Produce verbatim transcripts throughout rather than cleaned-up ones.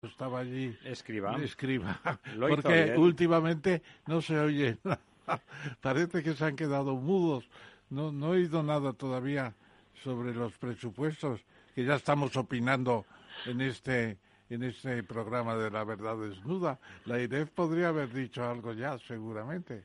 estaba allí Escriba, escriba Lo porque hizo bien. últimamente no se oye nada. Parece que se han quedado mudos. No, no he oído nada todavía sobre los presupuestos, que ya estamos opinando en este en este programa de La Verdad Desnuda. La I R E F podría haber dicho algo ya, seguramente.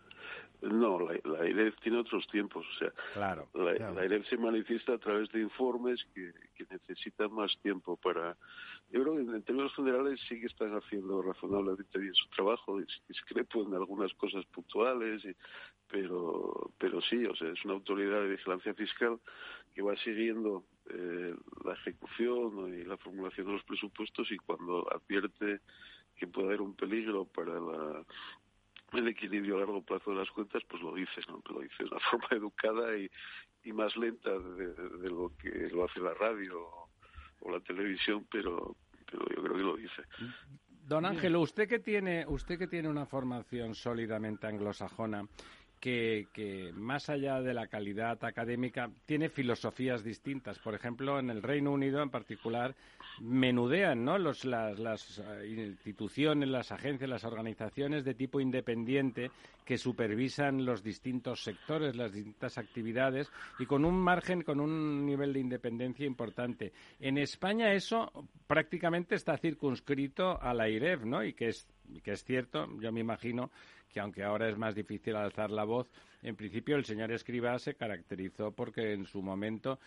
No, la, la I R E F tiene otros tiempos, o sea, Claro, la, claro. la I R E F se manifiesta a través de informes que, que necesitan más tiempo para... Yo creo que en términos generales sí que están haciendo razonablemente bien su trabajo, discrepo en algunas cosas puntuales, y, pero pero sí, o sea, es una autoridad de vigilancia fiscal que va siguiendo eh, la ejecución y la formulación de los presupuestos, y cuando advierte que puede haber un peligro para la... el equilibrio a largo plazo de las cuentas, pues lo dices, ¿no? Pero lo dices de una forma educada y, y más lenta de, de lo que lo hace la radio o, o la televisión, pero pero yo creo que lo dice. Don Ángelo, usted que tiene usted que tiene una formación sólidamente anglosajona, que, que más allá de la calidad académica tiene filosofías distintas. Por ejemplo, en el Reino Unido en particular menudean, ¿no?, Los, las, las instituciones, las agencias, las organizaciones de tipo independiente que supervisan los distintos sectores, las distintas actividades, y con un margen, con un nivel de independencia importante. En España eso prácticamente está circunscrito a la I R E F, ¿no?, y que es, que es cierto. Yo me imagino que aunque ahora es más difícil alzar la voz, en principio el señor Escrivá se caracterizó porque en su momento,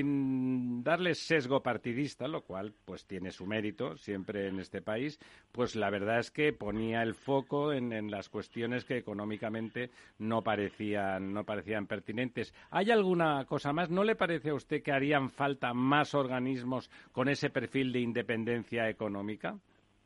sin darle sesgo partidista, lo cual pues tiene su mérito siempre en este país, pues la verdad es que ponía el foco en, en las cuestiones que económicamente no parecían, no parecían pertinentes. ¿Hay alguna cosa más? ¿No le parece a usted que harían falta más organismos con ese perfil de independencia económica?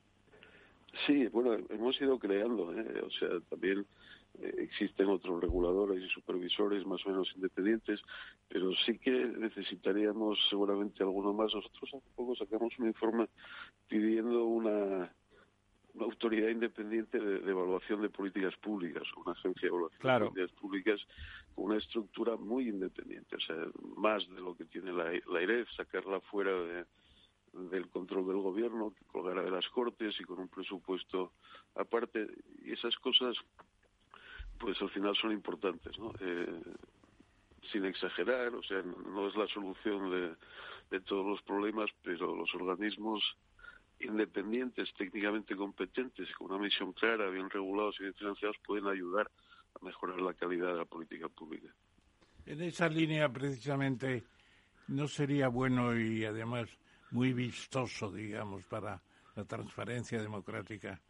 Sí, bueno, hemos ido creando, ¿eh? O sea, también eh, existen otros reguladores y supervisores más o menos independientes, pero sí que necesitaríamos seguramente alguno más. Nosotros hace poco sacamos un informe pidiendo una, una autoridad independiente de, de evaluación de políticas públicas, una agencia de evaluación Claro. de políticas públicas con una estructura muy independiente, o sea, más de lo que tiene la, la I R E F, sacarla fuera de del control del gobierno, que colgara de las Cortes y con un presupuesto aparte, y esas cosas pues al final son importantes, ¿no? Eh, sin exagerar, o sea, no es la solución de, de todos los problemas, pero los organismos independientes, técnicamente competentes, con una misión clara, bien regulados y bien financiados, pueden ayudar a mejorar la calidad de la política pública. En esa línea, precisamente, ¿no sería bueno y además muy vistoso, digamos, para la transparencia democrática,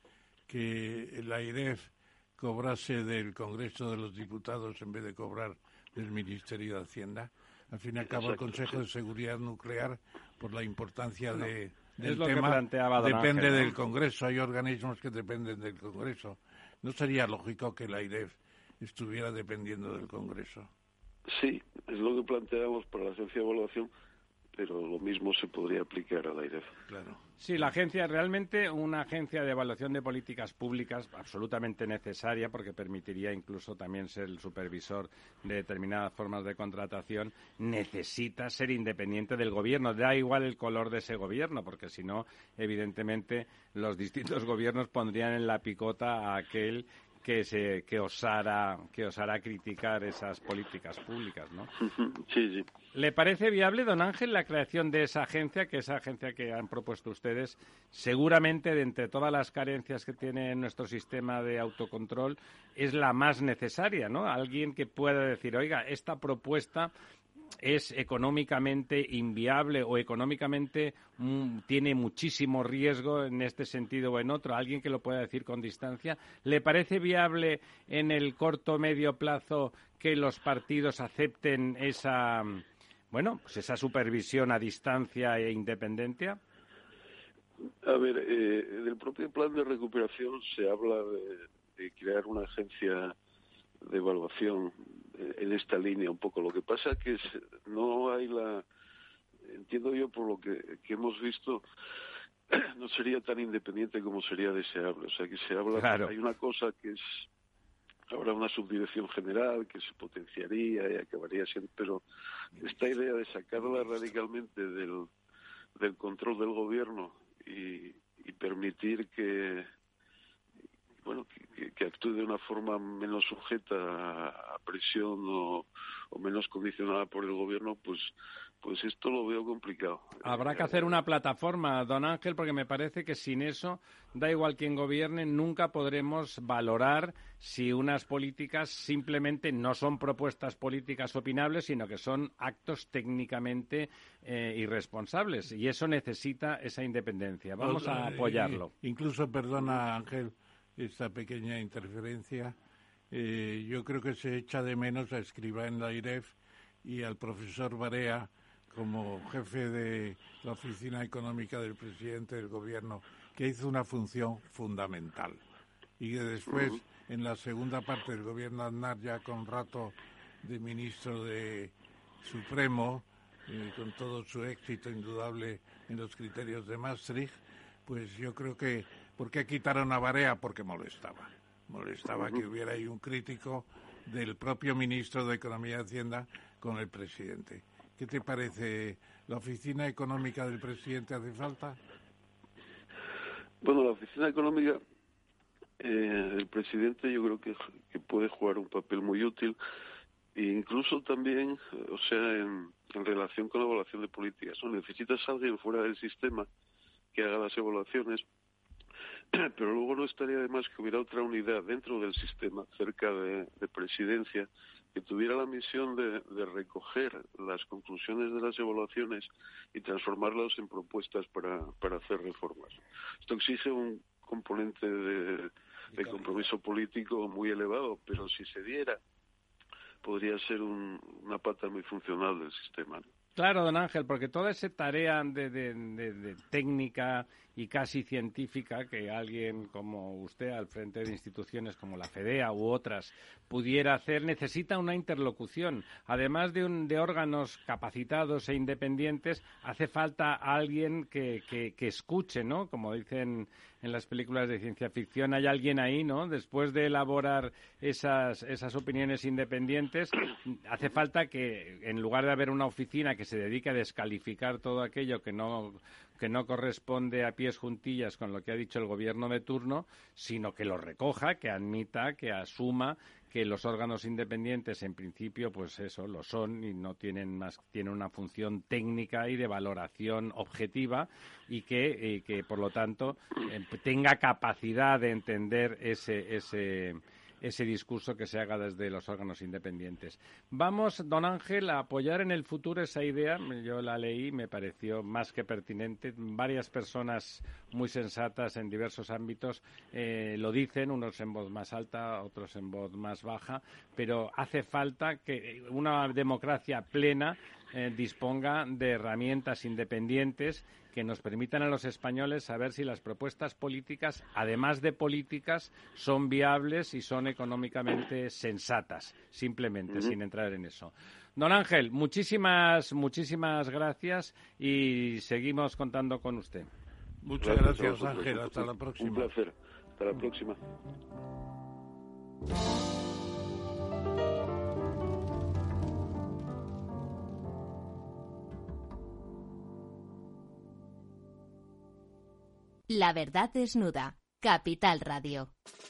que la I R E F cobrase del Congreso de los Diputados en vez de cobrar del Ministerio de Hacienda? Al fin y al cabo, el Consejo de Seguridad Nuclear, por la importancia No, de, del es lo tema, que planteaba don depende Ángel, ¿no? del Congreso. Hay organismos que dependen del Congreso. ¿No sería lógico que la I R E F estuviera dependiendo del Congreso? Sí, es lo que planteamos para la agencia de evaluación, pero lo mismo se podría aplicar a la I R E F. Claro. Sí, la agencia, realmente una agencia de evaluación de políticas públicas absolutamente necesaria, porque permitiría incluso también ser el supervisor de determinadas formas de contratación, necesita ser independiente del gobierno. Da igual el color de ese gobierno, porque si no, evidentemente, los distintos gobiernos pondrían en la picota a aquel que se que osara que osara criticar esas políticas públicas, ¿no? Sí, sí. ¿Le parece viable, don Ángel, la creación de esa agencia, que esa agencia que han propuesto ustedes, seguramente de entre todas las carencias que tiene nuestro sistema de autocontrol, es la más necesaria, ¿no? Alguien que pueda decir, oiga, esta propuesta es económicamente inviable o económicamente mm, tiene muchísimo riesgo en este sentido o en otro, alguien que lo pueda decir con distancia. ¿Le parece viable en el corto o medio plazo que los partidos acepten esa, bueno, pues esa supervisión a distancia e independencia? A ver, eh, del propio plan de recuperación se habla de, de crear una agencia de evaluación en esta línea un poco. Lo que pasa que es, no hay la... Entiendo yo por lo que, que hemos visto, no sería tan independiente como sería deseable. O sea, que se habla... Claro. Hay una cosa que es... Habrá una subdirección general que se potenciaría y acabaría siendo... Pero esta idea de sacarla radicalmente del, del control del gobierno y, permitir que bueno que, que actúe de una forma menos sujeta a presión o, o menos condicionada por el gobierno, pues pues esto lo veo complicado. Habrá que hacer una plataforma, don Ángel, porque me parece que sin eso, da igual quién gobierne, nunca podremos valorar si unas políticas simplemente no son propuestas políticas opinables, sino que son actos técnicamente eh, irresponsables. Y eso necesita esa independencia. Vamos a apoyarlo. Incluso, perdona, Ángel, esta pequeña interferencia. Eh, yo creo que se echa de menos a Escrivá en la I R E F y al profesor Barea como jefe de la Oficina Económica del Presidente del Gobierno, que hizo una función fundamental. Y que después, en la segunda parte del Gobierno Aznar, ya con rato de ministro de Supremo, eh, con todo su éxito indudable en los criterios de Maastricht, pues yo creo que... ¿Por qué quitaron a Barea? Porque molestaba. Molestaba que hubiera ahí un crítico del propio ministro de Economía y Hacienda con el presidente. ¿Qué te parece? ¿La oficina económica del presidente hace falta? Bueno, la oficina económica eh, del presidente yo creo que, que puede jugar un papel muy útil, e incluso también, o sea, en, en relación con la evaluación de políticas, ¿no? Necesitas a alguien fuera del sistema que haga las evaluaciones, pero luego no estaría de más que hubiera otra unidad dentro del sistema, cerca de, de presidencia, que tuviera la misión de, de recoger las conclusiones de las evaluaciones y transformarlas en propuestas para, para hacer reformas. Esto exige un componente de, de compromiso político muy elevado, pero si se diera, podría ser un, una pata muy funcional del sistema, ¿no? Claro, don Ángel, porque toda esa tarea de, de, de, de técnica y casi científica que alguien como usted al frente de instituciones como la FEDEA u otras pudiera hacer necesita una interlocución. Además de, un, de órganos capacitados e independientes, hace falta alguien que, que, que escuche, ¿no? Como dicen en las películas de ciencia ficción, hay alguien ahí, ¿no? Después de elaborar esas, esas opiniones independientes, hace falta que, en lugar de haber una oficina que se dedique a descalificar todo aquello que no que no corresponde a pies juntillas con lo que ha dicho el gobierno de turno, sino que lo recoja, que admita, que asuma que los órganos independientes en principio pues eso lo son y no tienen más tienen una función técnica y de valoración objetiva y que, y que por lo tanto eh, tenga capacidad de entender ese ese ese discurso que se haga desde los órganos independientes. Vamos, don Ángel, a apoyar en el futuro esa idea. Yo la leí, me pareció más que pertinente. Varias personas muy sensatas en diversos ámbitos eh, lo dicen, unos en voz más alta, otros en voz más baja, pero hace falta que una democracia plena eh, disponga de herramientas independientes que nos permitan a los españoles saber si las propuestas políticas, además de políticas, son viables y son económicamente sensatas, simplemente, uh-huh. sin entrar en eso. Don Ángel, muchísimas, muchísimas gracias y seguimos contando con usted. Muchas gracias, gracias Ángel. Hasta la próxima. Un placer. Hasta la próxima. La verdad desnuda. Capital Radio.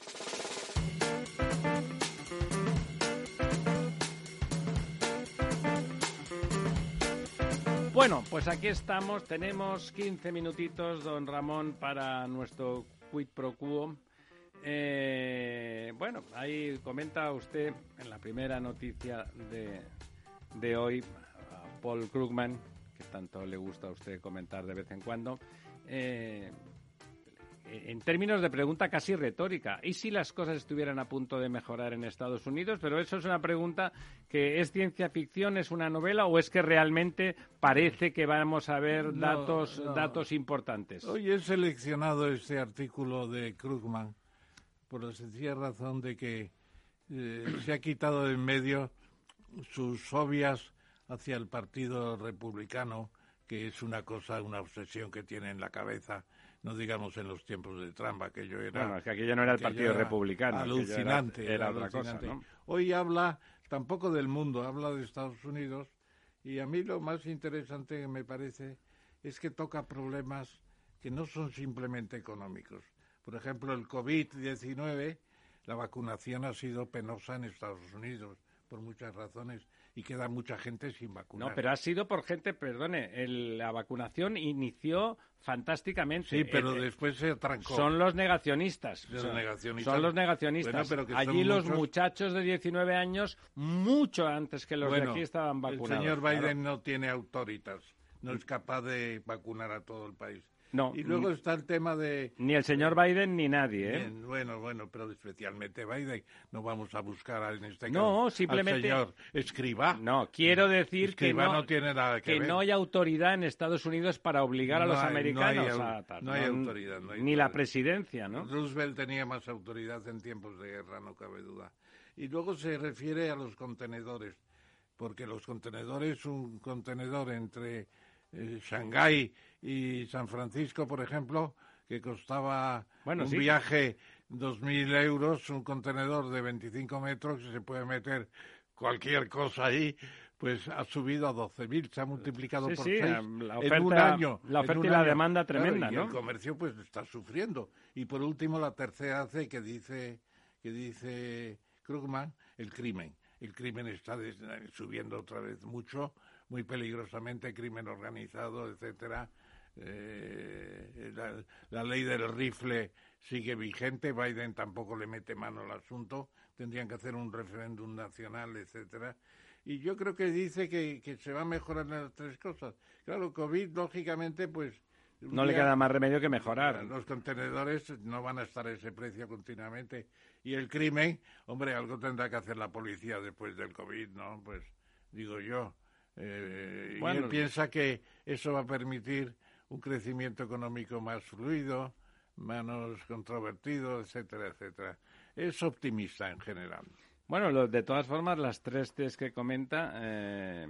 Bueno, pues aquí estamos. Tenemos quince minutitos, don Ramón, para nuestro quid pro quo. Eh, bueno, ahí comenta usted en la primera noticia de, de hoy a Paul Krugman, que tanto le gusta a usted comentar de vez en cuando, eh, en términos de pregunta casi retórica. ¿Y si las cosas estuvieran a punto de mejorar en Estados Unidos? Pero eso es una pregunta que es ciencia ficción, es una novela, o es que realmente parece que vamos a ver no, datos, no. datos importantes. Hoy he seleccionado este artículo de Krugman por la sencilla razón de que eh, se ha quitado de en medio sus obvias hacia el Partido Republicano, que es una cosa, una obsesión que tiene en la cabeza. No digamos en los tiempos de Trump, aquello era... Bueno, es que aquello no era el Partido era Republicano. Alucinante. Era, era, era otra alucinante. cosa, ¿no? Hoy habla tampoco del mundo, habla de Estados Unidos, y a mí lo más interesante que me parece es que toca problemas que no son simplemente económicos. Por ejemplo, el COVID diecinueve, la vacunación ha sido penosa en Estados Unidos por muchas razones y queda mucha gente sin vacunar. No, pero ha sido por gente, perdone, el, la vacunación inició fantásticamente. Sí, pero el, después se trancó. Son los negacionistas. Los son, negacionistas. Son los negacionistas. Bueno, pero que allí son los muchos... muchachos de diecinueve años, mucho antes que los bueno, de aquí, estaban vacunados. El señor Biden claro. no tiene autoritas, no es capaz de vacunar a todo el país. No, y luego está el tema de... Ni el señor Biden ni nadie, ¿eh? Bien, bueno, bueno, pero especialmente Biden. No vamos a buscar en este caso no, simplemente... al señor Escrivá. No, quiero decir Escrivá que, no, no tiene nada que, que ver. no hay autoridad en Estados Unidos para obligar no a los hay, americanos no hay, a... No hay autoridad. No hay ni autoridad. la presidencia, ¿no? Roosevelt tenía más autoridad en tiempos de guerra, no cabe duda. Y luego se refiere a los contenedores, porque los contenedores, un contenedor entre... Eh, Shanghái y San Francisco, por ejemplo, que costaba bueno, un sí. viaje dos mil euros, un contenedor de veinticinco metros que se puede meter cualquier cosa ahí, pues ha subido a doce mil, se ha multiplicado sí, por sí, seis la oferta, en un año. La oferta y un la año. demanda tremenda, claro, y ¿no? el comercio pues está sufriendo. Y por último, la tercera C que dice, que dice Krugman, el crimen. El crimen está des- subiendo otra vez mucho, muy peligrosamente, crimen organizado, etcétera. Eh, la, la ley del rifle sigue vigente, Biden tampoco le mete mano al asunto, tendrían que hacer un referéndum nacional, etcétera. Y yo creo que dice que, que se va a mejorar las tres cosas. Claro, COVID, lógicamente, pues... No le queda más remedio que mejorar. Los contenedores no van a estar a ese precio continuamente. Y el crimen, hombre, algo tendrá que hacer la policía después del COVID, ¿no? Pues digo yo. Eh, bueno, y él piensa que eso va a permitir un crecimiento económico más fluido, menos controvertido, etcétera, etcétera. Es optimista en general. Bueno, lo, de todas formas, las tres T's que comenta... Eh...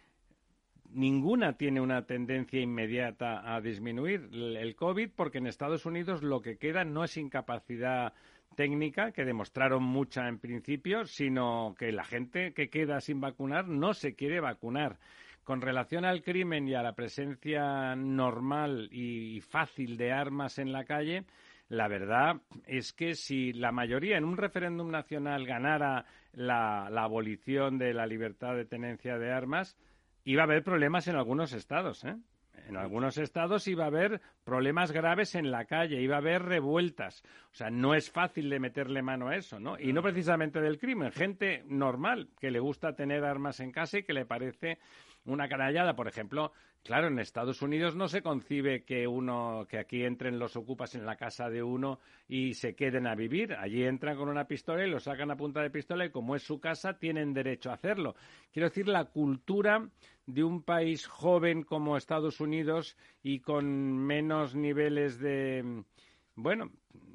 Ninguna tiene una tendencia inmediata a disminuir el COVID, porque en Estados Unidos lo que queda no es incapacidad técnica, que demostraron mucha en principio, sino que la gente que queda sin vacunar no se quiere vacunar. Con relación al crimen y a la presencia normal y fácil de armas en la calle, la verdad es que si la mayoría en un referéndum nacional ganara la, la abolición de la libertad de tenencia de armas, iba a haber problemas en algunos estados, ¿eh? En algunos estados iba a haber problemas graves en la calle, iba a haber revueltas. O sea, no es fácil de meterle mano a eso, ¿no? Y no precisamente del crimen, gente normal que le gusta tener armas en casa y que le parece una canallada. Por ejemplo, claro, en Estados Unidos no se concibe que uno, que aquí entren los ocupas en la casa de uno y se queden a vivir. Allí entran con una pistola y lo sacan a punta de pistola y como es su casa tienen derecho a hacerlo. Quiero decir, la cultura de un país joven como Estados Unidos y con menos niveles de, bueno,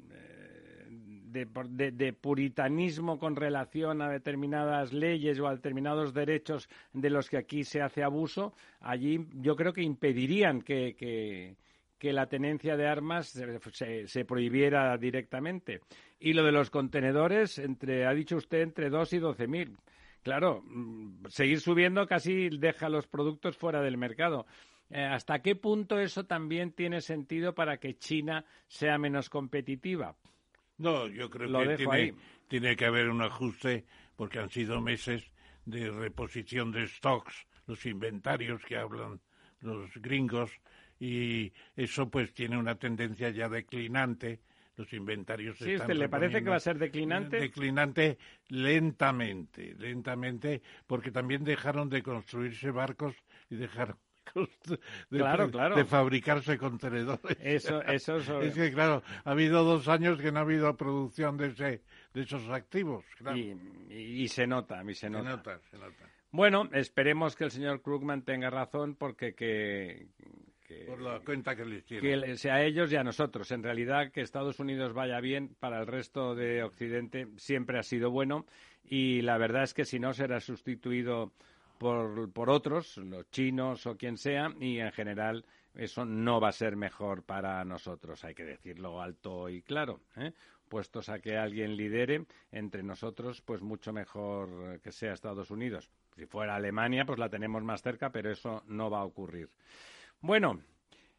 de, de, de puritanismo con relación a determinadas leyes o a determinados derechos de los que aquí se hace abuso, allí yo creo que impedirían que, que, que la tenencia de armas se, se, se prohibiera directamente. Y lo de los contenedores, entre ha dicho usted, entre dos y doce mil. Claro, seguir subiendo casi deja los productos fuera del mercado. Eh, ¿Hasta qué punto eso también tiene sentido para que China sea menos competitiva? No, yo creo Lo que dejo tiene, ahí. tiene que haber un ajuste porque han sido meses de reposición de stocks, los inventarios que hablan los gringos, y eso pues tiene una tendencia ya declinante. Los inventarios ¿Sí, están usted le parece que va a ser declinante? Declinante lentamente, lentamente, porque también dejaron de construirse barcos y dejaron de, claro, de, claro. de fabricarse contenedores. Eso, eso sobre... Es que, claro, ha habido dos años que no ha habido producción de, ese, de esos activos. Claro. Y, y, y se nota, y se nota. Se nota, se nota. Bueno, esperemos que el señor Krugman tenga razón, porque que... Que, por la cuenta que les tiene. Que sea a ellos y a nosotros. En realidad, que Estados Unidos vaya bien para el resto de Occidente siempre ha sido bueno, y la verdad es que si no será sustituido por, por otros, los chinos o quien sea, y en general eso no va a ser mejor para nosotros, hay que decirlo alto y claro, ¿eh? Puestos a que alguien lidere entre nosotros, pues mucho mejor que sea Estados Unidos. Si fuera Alemania, pues la tenemos más cerca, pero eso no va a ocurrir. Bueno,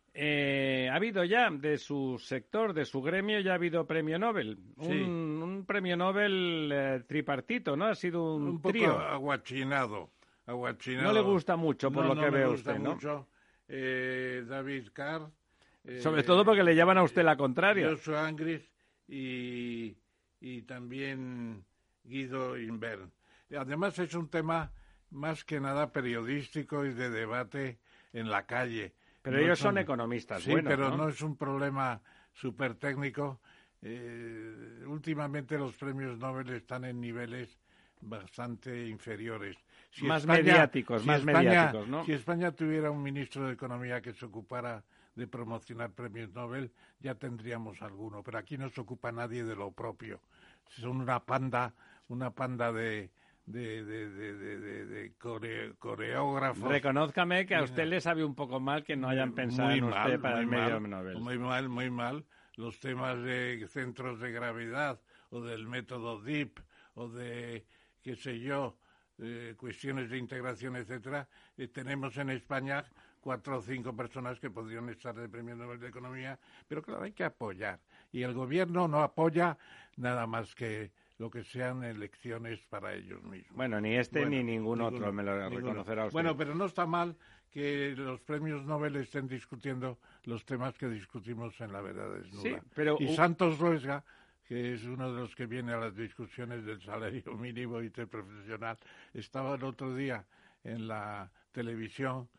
Eh, ha habido ya, de su sector, de su gremio, ya ha habido premio Nobel. Sí. Un, un premio Nobel eh, tripartito, ¿no? Ha sido un, un poco trío. aguachinado, aguachinado. No le gusta mucho, por no, lo no que le ve gusta usted, ¿no? mucho. Eh, David Carr. Eh, Sobre todo porque le llevan a usted la contraria. Joshua Angris y, y también Guido Invern. Además es un tema más que nada periodístico y de debate en la calle. Pero no ellos son, son economistas, sí, buenos, pero ¿no? no es un problema súper técnico. Eh, últimamente los premios Nobel están en niveles bastante inferiores. Si más España, mediáticos, si más España, mediáticos, ¿no? Si España tuviera un ministro de Economía que se ocupara de promocionar premios Nobel, ya tendríamos alguno. Pero aquí no se ocupa nadie de lo propio. Son una panda, una panda de... de, de, de, de, de, de core, coreógrafos. Reconózcame que a usted le sabe un poco mal que no hayan pensado muy en usted mal, para el muy medio mal, Nobel. Muy mal, muy mal. Los temas de centros de gravedad o del método D I P o de, qué sé yo, eh, cuestiones de integración, etcétera, eh, tenemos en España cuatro o cinco personas que podrían estar de Premio Nobel de Economía, pero claro, hay que apoyar. Y el gobierno no apoya nada más que lo que sean elecciones para ellos mismos. Bueno, ni este bueno, ni ningún ninguno, otro, me lo ninguno. reconocerá usted. Bueno, pero no está mal que los premios Nobel estén discutiendo los temas que discutimos en La Verdad Desnuda. Sí, pero... Y Santos Ruesga, que es uno de los que viene a las discusiones del salario mínimo interprofesional, estaba el otro día en la televisión,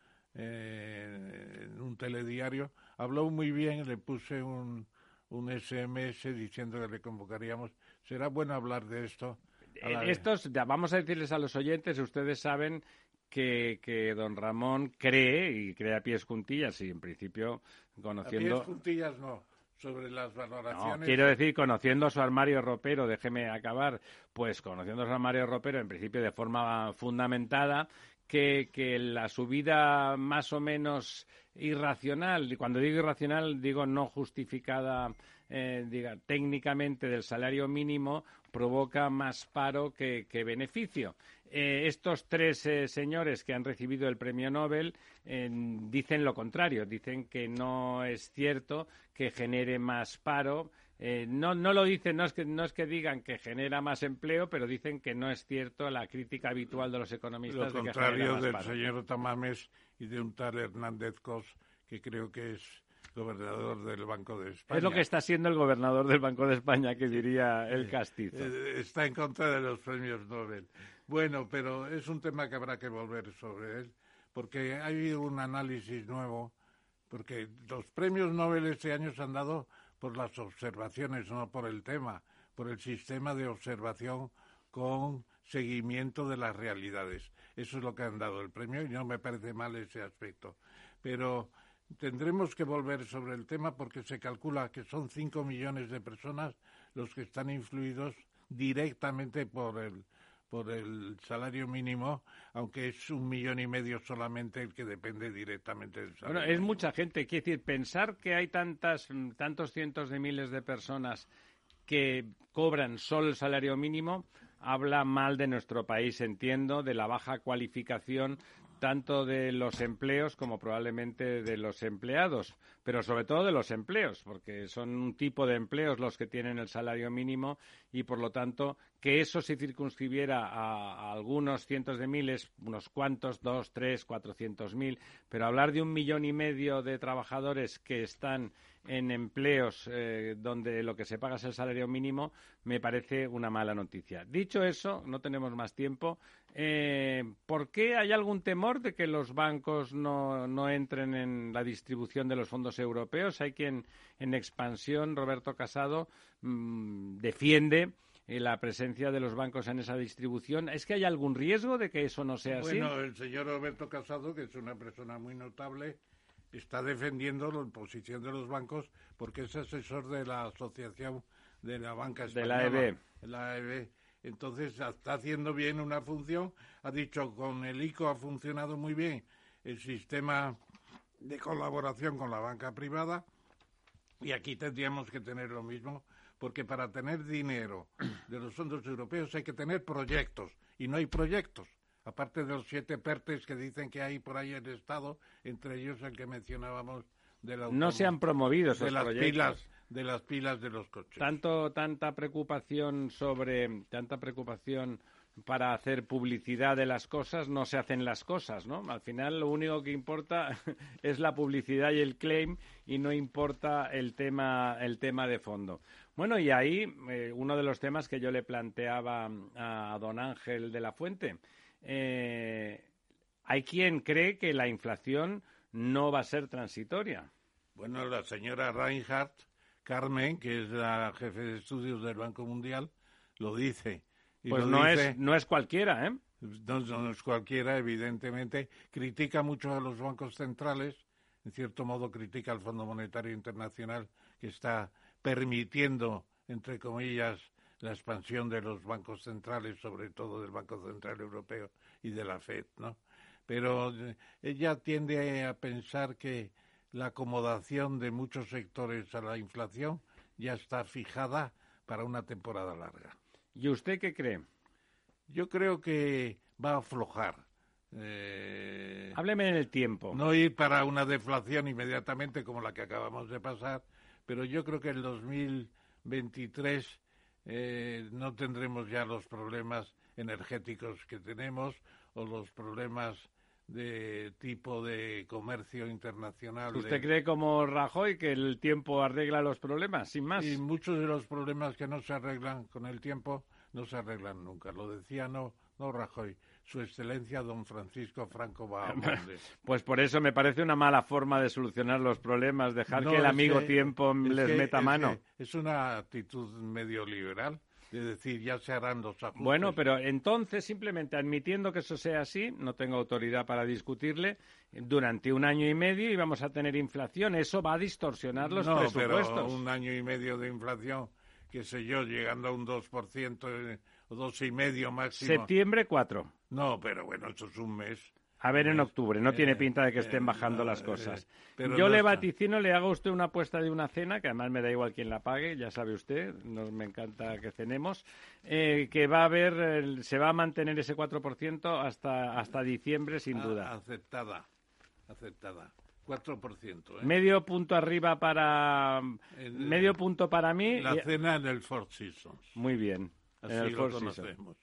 eh, en un telediario, habló muy bien, le puse un, un ese eme ese diciendo que le convocaríamos. Será bueno hablar de esto. Estos, ya, vamos a decirles a los oyentes, ustedes saben que, que don Ramón cree, y cree a pies juntillas, y en principio conociendo... A pies juntillas no, sobre las valoraciones... No, quiero decir, conociendo su armario ropero, déjeme acabar, pues conociendo su armario ropero, en principio de forma fundamentada, que, que la subida más o menos irracional, y cuando digo irracional digo no justificada eh, diga, técnicamente del salario mínimo, provoca más paro que, que beneficio. Eh, estos tres eh, señores que han recibido el premio Nobel eh, dicen lo contrario, dicen que no es cierto que genere más paro. Eh, no, no lo dicen, no es, que, no es que digan que genera más empleo, pero dicen que no es cierto la crítica habitual de los economistas. Lo de que contrario genera más del paro. señor Tamames y de un tal Hernández Cos, que creo que es gobernador del Banco de España. Es lo que está siendo el gobernador del Banco de España, que diría el castizo. Eh, está en contra de los premios Nobel. Bueno, pero es un tema que habrá que volver sobre él, porque ha habido un análisis nuevo, porque los premios Nobel este año se han dado por las observaciones, no por el tema, por el sistema de observación con seguimiento de las realidades. Eso es lo que han dado el premio y no me parece mal ese aspecto. Pero tendremos que volver sobre el tema porque se calcula que son cinco millones de personas los que están influidos directamente por el por el salario mínimo, aunque es un millón y medio solamente el que depende directamente del salario Bueno, es mínimo. mucha gente. Quiere decir, pensar que hay tantas, tantos cientos de miles de personas que cobran solo el salario mínimo habla mal de nuestro país, entiendo, de la baja cualificación tanto de los empleos como probablemente de los empleados, pero sobre todo de los empleos, porque son un tipo de empleos los que tienen el salario mínimo y, por lo tanto, que eso se circunscribiera a, a algunos cientos de miles, unos cuantos, dos, tres, cuatrocientos mil, pero hablar de un millón y medio de trabajadores que están en empleos eh, donde lo que se paga es el salario mínimo, me parece una mala noticia. Dicho eso, no tenemos más tiempo. Eh, ¿Por qué hay algún temor de que los bancos no, no entren en la distribución de los fondos europeos? Hay quien en Expansión, Roberto Casado, mmm, defiende eh, la presencia de los bancos en esa distribución. ¿Es que hay algún riesgo de que eso no sea así? Bueno, el señor Roberto Casado, que es una persona muy notable, está defendiendo la posición de los bancos porque es asesor de la Asociación de la Banca Española. De la E B. La A E B. Entonces está haciendo bien una función. Ha dicho con el I C O ha funcionado muy bien el sistema de colaboración con la banca privada y aquí tendríamos que tener lo mismo porque para tener dinero de los fondos europeos hay que tener proyectos y no hay proyectos. Aparte de los siete PERTES que dicen que hay por ahí en el Estado, entre ellos el que mencionábamos de la no se han promovido esos de las proyectos. pilas de las pilas de los coches. Tanto tanta preocupación sobre tanta preocupación para hacer publicidad de las cosas, no se hacen las cosas, ¿no? Al final lo único que importa es la publicidad y el claim y no importa el tema el tema de fondo. Bueno, y ahí eh, uno de los temas que yo le planteaba a don Ángel de la Fuente. Eh, hay quien cree que la inflación no va a ser transitoria. Bueno, la señora Reinhardt, Carmen, que es la jefe de estudios del Banco Mundial, lo dice. Y pues lo no dice, es no es cualquiera, ¿eh? No, no es cualquiera, evidentemente. Critica mucho a los bancos centrales, en cierto modo critica al Fondo Monetario Internacional, que está permitiendo, entre comillas, la expansión de los bancos centrales, sobre todo del Banco Central Europeo y de la Fed, ¿no? Pero ella tiende a pensar que la acomodación de muchos sectores a la inflación ya está fijada para una temporada larga. ¿Y usted qué cree? Yo creo que va a aflojar. Eh, Hábleme en el tiempo. No ir para una deflación inmediatamente como la que acabamos de pasar, pero yo creo que el dos mil veintitrés eh, no tendremos ya los problemas energéticos que tenemos o los problemas de tipo de comercio internacional. ¿Usted de... cree como Rajoy que el tiempo arregla los problemas, sin más? Y muchos de los problemas que no se arreglan con el tiempo no se arreglan nunca. Lo decía no, no Rajoy, su excelencia don Francisco Franco Bahamonde. Pues por eso me parece una mala forma de solucionar los problemas, dejar no, que el amigo que, tiempo les que, meta es mano. Es una actitud medio liberal. De decir, ya se harán los ajustes. Bueno, pero entonces, simplemente admitiendo que eso sea así, no tengo autoridad para discutirle, durante un año y medio íbamos a tener inflación. Eso va a distorsionar los no, presupuestos. No, pero un año y medio de inflación, qué sé yo, llegando a un dos por ciento o dos y medio máximo. Septiembre cuatro. No, pero bueno, eso es un mes. A ver, en octubre, no eh, tiene pinta de que estén eh, bajando no, las cosas. Eh, Yo no le está. vaticino, le hago a usted una apuesta de una cena, que además me da igual quién la pague, ya sabe usted, nos, me encanta que cenemos, eh, que va a haber, eh, se va a mantener ese cuatro por ciento hasta, hasta diciembre, sin ah, duda. Aceptada, aceptada. cuatro por ciento. ¿eh? Medio punto arriba para... El, medio punto para mí. La y... cena en el Four Seasons. Muy bien. Así en el lo Four conocemos.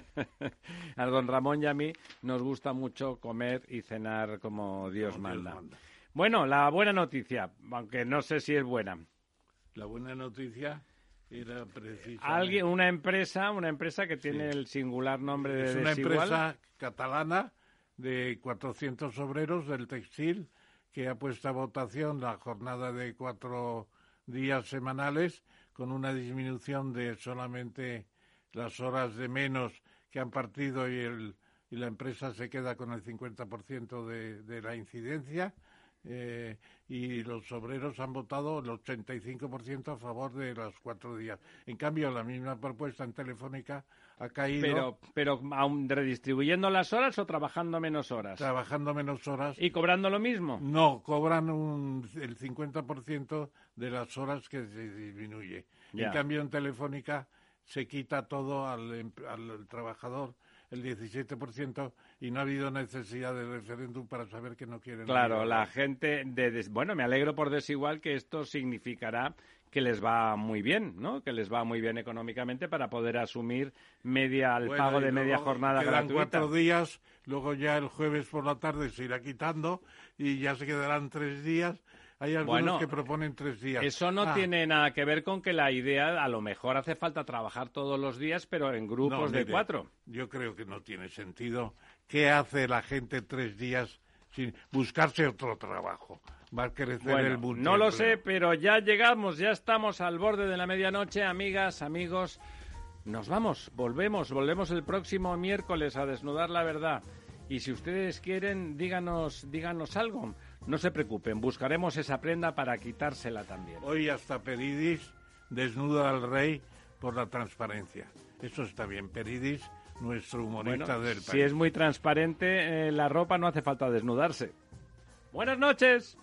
A don Ramón y a mí nos gusta mucho comer y cenar como Dios, como manda. Dios manda. Bueno, la buena noticia, aunque no sé si es buena. La buena noticia era precisamente... Alguien, una empresa, una empresa que tiene Sí. el singular nombre de Es una Desigual. empresa catalana de cuatrocientos obreros del textil que ha puesto a votación la jornada de cuatro días semanales con una disminución de solamente las horas de menos que han partido y, el, y la empresa se queda con el cincuenta por ciento de, de la incidencia. Eh, y los obreros han votado el ochenta y cinco por ciento a favor de los cuatro días. En cambio, la misma propuesta en Telefónica ha caído... Pero, pero aún redistribuyendo las horas o trabajando menos horas. Trabajando menos horas. ¿Y cobrando lo mismo? No, cobran un, el cincuenta por ciento de las horas que se disminuye. Ya. En cambio, en Telefónica se quita todo al, al trabajador, el diecisiete por ciento, y no ha habido necesidad de referéndum para saber que no quieren. Claro, la gente... de des... Bueno, me alegro por Desigual que esto significará que les va muy bien, ¿no? Que les va muy bien económicamente para poder asumir media el Bueno, pago y de media luego jornada quedan gratuita. cuatro días, luego ya el jueves por la tarde se irá quitando y ya se quedarán tres días. Hay algunos Bueno, que proponen tres días. Eso no Ah, tiene nada que ver con que la idea, a lo mejor hace falta trabajar todos los días, pero en grupos no, de mire, cuatro. Yo creo que no tiene sentido. ¿Qué hace la gente tres días sin buscarse otro trabajo? Va a crecer Bueno, el multiempleo. no lo sé, pero ya llegamos, ya estamos al borde de la medianoche, amigas, amigos. Nos vamos, volvemos, volvemos el próximo miércoles a desnudar la verdad. Y si ustedes quieren, díganos, díganos algo. No se preocupen, buscaremos esa prenda para quitársela también. Hoy hasta Peridis desnuda al rey por la transparencia. Eso está bien. Peridis, nuestro humorista Bueno, del país. si es muy transparente eh, la ropa, no hace falta desnudarse. Buenas noches.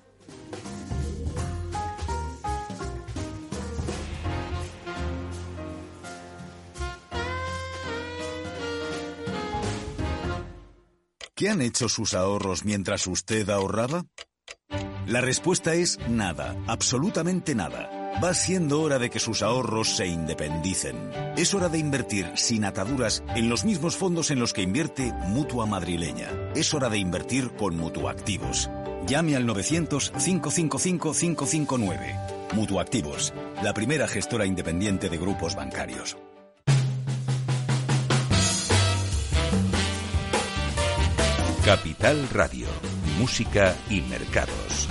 ¿Qué han hecho sus ahorros mientras usted ahorraba? La respuesta es nada, absolutamente nada. Va siendo hora de que sus ahorros se independicen. Es hora de invertir sin ataduras en los mismos fondos en los que invierte Mutua Madrileña. Es hora de invertir con Mutuactivos. Llame al novecientos, cinco cinco cinco, cinco cinco nueve. Mutuactivos, la primera gestora independiente de grupos bancarios. Capital Radio, música y mercados.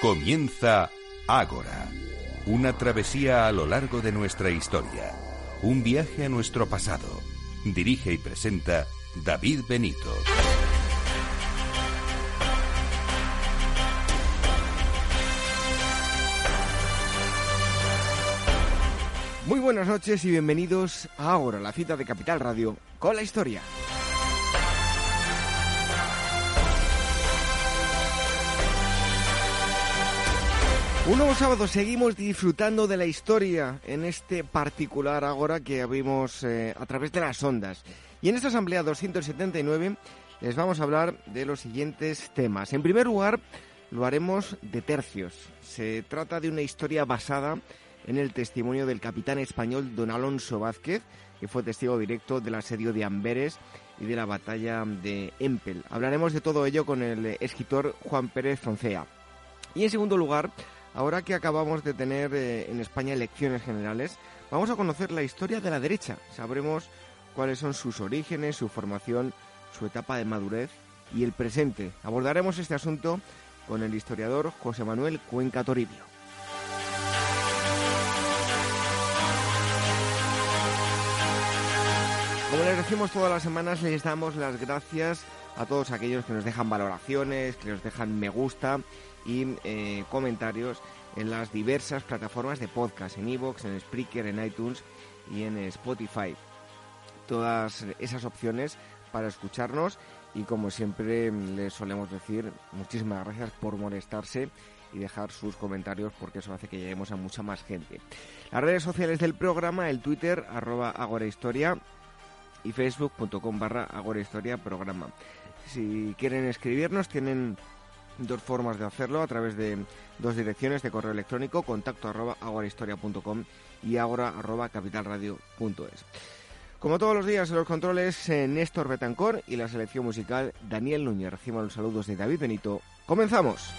Comienza Ágora, una travesía a lo largo de nuestra historia, un viaje a nuestro pasado. Dirige y presenta David Benito. Muy buenas noches y bienvenidos a Ágora, la cita de Capital Radio con la historia. Un nuevo sábado, seguimos disfrutando de la historia en este particular Ágora que abrimos eh, a través de las ondas. Y en esta asamblea doscientos setenta y nueve les vamos a hablar de los siguientes temas. En primer lugar, lo haremos de tercios. Se trata de una historia basada en el testimonio del capitán español don Alonso Vázquez, que fue testigo directo del asedio de Amberes y de la batalla de Empel. Hablaremos de todo ello con el escritor Juan Pérez Zoncea. Y en segundo lugar, ahora que acabamos de tener eh, en España elecciones generales, vamos a conocer la historia de la derecha. Sabremos cuáles son sus orígenes, su formación, su etapa de madurez y el presente. Abordaremos este asunto con el historiador José Manuel Cuenca Toribio. Como les decimos todas las semanas, les damos las gracias a todos aquellos que nos dejan valoraciones, que nos dejan me gusta y eh, comentarios en las diversas plataformas de podcast, en iVoox, en Spreaker, en iTunes y en Spotify. Todas esas opciones para escucharnos y, como siempre les solemos decir, muchísimas gracias por molestarse y dejar sus comentarios, porque eso hace que lleguemos a mucha más gente. Las redes sociales del programa, el Twitter, arroba agorahistoria, y facebook.com barra agorahistoria programa. Si quieren escribirnos, tienen dos formas de hacerlo, a través de dos direcciones de correo electrónico: contacto arroba agorahistoria punto com y agora arroba capitalradio punto es. Como todos los días, en los controles, eh, Néstor Betancor, y la selección musical, Daniel Núñez. Reciban los saludos de David Benito. ¡Comenzamos!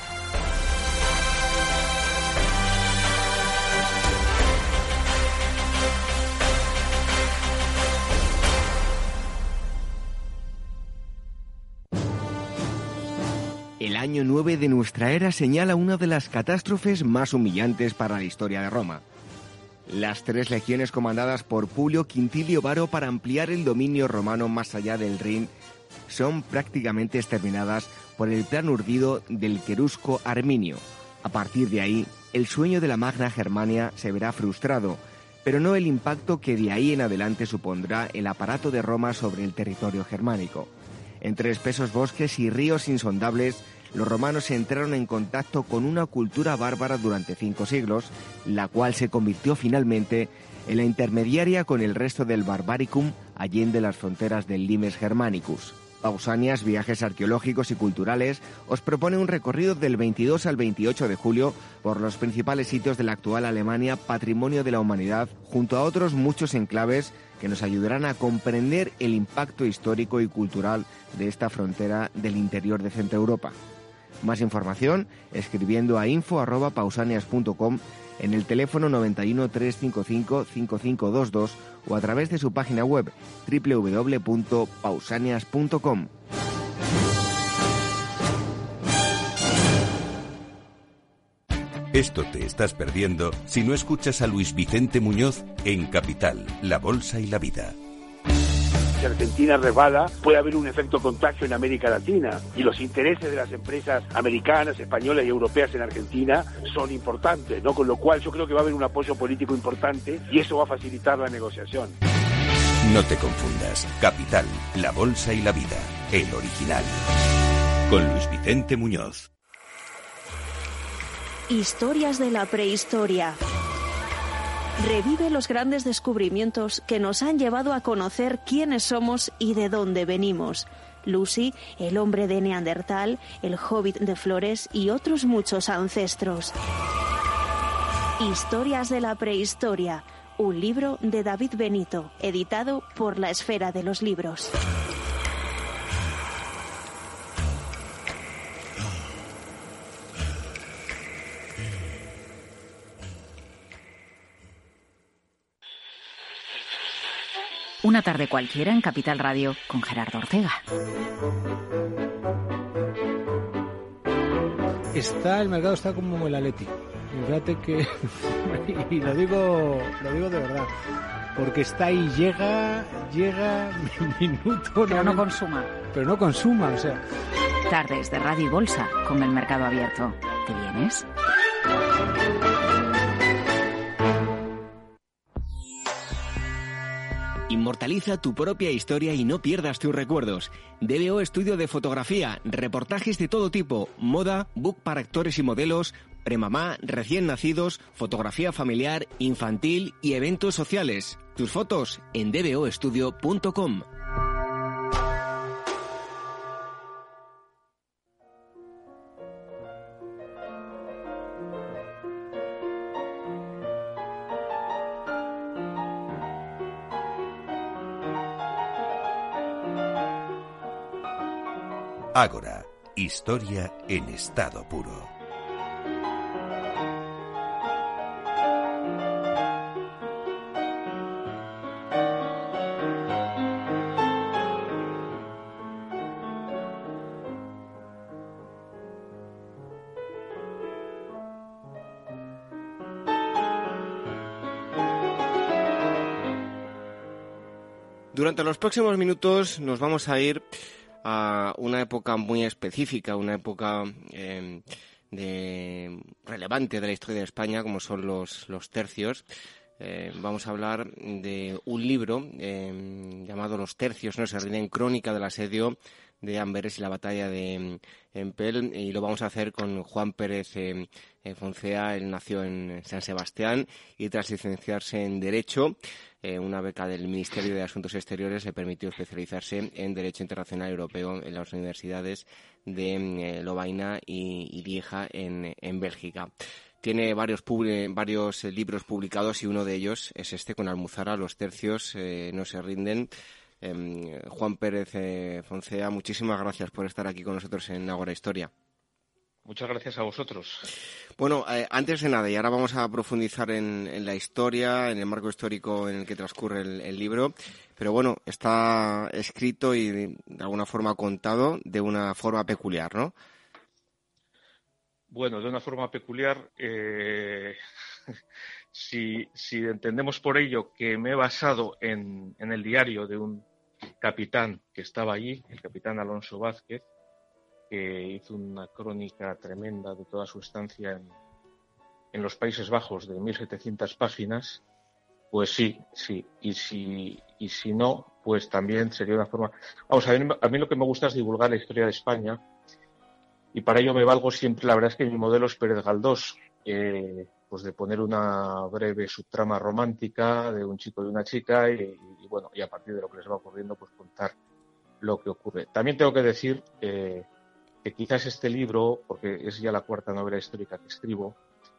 El año nueve de nuestra era señala una de las catástrofes más humillantes para la historia de Roma. Las tres legiones comandadas por Publio Quintilio Varo para ampliar el dominio romano más allá del Rin son prácticamente exterminadas por el plan urdido del querusco Arminio. A partir de ahí, el sueño de la Magna Germania se verá frustrado, pero no el impacto que de ahí en adelante supondrá el aparato de Roma sobre el territorio germánico. Entre espesos bosques y ríos insondables, los romanos entraron en contacto con una cultura bárbara durante cinco siglos, la cual se convirtió finalmente en la intermediaria con el resto del Barbaricum allende las fronteras del Limes Germanicus. Pausanias, Viajes Arqueológicos y Culturales, os propone un recorrido del veintidós al veintiocho de julio por los principales sitios de la actual Alemania, patrimonio de la humanidad, junto a otros muchos enclaves que nos ayudarán a comprender el impacto histórico y cultural de esta frontera del interior de Centro Europa. Más información escribiendo a info arroba pausanias punto com, en el teléfono noventa y uno, trescientos cincuenta y cinco, cincuenta y cinco veintidós o a través de su página web doble u doble u doble u punto pausanias punto com. Esto te estás perdiendo si no escuchas a Luis Vicente Muñoz en Capital, La Bolsa y la Vida. Si Argentina resbala, puede haber un efecto contagio en América Latina, y los intereses de las empresas americanas, españolas y europeas en Argentina son importantes, ¿no? Con lo cual yo creo que va a haber un apoyo político importante y eso va a facilitar la negociación. No te confundas. Capital, La Bolsa y la Vida, el original. Con Luis Vicente Muñoz. Historias de la prehistoria. Revive los grandes descubrimientos que nos han llevado a conocer quiénes somos y de dónde venimos. Lucy, el hombre de Neandertal, el hobbit de Flores y otros muchos ancestros. Historias de la prehistoria, un libro de David Benito, editado por La Esfera de los Libros. Una tarde cualquiera en Capital Radio con Gerardo Ortega. está el mercado está como el Atleti. Y fíjate que y lo digo lo digo de verdad, porque está ahí, llega llega minuto, pero no, no consuma. Pero no consuma, o sea. Tardes de Radio y Bolsa con el mercado abierto. ¿Te vienes? Inmortaliza tu propia historia y no pierdas tus recuerdos. D B O Estudio de Fotografía, reportajes de todo tipo, moda, book para actores y modelos, premamá, recién nacidos, fotografía familiar, infantil y eventos sociales. Tus fotos en d b o estudio punto com. Ágora, historia en estado puro. Durante los próximos minutos nos vamos a ir a una época muy específica, una época eh, de, relevante de la historia de España, como son los, los tercios. Eh, vamos a hablar de un libro eh, llamado Los tercios no se rinden, crónica del asedio de Amberes y la batalla de Empel, y lo vamos a hacer con Juan Pérez eh, Foncea. Él nació en San Sebastián y tras licenciarse en Derecho, eh, una beca del Ministerio de Asuntos Exteriores le permitió especializarse en Derecho Internacional Europeo en las universidades de eh, Lovaina y, y Lieja en, en Bélgica. Tiene varios, publi- varios eh, libros publicados y uno de ellos es este con Almuzara, Los tercios eh, no se rinden. Eh, Juan Pérez eh, Foncea, muchísimas gracias por estar aquí con nosotros en Ágora Historia. Muchas gracias a vosotros. Bueno, eh, antes de nada, y ahora vamos a profundizar en, en la historia, en el marco histórico en el que transcurre el, el libro, pero bueno, está escrito y de alguna forma contado de una forma peculiar, ¿no? Bueno, de una forma peculiar, eh, si, si entendemos por ello que me he basado en, en el diario de un capitán que estaba allí, el capitán Alonso Vázquez, que hizo una crónica tremenda de toda su estancia en, en los Países Bajos de mil setecientas páginas, pues sí, sí. Y si, y si no, pues también sería una forma... Vamos, a mí, a mí lo que me gusta es divulgar la historia de España, y para ello me valgo siempre, la verdad es que mi modelo es Pérez Galdós, eh, pues de poner una breve subtrama romántica de un chico y una chica, y, y bueno, y a partir de lo que les va ocurriendo, pues contar lo que ocurre. También tengo que decir eh, que quizás este libro, porque es ya la cuarta novela histórica que escribo,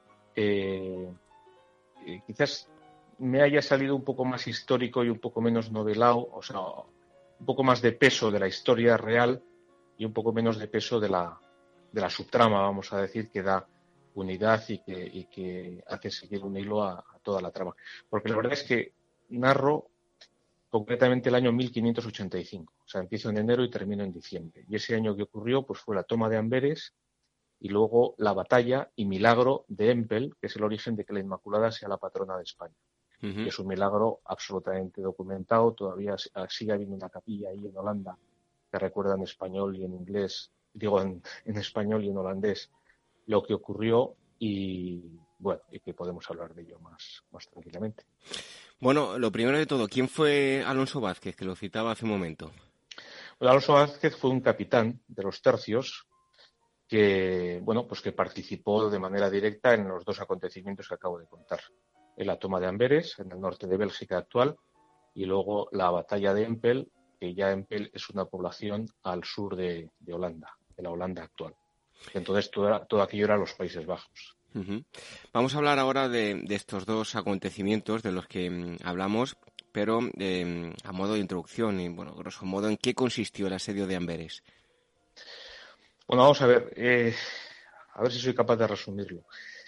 eh, eh, quizás me haya salido un poco más histórico y un poco menos novelado, o sea, un poco más de peso de la historia real y un poco menos de peso de la, de la subtrama, vamos a decir, que da unidad y que, y que hace seguir un hilo a, a toda la trama. Porque la verdad es que narro concretamente el año mil quinientos ochenta y cinco. O sea, empiezo en enero y termino en diciembre. Y ese año que ocurrió pues fue la toma de Amberes y luego la batalla y milagro de Empel, que es el origen de que la Inmaculada sea la patrona de España. Uh-huh. Y es un milagro absolutamente documentado. Todavía sigue habiendo una capilla ahí en Holanda que recuerda en español y en inglés, digo en, en español y en holandés, lo que ocurrió y, bueno, y que podemos hablar de ello más, más tranquilamente. Bueno, lo primero de todo, ¿quién fue Alonso Vázquez, que lo citaba hace un momento? Bueno, Alonso Vázquez fue un capitán de los tercios que, bueno, pues que participó de manera directa en los dos acontecimientos que acabo de contar. En la toma de Amberes, en el norte de Bélgica actual, y luego la batalla de Empel, que ya Empel es una población al sur de, de Holanda, de la Holanda actual. Entonces todo, todo aquello era los Países Bajos. Uh-huh. Vamos a hablar ahora de, de estos dos acontecimientos de los que um, hablamos, pero eh, a modo de introducción y, bueno, grosso modo, ¿en qué consistió el asedio de Amberes? Bueno, vamos a ver, eh, a ver si soy capaz de resumirlo.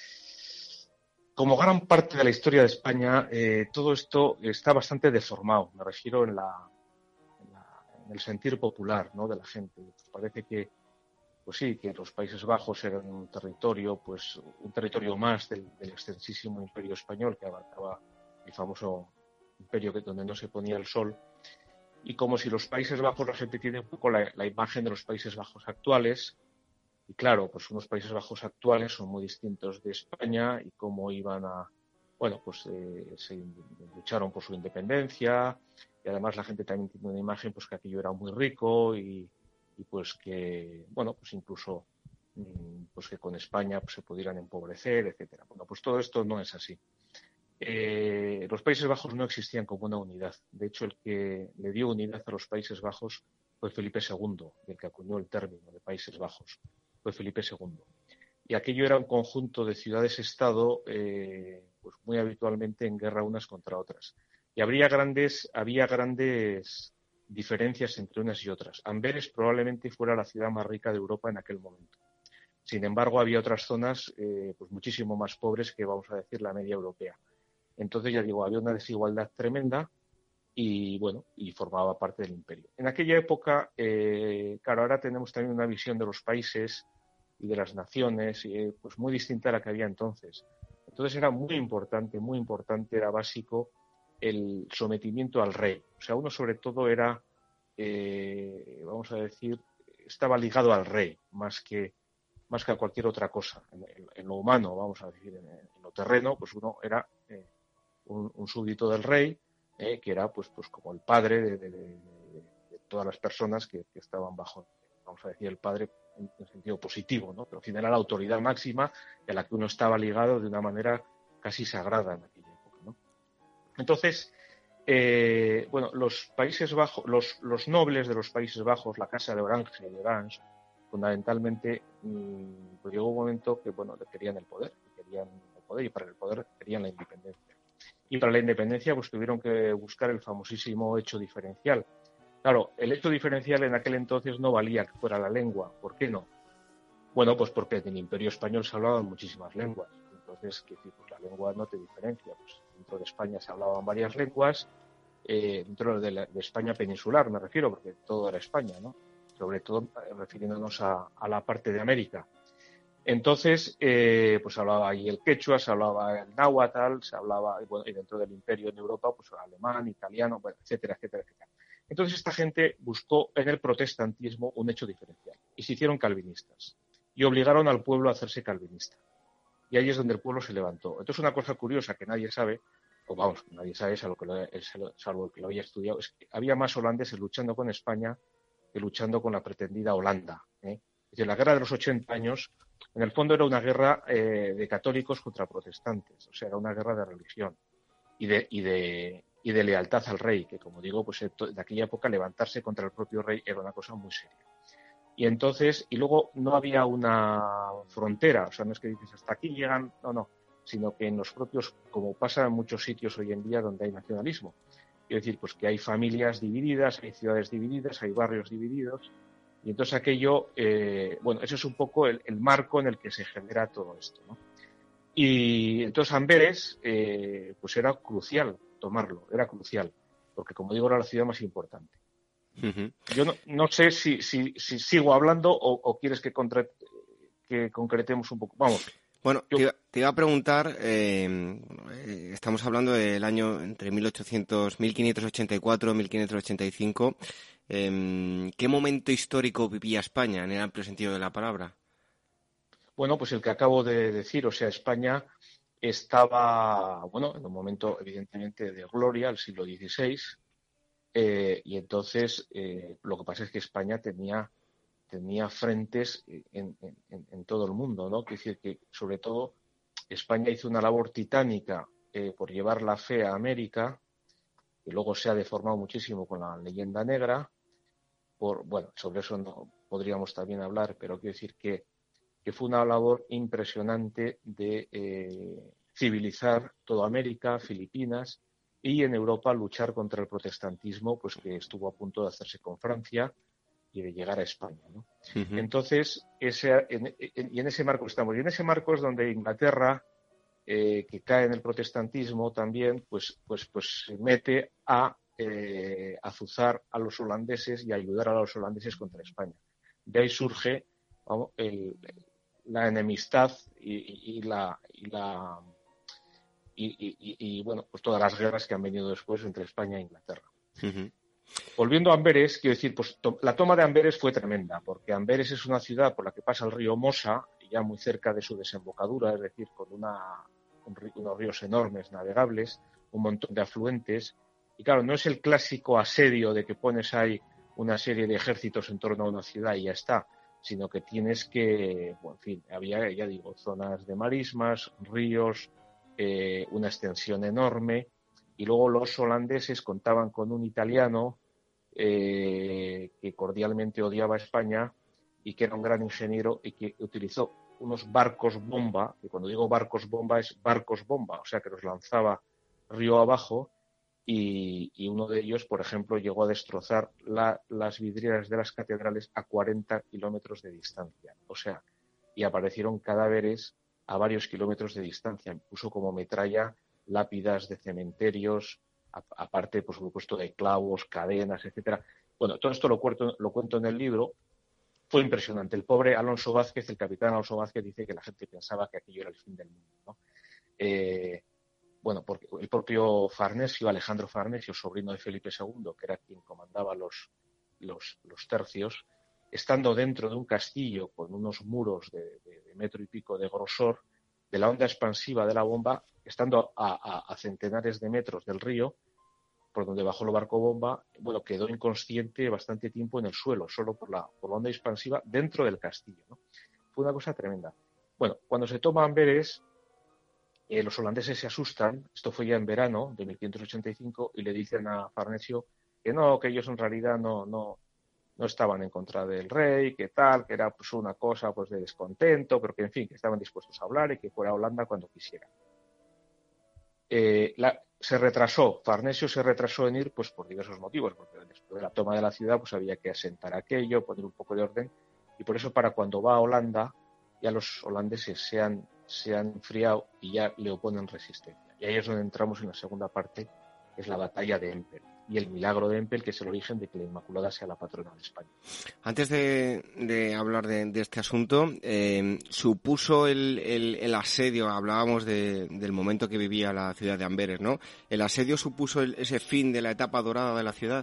Como gran parte de la historia de España, eh, todo esto está bastante deformado, me refiero en, la, en, la, en el sentir popular, ¿no?, de la gente. Pues parece que pues sí, que los Países Bajos eran un territorio, pues un territorio más del, del extensísimo Imperio Español que abarcaba el famoso imperio que donde no se ponía el sol. Y como si los Países Bajos, la gente tiene un poco la, la imagen de los Países Bajos actuales. Y claro, pues unos Países Bajos actuales son muy distintos de España y cómo iban a, bueno, pues eh, se lucharon por su independencia y además la gente también tiene una imagen pues que aquello era muy rico y, y pues que, bueno, pues incluso pues que con España pues, se pudieran empobrecer, etcétera. Bueno, pues todo esto no es así. Eh, los Países Bajos no existían como una unidad. De hecho, el que le dio unidad a los Países Bajos fue Felipe segundo, el que acuñó el término de Países Bajos. Fue Felipe segundo. Y aquello era un conjunto de ciudades-estado eh, pues muy habitualmente en guerra unas contra otras. Y habría grandes, había grandes diferencias entre unas y otras. Amberes probablemente fuera la ciudad más rica de Europa en aquel momento. Sin embargo, había otras zonas eh, pues muchísimo más pobres que, vamos a decir, la media europea. Entonces, ya digo, había una desigualdad tremenda y, bueno, y formaba parte del imperio. En aquella época, eh, claro, ahora tenemos también una visión de los países y de las naciones, eh, pues muy distinta a la que había entonces. Entonces era muy importante, muy importante, era básico el sometimiento al rey. O sea, uno sobre todo era, eh, vamos a decir, estaba ligado al rey, más que, más que a cualquier otra cosa. En, en, en lo humano, vamos a decir, en, en lo terreno, pues uno era eh, un, un súbdito del rey, eh, que era pues, pues como el padre de, de, de, de todas las personas que, que estaban bajo, vamos a decir, el padre en, en sentido positivo, ¿no? Pero al final era la autoridad máxima a la que uno estaba ligado de una manera casi sagrada en aquella época, ¿no? Entonces, eh, bueno, los Países Bajos, los, los nobles de los Países Bajos, la Casa de Orange y de Orange, fundamentalmente, mmm, pues llegó un momento que, bueno, querían el poder, querían el poder y para el poder querían la independencia. Y para la independencia, pues tuvieron que buscar el famosísimo hecho diferencial. Claro, el hecho diferencial en aquel entonces no valía que fuera la lengua. ¿Por qué no? Bueno, pues porque en el Imperio Español se hablaban muchísimas lenguas. Entonces, ¿qué decir? Pues la lengua no te diferencia. Pues dentro de España se hablaban varias lenguas, eh, dentro de, la, de España peninsular me refiero, porque todo era España, ¿no? Sobre todo eh, refiriéndonos a, a la parte de América. Entonces, eh, pues hablaba ahí el quechua, se hablaba el náhuatl, se hablaba, y, bueno, y dentro del imperio en Europa, pues alemán, italiano, bueno, etcétera, etcétera, etcétera. Entonces esta gente buscó en el protestantismo un hecho diferencial y se hicieron calvinistas y obligaron al pueblo a hacerse calvinista. Y ahí es donde el pueblo se levantó. Entonces una cosa curiosa que nadie sabe, o vamos, nadie sabe, salvo que lo, salvo el que lo haya estudiado, es que había más holandeses luchando con España que luchando con la pretendida Holanda, ¿eh? Es decir, la guerra de los ochenta años, en el fondo era una guerra eh, de católicos contra protestantes, o sea, era una guerra de religión y de, y de, y de lealtad al rey, que como digo, pues de aquella época levantarse contra el propio rey era una cosa muy seria. Y entonces, y luego no había una frontera, o sea, no es que dices hasta aquí llegan, no, no, sino que en los propios, como pasa en muchos sitios hoy en día donde hay nacionalismo, es decir, pues que hay familias divididas, hay ciudades divididas, hay barrios divididos, y entonces aquello, eh, bueno, ese es un poco el, el marco en el que se genera todo esto, ¿no? Y entonces Amberes, eh, pues era crucial tomarlo, era crucial, porque como digo, era la ciudad más importante. Uh-huh. Yo no, no sé si, si, si sigo hablando o, o quieres que, contra, que concretemos un poco. Vamos. Bueno, yo... te, iba, te iba a preguntar, eh, estamos hablando del año entre mil ochocientos, mil quinientos ochenta y cuatro y mil quinientos ochenta y cinco. Eh, ¿Qué momento histórico vivía España en el amplio sentido de la palabra? Bueno, pues el que acabo de decir, o sea, España estaba, bueno, en un momento evidentemente de gloria, el siglo dieciséis, eh, y entonces eh, lo que pasa es que España tenía, tenía frentes en, en, en todo el mundo, ¿no? Quiere decir que, sobre todo, España hizo una labor titánica eh, por llevar la fe a América, que luego se ha deformado muchísimo con la leyenda negra. Por, bueno, sobre eso no podríamos también hablar, pero quiero decir que, que fue una labor impresionante de eh, civilizar toda América, Filipinas, y en Europa luchar contra el protestantismo, pues que estuvo a punto de hacerse con Francia y de llegar a España, ¿no? Uh-huh. Entonces, ese, en, en, y en ese marco estamos. Y en ese marco es donde Inglaterra, eh, que cae en el protestantismo también, pues, pues, pues se mete a eh, azuzar a los holandeses y a ayudar a los holandeses contra España. De ahí surge, el, la enemistad y, y, y la y la y, y, y bueno, pues todas las guerras que han venido después entre España e Inglaterra. Uh-huh. Volviendo a Amberes, quiero decir, pues to- la toma de Amberes fue tremenda, porque Amberes es una ciudad por la que pasa el río Mosa, ya muy cerca de su desembocadura, es decir, con una, un, unos ríos enormes navegables, un montón de afluentes, y claro, no es el clásico asedio de que pones ahí una serie de ejércitos en torno a una ciudad y ya está, sino que tienes que, bueno, en fin, había, ya digo, zonas de marismas, ríos, eh, una extensión enorme, y luego los holandeses contaban con un italiano eh, que cordialmente odiaba a España y que era un gran ingeniero y que utilizó unos barcos bomba, y cuando digo barcos bomba es barcos bomba, o sea que los lanzaba río abajo, y, y uno de ellos, por ejemplo, llegó a destrozar la, las vidrieras de las catedrales a cuarenta kilómetros de distancia, o sea, y aparecieron cadáveres a varios kilómetros de distancia, puso como metralla lápidas de cementerios, a, aparte, por supuesto, de clavos, cadenas, etcétera. Bueno, todo esto lo cuento, lo cuento en el libro. Fue impresionante. El pobre Alonso Vázquez, el capitán Alonso Vázquez, dice que la gente pensaba que aquello era el fin del mundo, ¿no? Eh, bueno, porque el propio Farnesio, Alejandro Farnesio, sobrino de Felipe segundo, que era quien comandaba los, los, los tercios, estando dentro de un castillo con unos muros de, de, de metro y pico de grosor, de la onda expansiva de la bomba, estando a, a, a centenares de metros del río, por donde bajó el barco bomba, bueno, quedó inconsciente bastante tiempo en el suelo, solo por la, por la onda expansiva dentro del castillo, ¿no? Fue una cosa tremenda. Bueno, cuando se toma Amberes, eh, los holandeses se asustan, esto fue ya en verano de mil quinientos ochenta y cinco, y le dicen a Farnesio que no, que ellos en realidad no, no, no estaban en contra del rey, que tal, que era pues una cosa pues de descontento, pero que en fin, que estaban dispuestos a hablar y que fuera a Holanda cuando quisiera. Eh, la, se retrasó, Farnesio se retrasó en ir pues por diversos motivos, porque después de la toma de la ciudad pues había que asentar aquello, poner un poco de orden, y por eso para cuando va a Holanda ya los holandeses se han, se han enfriado y ya le oponen resistencia. Y ahí es donde entramos en la segunda parte, que es la batalla de Empel y el milagro de Empel, que es el origen de que la Inmaculada sea la patrona de España. Antes de, de hablar de, de este asunto, eh, supuso el, el, el asedio, hablábamos de, del momento que vivía la ciudad de Amberes, ¿no? ¿El asedio supuso el, ese fin de la etapa dorada de la ciudad?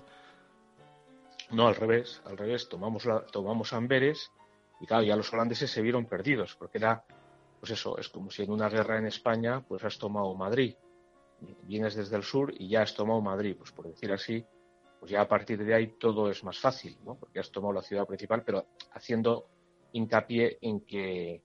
No, al revés, al revés, tomamos, la, tomamos Amberes y claro, ya los holandeses se vieron perdidos, porque era, pues eso, es como si en una guerra en España, pues has tomado Madrid. Vienes desde el sur y ya has tomado Madrid, pues por decir así, pues ya a partir de ahí todo es más fácil, ¿no? Porque has tomado la ciudad principal, pero haciendo hincapié en que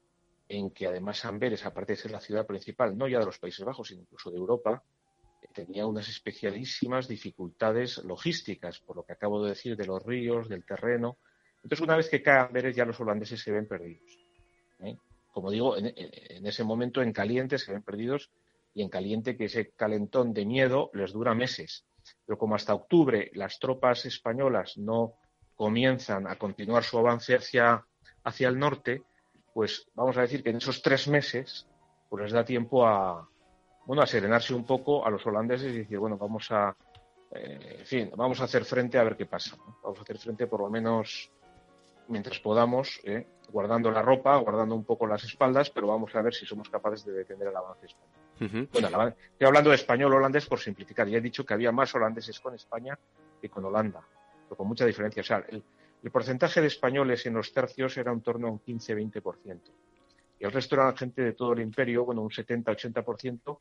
en que además Amberes, aparte de ser la ciudad principal, no ya de los Países Bajos, sino incluso de Europa, tenía unas especialísimas dificultades logísticas, por lo que acabo de decir, de los ríos, del terreno. Entonces, una vez que cae Amberes, ya los holandeses se ven perdidos, ¿eh? Como digo, en, en ese momento en caliente se ven perdidos, y en caliente que ese calentón de miedo les dura meses. Pero como hasta octubre las tropas españolas no comienzan a continuar su avance hacia, hacia el norte, pues vamos a decir que en esos tres meses pues les da tiempo a, bueno, a serenarse un poco a los holandeses y decir, bueno, vamos a, eh, en fin, vamos a hacer frente a ver qué pasa, ¿no? Vamos a hacer frente por lo menos mientras podamos, ¿eh? Guardando la ropa, guardando un poco las espaldas, pero vamos a ver si somos capaces de detener el avance español. Uh-huh. Bueno, la, estoy hablando de español-holandés por simplificar. Ya he dicho que había más holandeses con España que con Holanda, pero con mucha diferencia. O sea, el, el porcentaje de españoles en los tercios era en torno a un quince a veinte por ciento. Y el resto eran gente de todo el imperio, bueno, un setenta a ochenta por ciento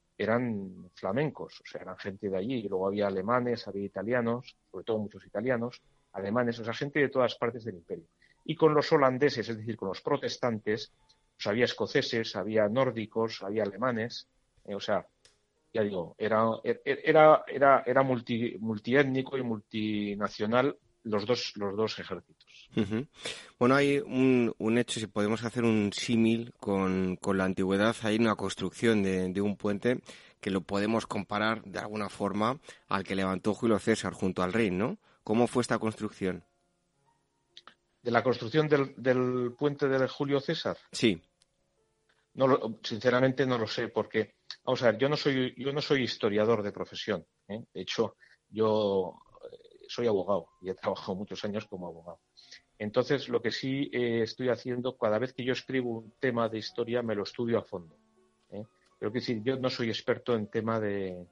eran flamencos, o sea, eran gente de allí. Y luego había alemanes, había italianos, sobre todo muchos italianos, alemanes, o sea, gente de todas partes del imperio. Y con los holandeses, es decir, con los protestantes, pues había escoceses, había nórdicos, había alemanes, eh, o sea, ya digo, era era era era multi, multiétnico y multinacional los dos los dos ejércitos. Uh-huh. Bueno, hay un, un hecho, si podemos hacer un símil con, con la antigüedad, hay una construcción de, de un puente que lo podemos comparar de alguna forma al que levantó Julio César junto al Rin, ¿no? ¿Cómo fue esta construcción? ¿De la construcción del, del puente de Julio César? Sí. No lo, sinceramente no lo sé, porque, vamos a ver, yo no soy, yo no soy historiador de profesión, ¿eh? De hecho, yo soy abogado y he trabajado muchos años como abogado. Entonces, lo que sí eh, estoy haciendo, cada vez que yo escribo un tema de historia, me lo estudio a fondo. ¿eh? Pero que decir, yo no soy experto en tema de,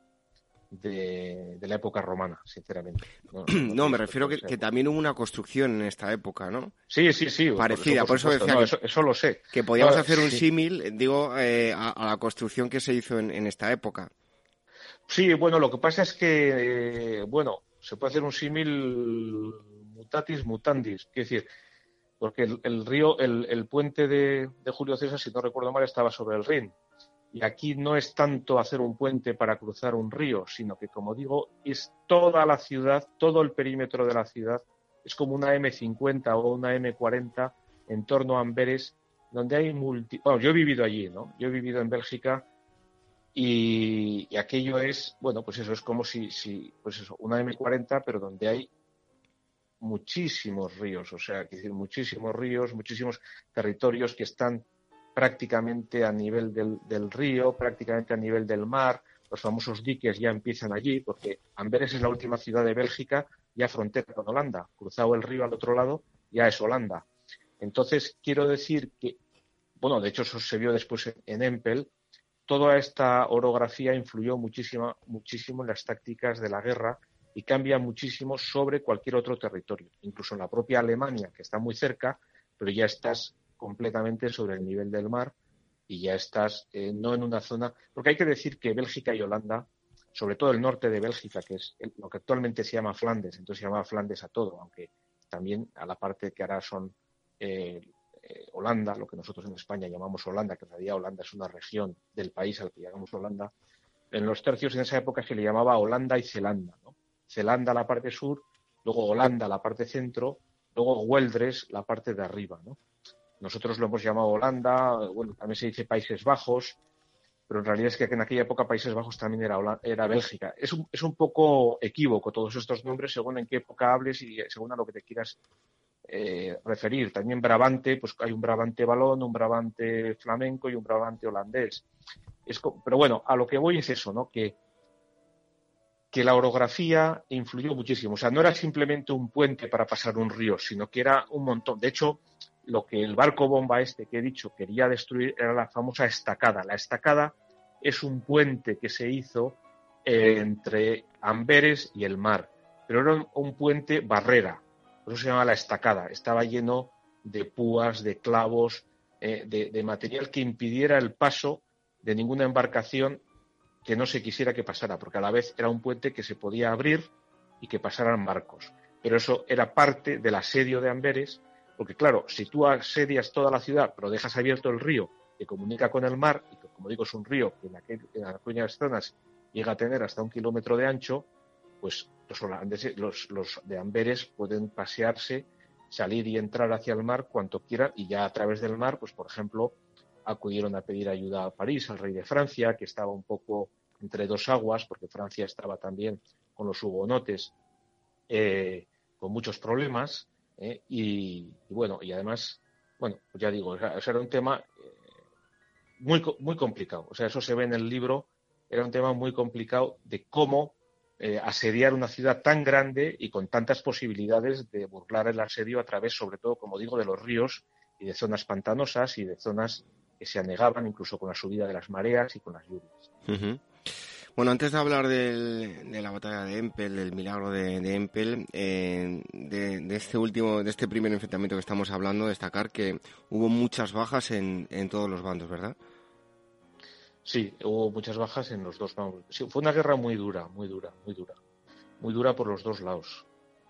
de, de la época romana, sinceramente. No, no, no me refiero que, que también hubo una construcción en esta época, ¿no? Sí, sí, sí. Parecida, por eso, por eso decía no, que, eso, eso lo sé. Que podíamos no, hacer un sí. símil, digo, eh, a, a la construcción que se hizo en, en esta época. Sí, bueno, lo que pasa es que, eh, bueno, se puede hacer un símil mutatis mutandis, es decir, porque el, el río, el, el puente de, de Julio César, si no recuerdo mal, estaba sobre el Rin. Y aquí no es tanto hacer un puente para cruzar un río, sino que, como digo, es toda la ciudad, todo el perímetro de la ciudad, es como una eme cincuenta o una eme cuarenta en torno a Amberes, donde hay multi... Bueno, yo he vivido allí, ¿no? Yo he vivido en Bélgica y, y aquello es, bueno, pues eso, es como si, si pues eso, una eme cuarenta, pero donde hay muchísimos ríos, o sea, es decir, muchísimos ríos, muchísimos territorios que están prácticamente a nivel del, del río, prácticamente a nivel del mar. Los famosos diques ya empiezan allí, porque Amberes es la última ciudad de Bélgica, ya frontera con Holanda. Cruzado el río al otro lado, ya es Holanda. Entonces, quiero decir que, bueno, de hecho eso se vio después en Empel, toda esta orografía influyó muchísimo, muchísimo en las tácticas de la guerra y cambia muchísimo sobre cualquier otro territorio. Incluso en la propia Alemania, que está muy cerca, pero ya estás completamente sobre el nivel del mar y ya estás eh, no en una zona... Porque hay que decir que Bélgica y Holanda, sobre todo el norte de Bélgica, que es el, lo que actualmente se llama Flandes, entonces se llama Flandes a todo, aunque también a la parte que ahora son eh, eh, Holanda, lo que nosotros en España llamamos Holanda, que en realidad Holanda es una región del país al que llamamos Holanda. En los tercios en esa época se le llamaba Holanda y Zelanda, ¿no? Zelanda la parte sur, luego Holanda la parte centro, luego Güeldres la parte de arriba, ¿no? Nosotros lo hemos llamado Holanda, bueno, también se dice Países Bajos, pero en realidad es que en aquella época Países Bajos también era, Holanda, era Bélgica. Es un, es un poco equívoco todos estos nombres según en qué época hables y según a lo que te quieras eh, referir. También Brabante, pues hay un Brabante valón, un Brabante flamenco y un Brabante holandés. Es, pero bueno, a lo que voy es eso, ¿no? Que que la orografía influyó muchísimo. O sea, no era simplemente un puente para pasar un río, sino que era un montón. De hecho, lo que el barco bomba este que he dicho quería destruir era la famosa estacada. La estacada es un puente que se hizo eh, entre Amberes y el mar, pero era un, un puente barrera. Por eso se llama la estacada. Estaba lleno de púas, de clavos, eh, de, de material que impidiera el paso de ninguna embarcación que no se quisiera que pasara, porque a la vez era un puente que se podía abrir y que pasaran barcos. Pero eso era parte del asedio de Amberes, porque claro, si tú asedias toda la ciudad, pero dejas abierto el río que comunica con el mar, y que como digo es un río que en, aquel, en aquellas zonas llega a tener hasta un kilómetro de ancho, pues los holandeses, los, los de Amberes pueden pasearse, salir y entrar hacia el mar cuanto quieran, y ya a través del mar, pues por ejemplo, acudieron a pedir ayuda a París, al rey de Francia, que estaba un poco entre dos aguas, porque Francia estaba también con los hugonotes eh, con muchos problemas, eh, y, y bueno, y además, bueno, ya digo, o sea, era un tema eh, muy, muy complicado. O sea, eso se ve en el libro, era un tema muy complicado de cómo eh, asediar una ciudad tan grande y con tantas posibilidades de burlar el asedio a través, sobre todo, como digo, de los ríos y de zonas pantanosas y de zonas que se anegaban incluso con la subida de las mareas y con las lluvias. Uh-huh. Bueno, antes de hablar del, de la batalla de Empel, del milagro de, de Empel, eh, de, de este último, de este primer enfrentamiento que estamos hablando, destacar que hubo muchas bajas en, en todos los bandos, ¿verdad? Sí, hubo muchas bajas en los dos bandos. Sí, fue una guerra muy dura, muy dura, muy dura, muy dura por los dos lados.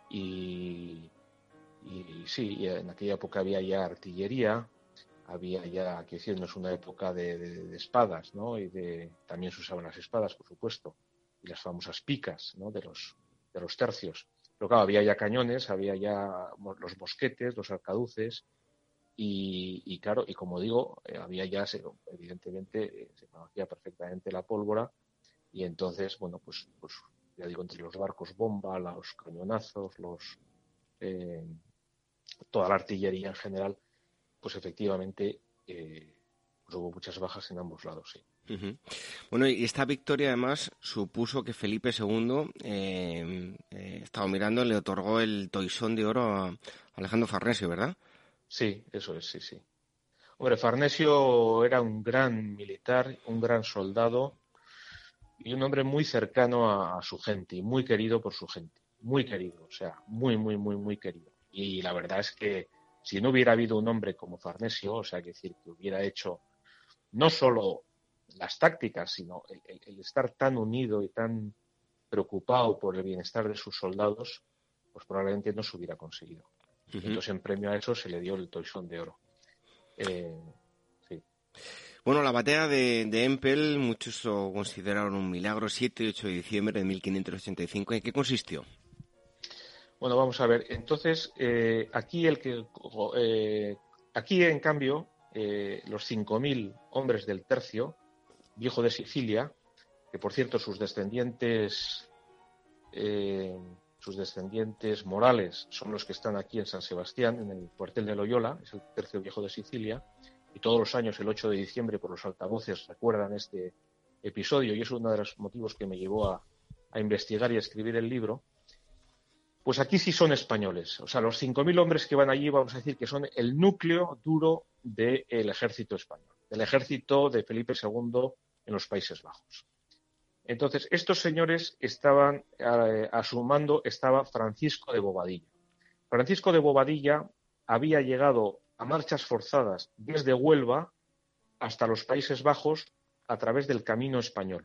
Y, y sí, en aquella época había ya artillería. Había ya, que decir, no es una época de, de, de espadas, ¿no? Y de, también se usaban las espadas, por supuesto, y las famosas picas, ¿no? De los, de los tercios. Pero claro, había ya cañones, había ya los mosquetes, los arcaduces, y, y claro, y como digo, eh, había ya, se, evidentemente, eh, se conocía perfectamente la pólvora, y entonces, bueno, pues, pues ya digo, entre los barcos bomba, los cañonazos, los eh, toda la artillería en general, pues efectivamente eh, pues hubo muchas bajas en ambos lados, sí. Uh-huh. Bueno, y esta victoria además supuso que Felipe segundo, eh, eh, estaba mirando, le otorgó el Toisón de Oro a Alejandro Farnesio, ¿verdad? Sí, eso es, sí, sí. Hombre, Farnesio era un gran militar, un gran soldado y un hombre muy cercano a, a su gente y muy querido por su gente. Muy querido, o sea, muy, muy, muy, muy querido. Y la verdad es que si no hubiera habido un hombre como Farnesio, o sea, que decir, que hubiera hecho no solo las tácticas, sino el, el, el estar tan unido y tan preocupado por el bienestar de sus soldados, pues probablemente no se hubiera conseguido. Uh-huh. Entonces, en premio a eso se le dio el Toisón de Oro. Eh, sí. Bueno, la batalla de, de Empel, muchos lo consideraron un milagro, siete y ocho de diciembre de mil quinientos ochenta y cinco. ¿En qué consistió? Bueno, vamos a ver. Entonces, eh, aquí el que, eh, aquí en cambio, eh, los cinco mil hombres del tercio viejo de Sicilia, que por cierto sus descendientes, eh, sus descendientes morales son los que están aquí en San Sebastián, en el cuartel de Loyola, es el tercio viejo de Sicilia, y todos los años, el ocho de diciembre, por los altavoces recuerdan este episodio, y es uno de los motivos que me llevó a, a investigar y a escribir el libro. Pues aquí sí son españoles. O sea, los cinco mil hombres que van allí, vamos a decir que son el núcleo duro del ejército español, del ejército de Felipe segundo en los Países Bajos. Entonces, estos señores estaban, eh, a su mando estaba Francisco de Bobadilla. Francisco de Bobadilla había llegado a marchas forzadas desde Huelva hasta los Países Bajos a través del Camino Español.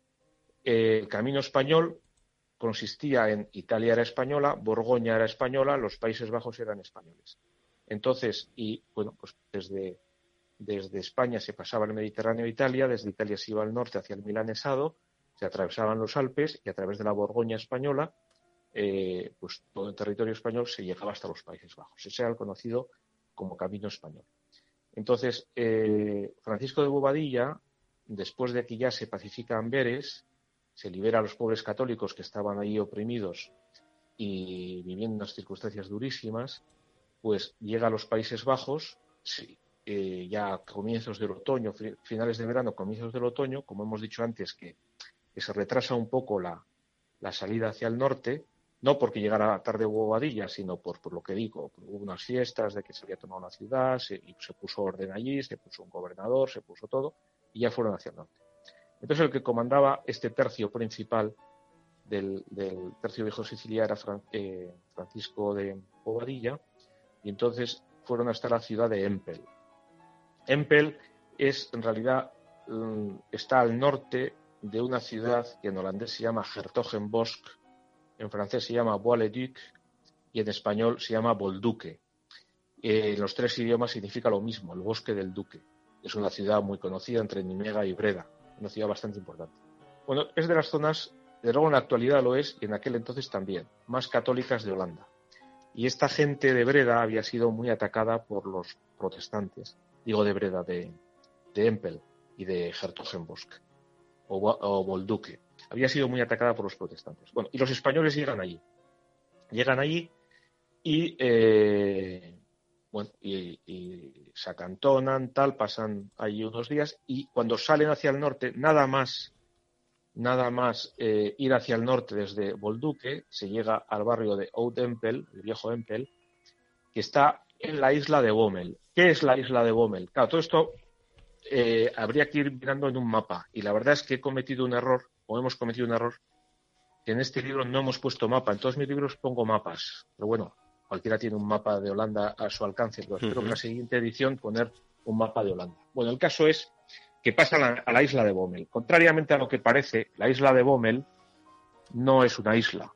Eh, el Camino Español consistía en Italia era española, Borgoña era española, los Países Bajos eran españoles. Entonces, y bueno, pues desde, desde España se pasaba el Mediterráneo a Italia, desde Italia se iba al norte hacia el Milanesado, se atravesaban los Alpes y a través de la Borgoña española, eh, pues todo el territorio español se llegaba hasta los Países Bajos. Ese era el conocido como Camino Español. Entonces, eh, Francisco de Bobadilla, después de que ya se pacifica Amberes, se libera a los pobres católicos que estaban ahí oprimidos y viviendo unas circunstancias durísimas, pues llega a los Países Bajos, sí, eh, ya a comienzos del otoño, finales de verano, comienzos del otoño, como hemos dicho antes, que, que se retrasa un poco la, la salida hacia el norte, no porque llegara tarde Bobadilla, sino por, por lo que digo, hubo unas fiestas de que se había tomado la ciudad, se, y se puso orden allí, se puso un gobernador, se puso todo, y ya fueron hacia el norte. Entonces el que comandaba este tercio principal del, del tercio viejo de Sicilia era Fran, eh, Francisco de Bobadilla, y entonces fueron hasta la ciudad de Empel. Empel es, en realidad, um, está al norte de una ciudad que en holandés se llama 's-Hertogenbosch, en francés se llama Bois-le-Duc y en español se llama Bolduque. Eh, en los tres idiomas significa lo mismo, el bosque del duque. Es una ciudad muy conocida entre Nimega y Breda, una ciudad bastante importante. Bueno, es de las zonas, de luego en la actualidad lo es, y en aquel entonces también, más católicas de Holanda. Y esta gente de Breda había sido muy atacada por los protestantes, digo de Breda, de, de Empel y de 's-Hertogenbosch, o, o Bolduque. Había sido muy atacada por los protestantes. Bueno, y los españoles llegan allí. Llegan allí y, eh, bueno, y, y se acantonan, tal, pasan allí unos días, y cuando salen hacia el norte, nada más, nada más eh, ir hacia el norte desde Bolduque, se llega al barrio de Oud-Empel, el viejo Empel, que está en la isla de Bommel. ¿Qué es la isla de Bommel? Claro, todo esto eh, habría que ir mirando en un mapa, y la verdad es que he cometido un error, o hemos cometido un error, que en este libro no hemos puesto mapa. En todos mis libros pongo mapas, pero bueno, cualquiera tiene un mapa de Holanda a su alcance, pero espero uh-huh. que en la siguiente edición poner un mapa de Holanda. Bueno, el caso es que pasan a, a la isla de Bommel. Contrariamente a lo que parece, la isla de Bommel no es una isla.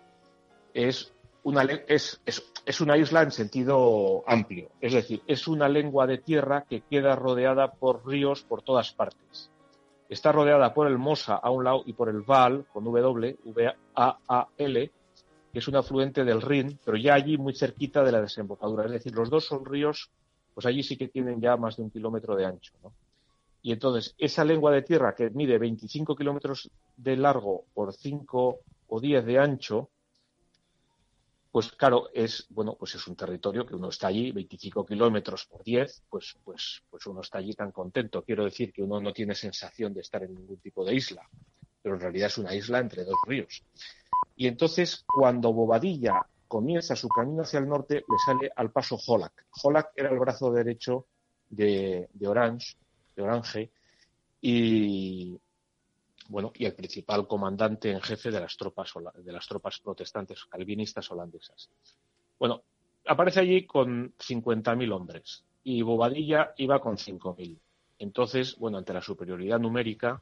Es una, es, es, es una isla en sentido amplio. Es decir, es una lengua de tierra que queda rodeada por ríos por todas partes. Está rodeada por el Mosa a un lado y por el Vaal, con W, V A A L, que es un afluente del Rin, pero ya allí muy cerquita de la desembocadura. Es decir, los dos son ríos, pues allí sí que tienen ya más de un kilómetro de ancho, ¿no? Y entonces, esa lengua de tierra que mide veinticinco kilómetros de largo por cinco o diez de ancho, pues claro, es bueno, pues es un territorio que uno está allí, veinticinco kilómetros por diez, pues, pues, pues uno está allí tan contento. Quiero decir que uno no tiene sensación de estar en ningún tipo de isla, pero en realidad es una isla entre dos ríos. Y entonces, cuando Bobadilla comienza su camino hacia el norte, le sale al paso Holac. Holac era el brazo derecho de, de Orange, de Orange, y bueno, y el principal comandante en jefe de las tropas de las tropas protestantes calvinistas holandesas. Bueno, aparece allí con cincuenta mil hombres y Bobadilla iba con cinco mil. Entonces, bueno, ante la superioridad numérica,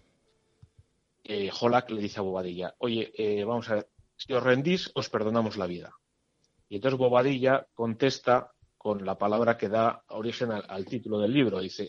eh, Holac le dice a Bobadilla, oye, eh, vamos a ver, si os rendís, os perdonamos la vida. Y entonces Bobadilla contesta con la palabra que da origen al, al título del libro. Dice,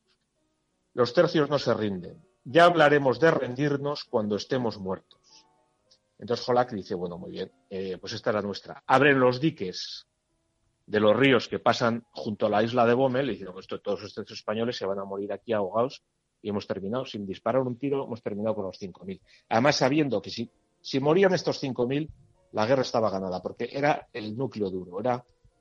los tercios no se rinden. Ya hablaremos de rendirnos cuando estemos muertos. Entonces Holac dice, bueno, muy bien, eh, pues esta es la nuestra. Abren los diques de los ríos que pasan junto a la isla de Bommel y dicen, pues esto, todos estos españoles se van a morir aquí ahogados y hemos terminado, sin disparar un tiro, hemos terminado con los cinco mil. Además sabiendo que si, si morían estos cinco mil, la guerra estaba ganada, porque era el núcleo duro, era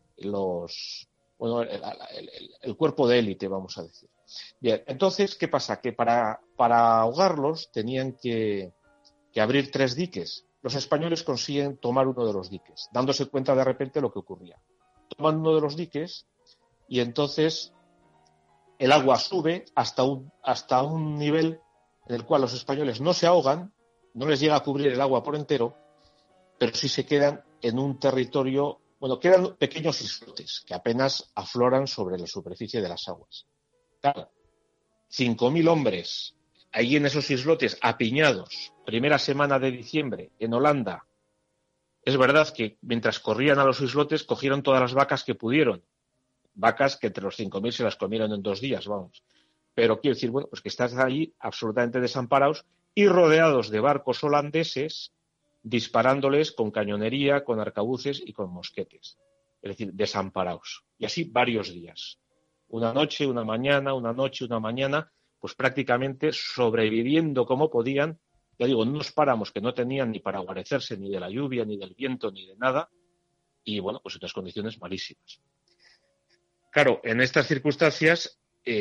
los, bueno, el, el, el, el cuerpo de élite, vamos a decir. Bien, entonces, ¿qué pasa? Que para, para ahogarlos tenían que, que abrir tres diques. Los españoles consiguen tomar uno de los diques, dándose cuenta de repente de lo que ocurría. Toman uno de los diques y entonces el agua sube hasta un, hasta un nivel en el cual los españoles no se ahogan, no les llega a cubrir el agua por entero, pero sí se quedan en un territorio, bueno, quedan pequeños islotes que apenas afloran sobre la superficie de las aguas. Claro, cinco mil hombres allí en esos islotes apiñados, primera semana de diciembre, en Holanda. Es verdad que mientras corrían a los islotes cogieron todas las vacas que pudieron. Vacas que entre los cinco mil se las comieron en dos días, vamos. Pero quiero decir, bueno, pues que estás allí absolutamente desamparados y rodeados de barcos holandeses disparándoles con cañonería, con arcabuces y con mosquetes. Es decir, desamparados. Y así varios días. Una noche, una mañana, una noche, una mañana, pues prácticamente sobreviviendo como podían. Ya digo, en unos páramos que no tenían ni para guarecerse ni de la lluvia, ni del viento, ni de nada. Y bueno, pues en unas condiciones malísimas. Claro, en estas circunstancias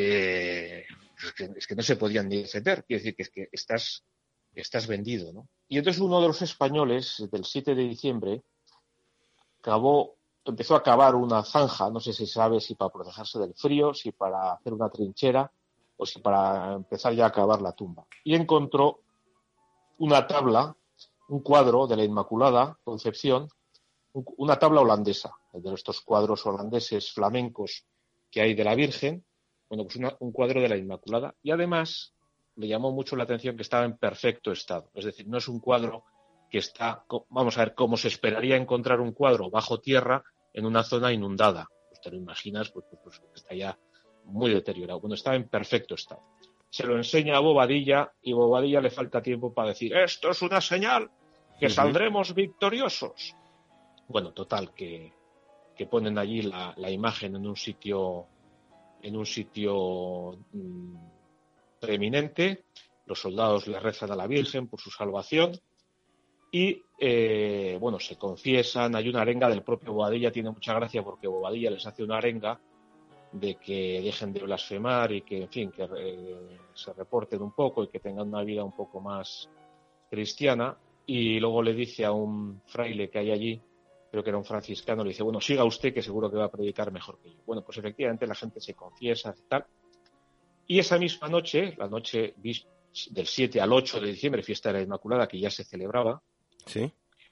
eh, es, que, es que no se podían ni defender. Quiere decir que es que estás, estás vendido, ¿no? Y entonces uno de los españoles, del siete de diciembre, cavó, empezó a cavar una zanja, no sé si sabe si para protegerse del frío, si para hacer una trinchera o si para empezar ya a cavar la tumba. Y encontró una tabla, un cuadro de la Inmaculada Concepción, una tabla holandesa, de estos cuadros holandeses flamencos que hay de la Virgen, bueno, pues una, un cuadro de la Inmaculada. Y además le llamó mucho la atención que estaba en perfecto estado. Es decir, no es un cuadro que está, vamos a ver, como se esperaría encontrar un cuadro bajo tierra en una zona inundada. Pues te lo imaginas, pues, pues, pues está ya muy deteriorado. Bueno, estaba en perfecto estado. Se lo enseña a Bobadilla y Bobadilla le falta tiempo para decir, esto es una señal, que uh-huh. saldremos victoriosos. Bueno, total, que, que ponen allí la, la imagen en un sitio, en un sitio mmm, preeminente. Los soldados le rezan a la Virgen por su salvación. Y, eh, bueno, se confiesan, hay una arenga del propio Bobadilla, tiene mucha gracia porque Bobadilla les hace una arenga de que dejen de blasfemar y que, en fin, que eh, se reporten un poco y que tengan una vida un poco más cristiana. Y luego le dice a un fraile que hay allí, creo que era un franciscano, le dice, bueno, siga usted que seguro que va a predicar mejor que yo. Bueno, pues efectivamente la gente se confiesa y tal. Y esa misma noche, la noche del siete al ocho de diciembre, fiesta de la Inmaculada, que ya se celebraba, sí.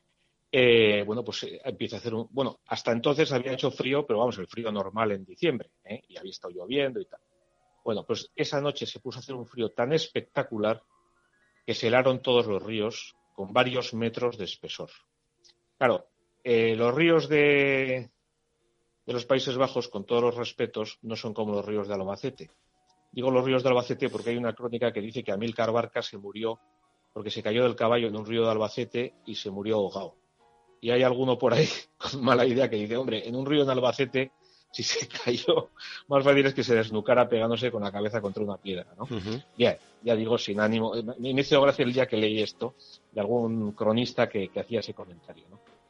Eh, bueno, pues eh, empieza a hacer un... Bueno, hasta entonces había hecho frío, pero vamos, el frío normal en diciembre, ¿eh? Y había estado lloviendo y tal. Bueno, pues esa noche se puso a hacer un frío tan espectacular que se helaron todos los ríos con varios metros de espesor. Claro, eh, los ríos de, de los Países Bajos, con todos los respetos, no son como los ríos de Albacete. Digo los ríos de Albacete porque hay una crónica que dice que Amílcar Barca se murió porque se cayó del caballo en un río de Albacete y se murió ahogado. Y hay alguno por ahí con mala idea que dice, hombre, en un río en Albacete, si se cayó, más fácil es que se desnucara pegándose con la cabeza contra una piedra, ¿no? Uh-huh. Bien, ya digo, sin ánimo. Me hizo gracia el día que leí esto de algún cronista que, que hacía ese comentario, ¿no?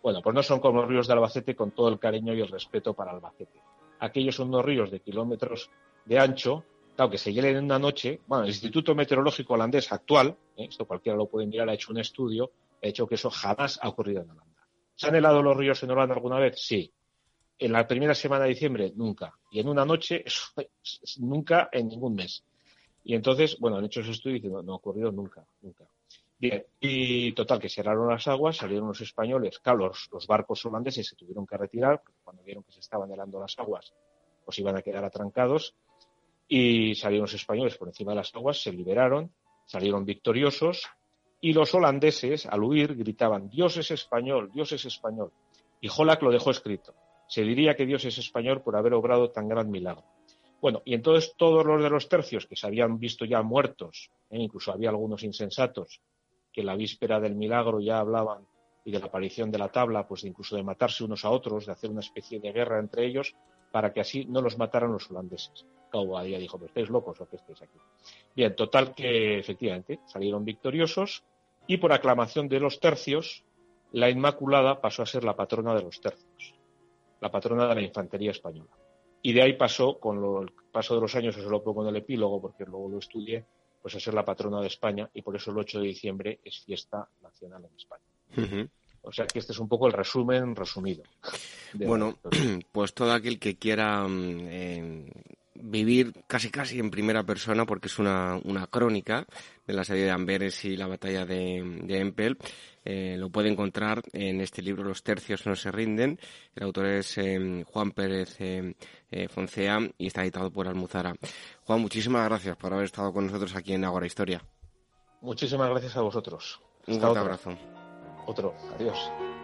Bueno, pues no son como los ríos de Albacete, con todo el cariño y el respeto para Albacete. Aquellos son unos ríos de kilómetros de ancho, claro, que se hielen en una noche. Bueno, el Instituto Meteorológico holandés actual, ¿eh? esto cualquiera lo puede mirar, ha hecho un estudio, ha hecho que eso jamás ha ocurrido en Holanda. ¿Se han helado los ríos en Holanda alguna vez? Sí. En la primera semana de diciembre, nunca. Y en una noche, eso, nunca en ningún mes. Y entonces, bueno, han hecho ese estudio y dicen, no, no ha ocurrido nunca, nunca. Bien, y total, que cerraron las aguas, salieron los españoles, claro, los, los barcos holandeses se tuvieron que retirar, porque cuando vieron que se estaban helando las aguas, pues iban a quedar atrancados, y salieron los españoles por encima de las aguas, se liberaron, salieron victoriosos, y los holandeses, al huir, gritaban, Dios es español, Dios es español. Y Holack lo dejó escrito. Se diría que Dios es español por haber obrado tan gran milagro. Bueno, y entonces todos los de los tercios que se habían visto ya muertos, ¿eh? Incluso había algunos insensatos, que la víspera del milagro ya hablaban y de la aparición de la tabla, pues incluso de matarse unos a otros, de hacer una especie de guerra entre ellos, para que así no los mataran los holandeses. Cabo ya dijo, ¿pero estáis locos o qué estáis aquí? Bien, total que efectivamente salieron victoriosos y por aclamación de los tercios, la Inmaculada pasó a ser la patrona de los tercios, la patrona de la infantería española. Y de ahí pasó, con lo, el paso de los años, eso lo pongo en el epílogo porque luego lo estudié, pues a ser la patrona de España, y por eso el ocho de diciembre es fiesta nacional en España. Uh-huh. O sea que este es un poco el resumen resumido. Bueno, pues todo aquel que quiera eh, vivir casi casi en primera persona, porque es una, una crónica de la serie de Amberes y la batalla de, de Empel, eh, lo puede encontrar en este libro, Los tercios no se rinden. El autor es eh, Juan Pérez eh, eh, Foncea y está editado por Almuzara. Juan, muchísimas gracias por haber estado con nosotros aquí en Ágora Historia. Muchísimas gracias a vosotros. Un fuerte abrazo. Otro. Adiós.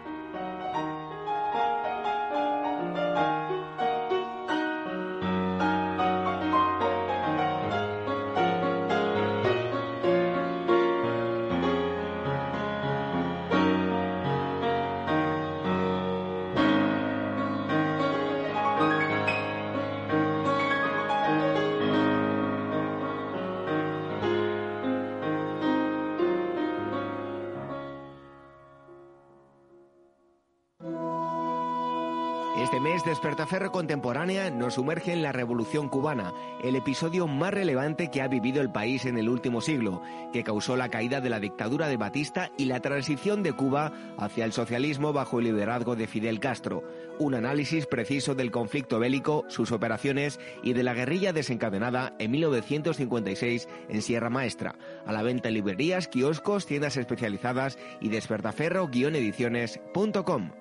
Este mes, Despertaferro Contemporánea nos sumerge en la Revolución Cubana, el episodio más relevante que ha vivido el país en el último siglo, que causó la caída de la dictadura de Batista y la transición de Cuba hacia el socialismo bajo el liderazgo de Fidel Castro. Un análisis preciso del conflicto bélico, sus operaciones y de la guerrilla desencadenada en mil novecientos cincuenta y seis en Sierra Maestra. A la venta en librerías, kioscos, tiendas especializadas y despertaferro guion ediciones punto com.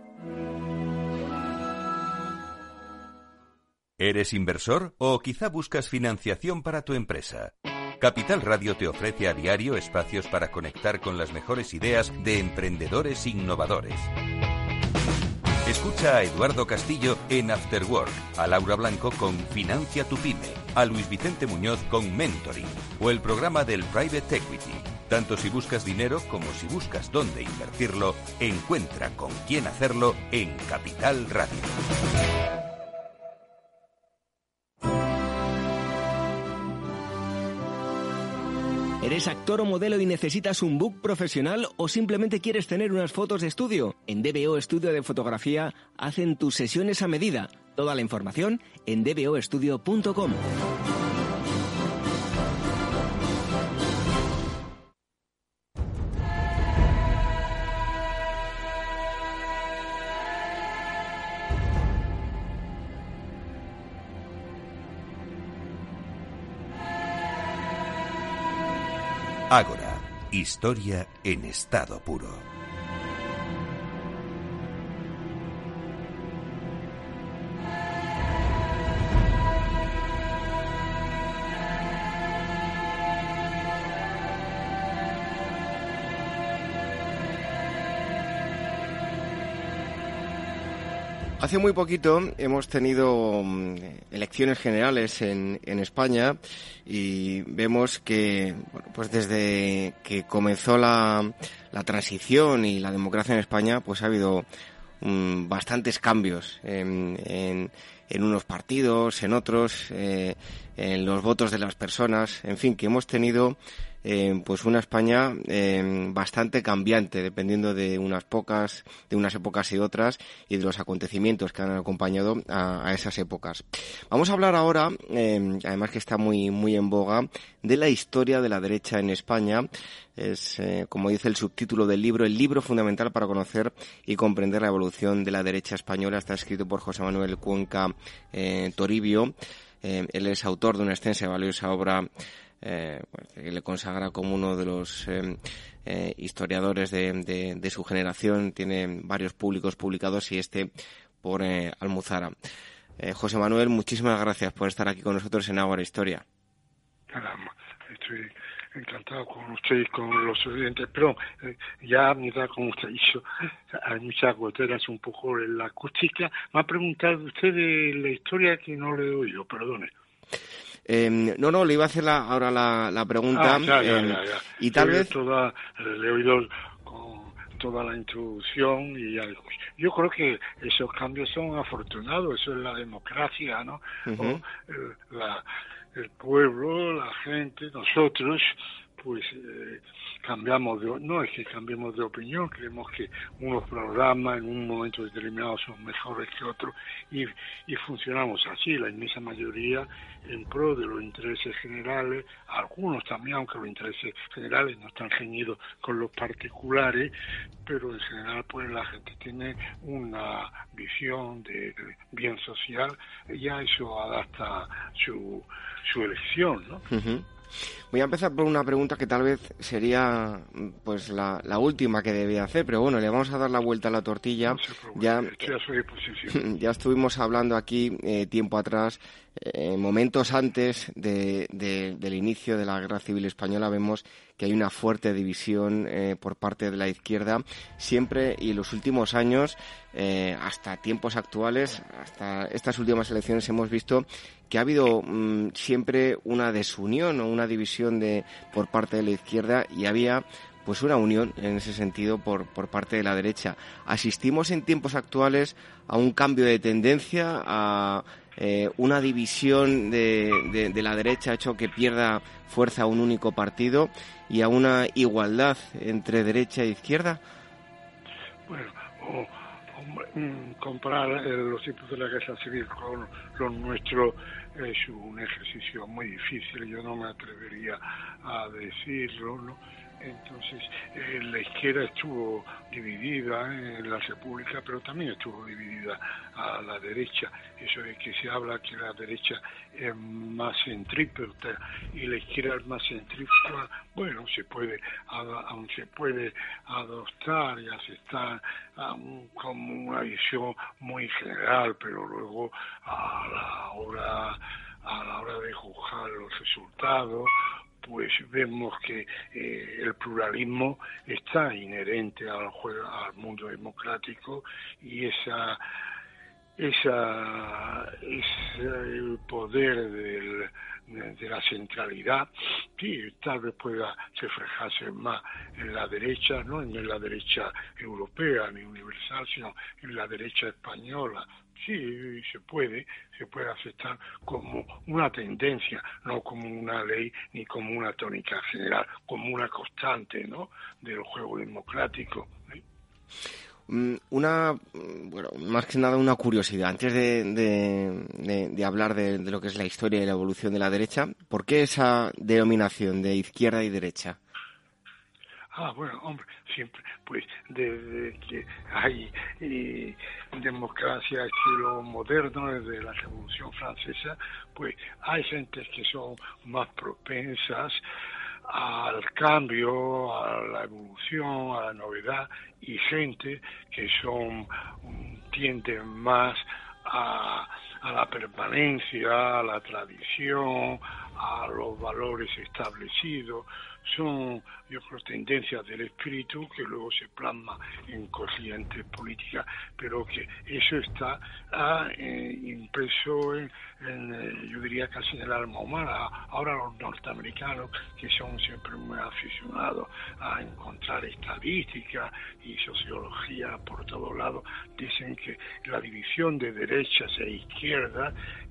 ¿Eres inversor o quizá buscas financiación para tu empresa? Capital Radio te ofrece a diario espacios para conectar con las mejores ideas de emprendedores innovadores. Escucha a Eduardo Castillo en After Work, a Laura Blanco con Financia tu Pyme, a Luis Vicente Muñoz con Mentoring o el programa del Private Equity. Tanto si buscas dinero como si buscas dónde invertirlo, encuentra con quién hacerlo en Capital Radio. ¿Eres actor o modelo y necesitas un book profesional o simplemente quieres tener unas fotos de estudio? En D B O Estudio de Fotografía hacen tus sesiones a medida. Toda la información en d b o estudio punto com. Ágora, historia en estado puro. Hace muy poquito hemos tenido elecciones generales en, en España y vemos que, bueno, pues desde que comenzó la, la transición y la democracia en España, pues ha habido um, bastantes cambios en, en, en unos partidos, en otros, eh, en los votos de las personas, en fin, que hemos tenido eh, pues una España eh, bastante cambiante, dependiendo de unas pocas, de unas épocas y otras, y de los acontecimientos que han acompañado a, a esas épocas. Vamos a hablar ahora, eh, además que está muy, muy en boga, de la historia de la derecha en España. Es, eh, como dice el subtítulo del libro, el libro fundamental para conocer y comprender la evolución de la derecha española. Está escrito por José Manuel Cuenca eh, Toribio. Eh, él es autor de una extensa y valiosa obra eh, que le consagra como uno de los eh, eh, historiadores de, de, de su generación. Tiene varios públicos publicados y este por eh, Almuzara. Eh, José Manuel, muchísimas gracias por estar aquí con nosotros en Ágora Historia. Caramba, estoy encantado con usted y con los oyentes, pero eh, ya mira, como usted hizo, hay muchas goteras un poco en la acústica. Me ha preguntado usted de la historia que no le he oído, perdone. Eh, no, no, le iba a hacer la, ahora la, la pregunta. Ah, ya, ya, eh, ya, ya. Y tal le vez... Toda, le he oído con toda la introducción y algo. Yo creo que esos cambios son afortunados, eso es la democracia, ¿no? Uh-huh. O, eh, la... el pueblo, la gente, nosotros, pues eh, cambiamos de, no es que cambiemos de opinión, creemos que unos programas en un momento determinado son mejores que otros y, y funcionamos así, la inmensa mayoría en pro de los intereses generales, algunos también, aunque los intereses generales no están reñidos con los particulares, pero en general pues la gente tiene una visión de, de bien social y ya eso adapta su, su elección, ¿no? Uh-huh. Voy a empezar por una pregunta que tal vez sería pues la, la última que debía hacer, pero bueno, le vamos a dar la vuelta a la tortilla. No ya, estoy a su disposición. Ya estuvimos hablando aquí eh, tiempo atrás, eh, momentos antes de, de, del inicio de la Guerra Civil Española, vemos que hay una fuerte división eh, por parte de la izquierda, siempre y en los últimos años, eh, hasta tiempos actuales, hasta estas últimas elecciones hemos visto que ha habido mmm, siempre una desunión o una división de por parte de la izquierda y había pues una unión en ese sentido por, por parte de la derecha. ¿Asistimos en tiempos actuales a un cambio de tendencia, a eh, una división de, de, de la derecha ha hecho que pierda fuerza un único partido y a una igualdad entre derecha e izquierda? Bueno, oh, oh, comparar eh, los tipos de la guerra civil con los nuestros es un ejercicio muy difícil, yo no me atrevería a decirlo, ¿no? Entonces, eh, la izquierda estuvo dividida en la República, pero también estuvo dividida a la derecha. Eso es que se habla que la derecha es más centrípeta y la izquierda es más centrífuga. Bueno, se puede, aún se puede adoptar y aceptar um, como una visión muy general, pero luego a la hora, a la hora de juzgar los resultados, pues vemos que eh, el pluralismo está inherente al juego, al mundo democrático y esa esa es el poder del, de, de la centralidad, sí, tal vez pueda reflejarse más en la derecha, no en la derecha europea ni universal, sino en la derecha española. Sí, se puede, se puede aceptar como una tendencia, no como una ley ni como una tónica general, como una constante, ¿no?, del juego democrático, ¿eh? Una, bueno, más que nada una curiosidad, antes de, de, de, de hablar de, de lo que es la historia y la evolución de la derecha, ¿por qué esa denominación de izquierda y derecha? Ah, bueno, hombre, siempre, pues, desde que hay eh, democracia estilo moderno, desde la Revolución Francesa, pues hay gentes que son más propensas al cambio, a la evolución, a la novedad, y gente que son tienden más a, a la permanencia, a la tradición, a los valores establecidos. Son, yo creo, tendencias del espíritu que luego se plasma en corrientes políticas, pero que eso está ah, eh, impreso en, en eh, yo diría casi en el alma humana. Ahora los norteamericanos, que son siempre muy aficionados a encontrar estadística y sociología por todos lados, dicen que la división de derechas e izquierdas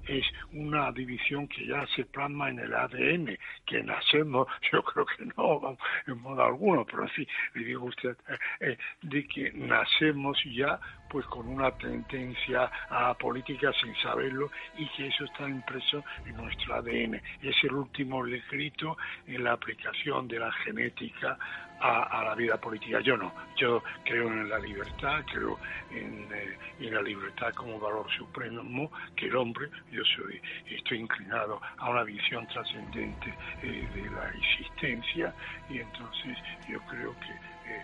es una división que ya se plasma en el A D N, que nacemos, yo creo que no, en modo alguno, pero en fin, le digo a usted, eh, eh, de que nacemos ya pues con una tendencia a política sin saberlo y que eso está impreso en nuestro A D N. Es el último escrito en la aplicación de la genética a, a la vida política. Yo no, yo creo en la libertad, creo en, eh, en la libertad como valor supremo, que el hombre, yo soy, estoy inclinado a una visión trascendente eh, de la existencia, y entonces yo creo que eh,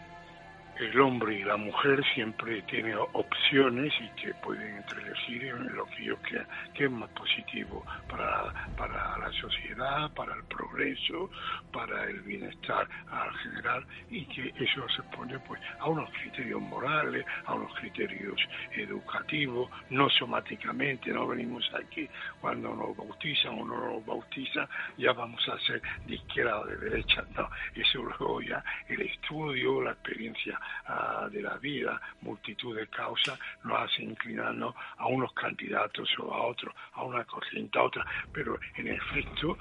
el hombre y la mujer siempre tienen opciones y que pueden elegir en lo que yo creo que es más positivo para, para la sociedad, para el progreso, para el bienestar general, y que eso responde pues a unos criterios morales, a unos criterios educativos, no somáticamente. No venimos aquí cuando nos bautizan o no nos bautizan, ya vamos a ser de izquierda o de derecha, no, eso luego ya el estudio, la experiencia de la vida, multitud de causas, nos hace inclinarnos a unos candidatos o a otros, a una corriente, a otra, pero en efecto,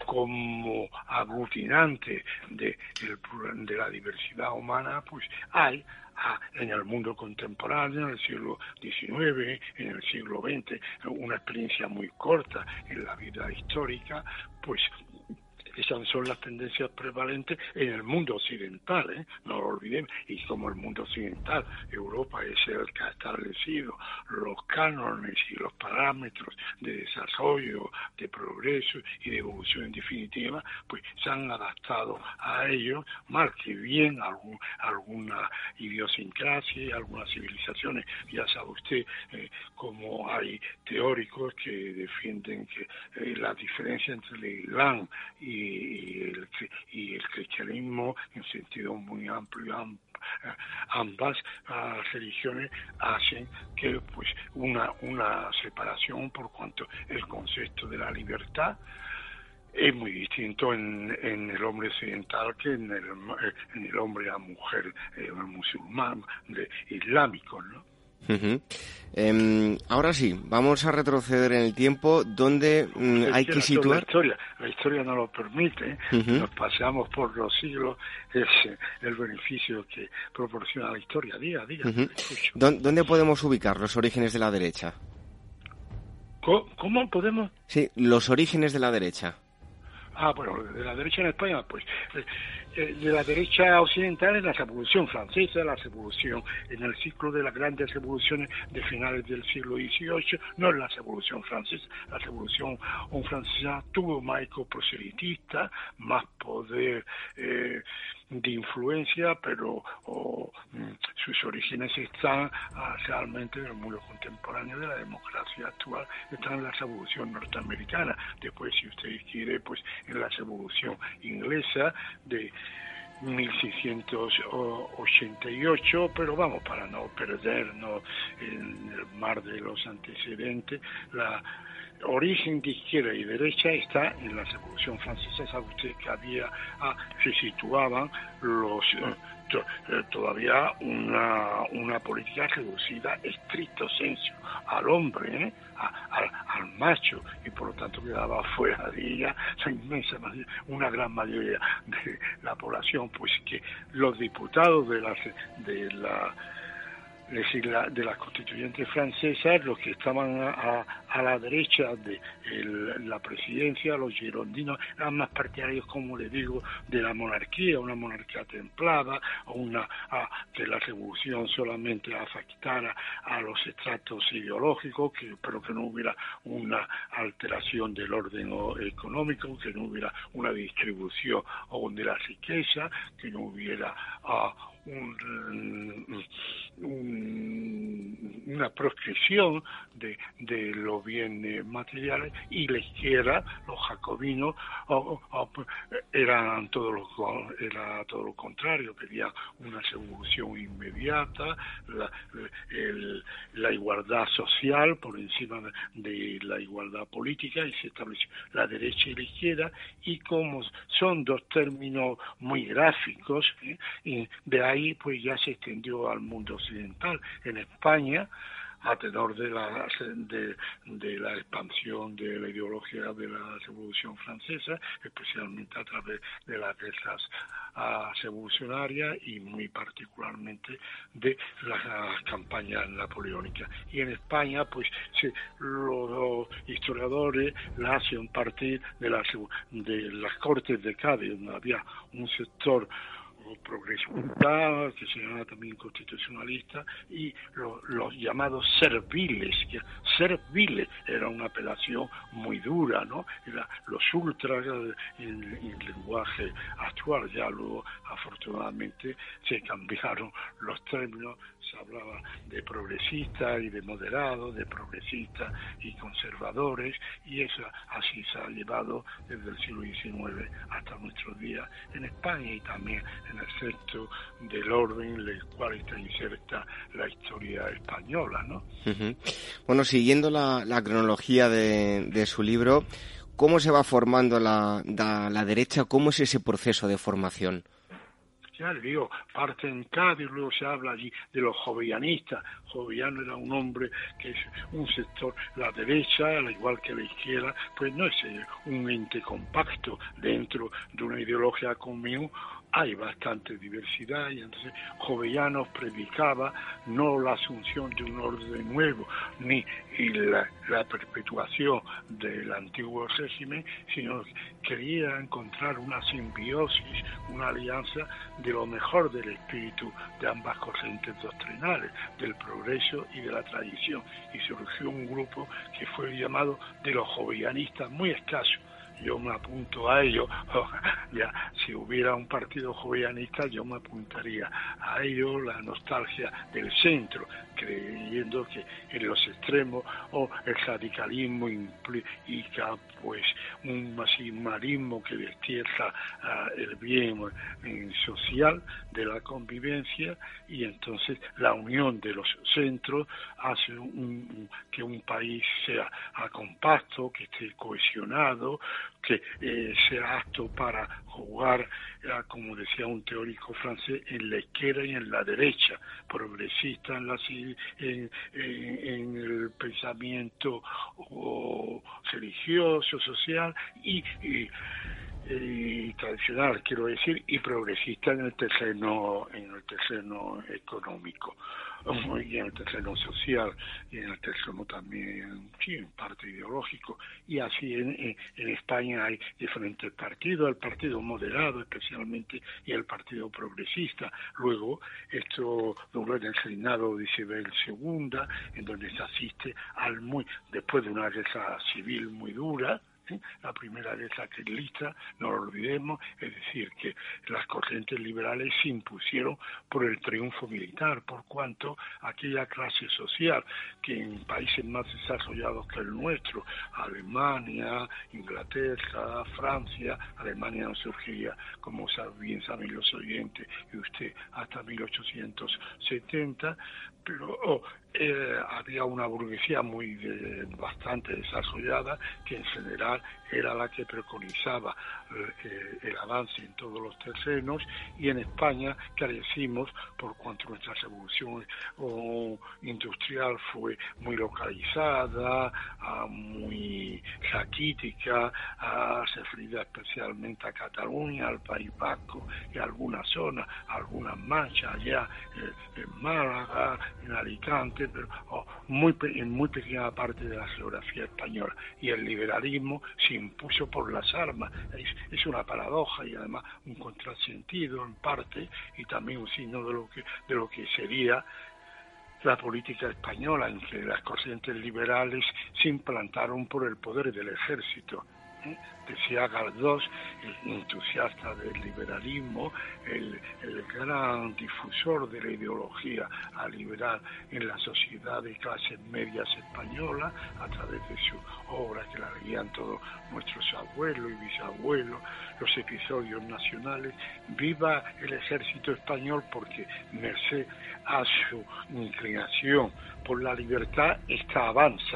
como aglutinante de, el, de la diversidad humana, pues hay ah, en el mundo contemporáneo, en el siglo diecinueve, en el siglo veinte, una experiencia muy corta en la vida histórica, pues esas son las tendencias prevalentes en el mundo occidental, ¿eh? No lo olvidemos. Y como el mundo occidental, Europa es el que ha establecido los cánones y los parámetros de desarrollo, de progreso y de evolución en definitiva, pues se han adaptado a ellos, mal que bien, algún, alguna idiosincrasia y algunas civilizaciones. Ya sabe usted, eh, como hay teóricos que defienden que eh, la diferencia entre el Islam y Y el, y el cristianismo en sentido muy amplio, amb, ambas uh, religiones hacen que pues una una separación, por cuanto el concepto de la libertad es muy distinto en, en el hombre occidental que en el, en el hombre a mujer eh, musulmán de, islámico, ¿no? Uh-huh. Eh, ahora sí, vamos a retroceder en el tiempo, donde mm, hay que, que situar... La historia, la historia no lo permite, uh-huh. Nos paseamos por los siglos, es el beneficio que proporciona la historia. Diga, diga. Uh-huh. ¿Dónde podemos ubicar los orígenes de la derecha? ¿Cómo, ¿Cómo podemos...? Sí, los orígenes de la derecha. Ah, bueno, de la derecha en España, pues... Eh, de la derecha occidental en la Revolución Francesa, la revolución en el ciclo de las grandes revoluciones de finales del siglo dieciocho, no es la Revolución Francesa. La Revolución Francesa tuvo más ecoproselitista, más poder eh, de influencia, pero oh, sus orígenes están ah, realmente en el mundo contemporáneo de la democracia actual, están en la Revolución Norteamericana. Después, si usted quiere, pues en la Revolución Inglesa de mil seiscientos ochenta y ocho, pero vamos, para no perdernos en el mar de los antecedentes, la origen de izquierda y derecha está en la Revolución Francesa. Sabe usted que había, ah, se situaban los eh, to, eh, todavía una una política reducida estricto sensu al hombre, ¿eh? a, al, al macho, y por lo tanto quedaba fuera de ella la inmensa mayoría, una gran mayoría de la población, pues que los diputados de la de la de las constituyentes francesas, los que estaban a, a la derecha de el, la presidencia, los girondinos, eran más partidarios, como le digo, de la monarquía, una monarquía templada, una a, que la revolución solamente afectara a los estratos ideológicos, que, pero que no hubiera una alteración del orden económico, que no hubiera una distribución de la riqueza, que no hubiera uh, Un, un, una proscripción de, de los bienes materiales, y la izquierda, los jacobinos, oh, oh, eran todo lo, era todo lo contrario, querían una revolución inmediata, la, el, la igualdad social por encima de, de la igualdad política, y se estableció la derecha y la izquierda, y como son dos términos muy gráficos, ¿eh? Y de ahí pues ya se extendió al mundo occidental. En España a tenor de la de, de la expansión de la ideología de la Revolución Francesa, especialmente a través de las guerras uh, revolucionarias y muy particularmente de las uh, campañas napoleónicas. Y en España, pues sí, los, los historiadores la hacen partir de las de las Cortes de Cádiz, donde había un sector progresista, que se llama también constitucionalista, y lo, los llamados serviles, que serviles era una apelación muy dura, ¿no? Era los ultras en, en lenguaje actual. Ya luego afortunadamente se cambiaron los términos, se hablaba de progresistas y de moderados, de progresistas y conservadores, y eso así se ha llevado desde el siglo diecinueve hasta nuestros días en España, y también en el centro del orden en el cual está inserta la historia española, ¿no? Uh-huh. Bueno, siguiendo la, la cronología de, de su libro, ¿cómo se va formando la, la, la derecha? ¿Cómo es ese proceso de formación? Ya le digo, parte en Cádiz, luego se habla allí de los jovellanistas. Jovellano era un hombre que es un sector, la derecha, al igual que la izquierda, pues no es un ente compacto dentro de una ideología común. Hay bastante diversidad, y entonces Jovellanos predicaba no la asunción de un orden nuevo ni y la, la perpetuación del antiguo régimen, sino que quería encontrar una simbiosis, una alianza de lo mejor del espíritu de ambas corrientes doctrinales, del progreso y de la tradición, y surgió un grupo que fue llamado de los jovellanistas, muy escaso. Yo me apunto a ello. Ya, si hubiera un partido jovellanísta, yo me apuntaría a ello, la nostalgia del centro, creyendo que en los extremos o el radicalismo implica pues un maximalismo que destierra uh, el bien eh, social de la convivencia, y entonces la unión de los centros hace un, un, que un país sea uh, compacto, que esté cohesionado, que eh, sea apto para jugar, eh, como decía un teórico francés, en la izquierda y en la derecha, progresista en, la, en, en, en el pensamiento oh, religioso, social y, y y tradicional, quiero decir, y progresista en el terreno en el terreno económico, y en el terreno social, y en el terreno también, sí, en parte ideológico. Y así en, en, en España hay diferentes partidos, el partido moderado especialmente y el partido progresista. Luego, esto durante el reinado de Isabel segunda, en donde se asiste al muy, después de una guerra civil muy dura, ¿sí? La primera guerra carlista, no lo olvidemos, es decir, que las corrientes liberales se impusieron por el triunfo militar, por cuanto aquella clase social que en países más desarrollados que el nuestro, Alemania, Inglaterra, Francia, Alemania no surgiría, como bien saben los oyentes y usted, hasta mil ochocientos setenta, pero oh, eh, había una burguesía muy de, bastante desarrollada, que en general era la que preconizaba eh, el avance en todos los terrenos, y en España carecimos, por cuanto nuestra revolución oh, industrial fue muy localizada, ah, muy raquítica, ah, referida especialmente a Cataluña, al País Vasco y a algunas zonas, algunas manchas allá eh, en Málaga, en Alicante, pero oh, muy en muy pequeña parte de la geografía española, y el liberalismo se impuso por las armas. Es, es una paradoja y además un contrasentido en parte, y también un signo de lo que de lo que sería la política española, en que las corrientes liberales se implantaron por el poder del ejército. ¿Eh? Decía Galdós, el entusiasta del liberalismo, el, el gran difusor de la ideología liberal en la sociedad de clases medias española, a través de su obra que la leían todos nuestros abuelos y bisabuelos, los episodios nacionales. Viva el ejército español, porque merced a su inclinación por la libertad, esta avanza, ¿no?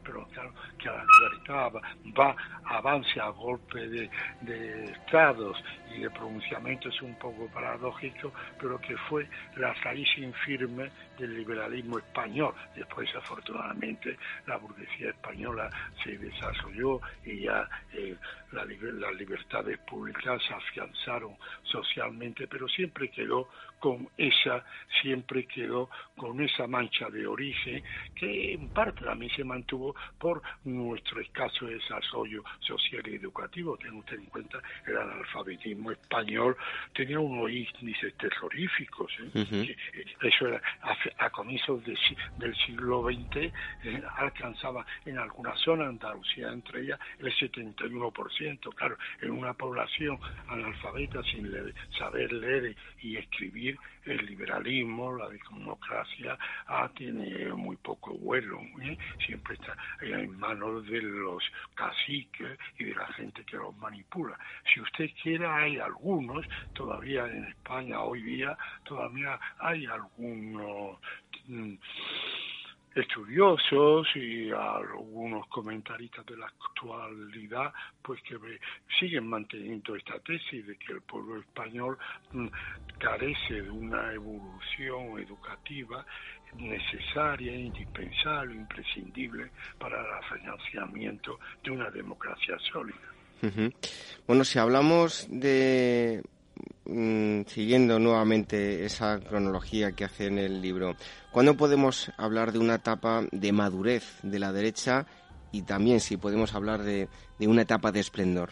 pero claro que la libertad va, va avance a golpe de, de estados y de pronunciamiento es un poco paradójico, pero que fue la raíz infirme del liberalismo español. Después, afortunadamente, la burguesía española se desarrolló y ya eh, la, las libertades públicas se afianzaron socialmente, pero siempre quedó con esa, siempre quedó con esa mancha de origen que en parte también se mantuvo por nuestro escaso desarrollo social y educativo. Tenga usted en cuenta el analfabetismo español tenía unos índices terroríficos, ¿eh? Uh-huh. Eso era a, a comienzos de, del siglo veinte, eh, alcanzaba en algunas zonas, Andalucía entre ellas, el setenta y uno por ciento. Claro, en una población analfabeta sin leer, saber leer y escribir, el liberalismo, la democracia ah, tiene muy poco vuelo, ¿eh? Siempre está en manos de los caciques y de la gente que los manipula. Si usted quiere, hay algunos, todavía en España hoy día, todavía hay algunos mm, estudiosos y algunos comentaristas de la actualidad pues que siguen manteniendo esta tesis de que el pueblo español mm, carece de una evolución educativa necesaria, indispensable, imprescindible para el financiamiento de una democracia sólida. Uh-huh. Bueno, si hablamos de mm, siguiendo nuevamente esa cronología que hace en el libro, ¿cuándo podemos hablar de una etapa de madurez de la derecha y también si podemos hablar de, de una etapa de esplendor?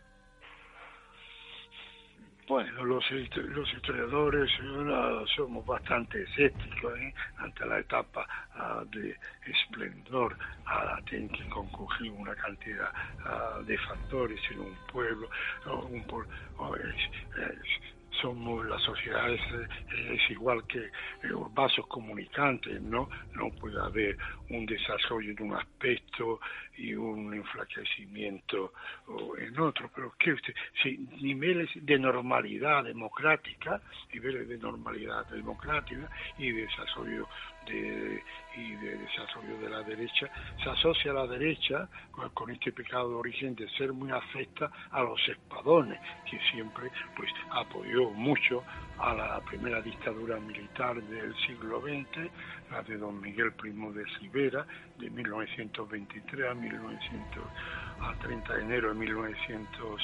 Bueno, los, los historiadores uh, somos bastante escépticos ¿eh? ante la etapa uh, de esplendor. Uh, tienen que concurrir una cantidad uh, de factores en un pueblo. Uh, un pueblo uh, es, es, somos la sociedad es, es igual que los vasos comunicantes, ¿no? No puede haber un desarrollo en un aspecto y un enflaquecimiento en otro, pero que usted, si niveles de normalidad democrática, niveles de normalidad democrática y de desarrollo de y de desarrollo de la derecha, se asocia a la derecha con, con este pecado de origen de ser muy afecta a los espadones, que siempre pues apoyó mucho a la primera dictadura militar del siglo veinte, la de don Miguel Primo de Rivera, de mil novecientos veintitrés a mil novecientos a treinta de enero de mil novecientos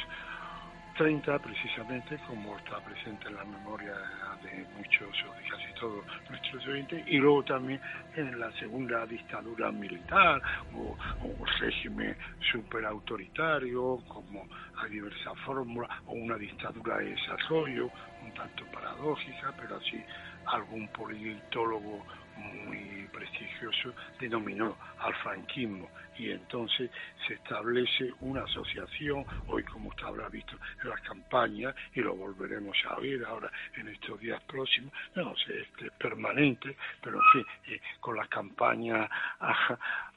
treinta, precisamente, como está presente en la memoria de muchos o de casi todos nuestros oyentes, y luego también en la segunda dictadura militar o, o régimen superautoritario, como hay diversas fórmulas, o una dictadura de desarrollo, un tanto paradójica, pero así algún politólogo muy prestigioso denominó al franquismo, y entonces se establece una asociación, hoy como usted habrá visto en las campañas, y lo volveremos a ver ahora en estos días próximos, no sé, este, permanente, pero en fin, eh, con las campañas ajá,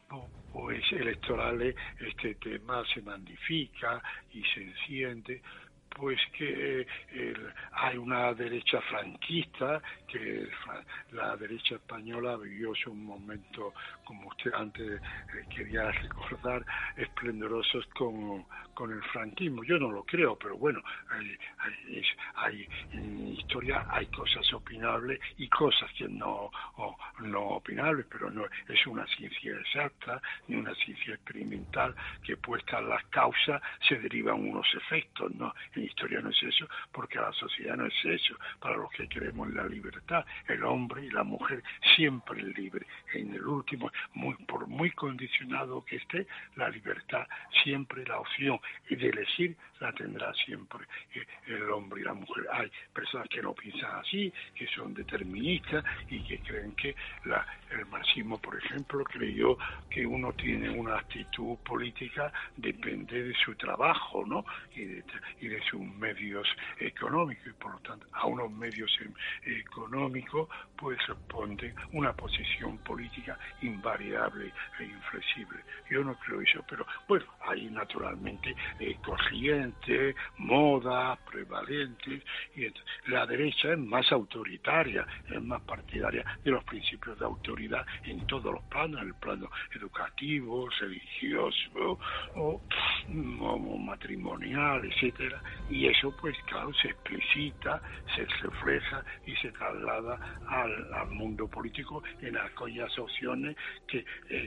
pues electorales este tema se magnifica y se enciende, pues que eh, hay una derecha franquista, que el, la derecha española vivió un momento, como usted antes eh, quería recordar, esplendorosos con, con el franquismo. Yo no lo creo, pero bueno, hay, hay, hay en historia hay cosas opinables y cosas que no, o, no opinables, pero no es una ciencia exacta ni una ciencia experimental que puesta en las causas se derivan unos efectos, ¿no? En historia no es eso, porque la sociedad no es eso. Para los que creemos en la libertad, el hombre y la mujer siempre es libre. En el último, muy, por muy condicionado que esté, la libertad siempre, la opción y de elegir la tendrá siempre el hombre y la mujer. Hay personas que no piensan así, que son deterministas y que creen que la, el marxismo, por ejemplo, creyó que uno tiene una actitud política, depende de su trabajo, ¿no? Y de, y de sus medios económicos y por lo tanto a unos medios económicos pues responde una posición política invariable e inflexible. Yo no creo eso, pero bueno, hay naturalmente eh, corrientes, modas prevalentes, y entonces, la derecha es más autoritaria, es más partidaria de los principios de autoridad en todos los planos, en el plano educativo, religioso o, o matrimonial, etcétera, y eso pues claro se explicita, se refleja y se traslada al, al mundo político en aquellas opciones que eh,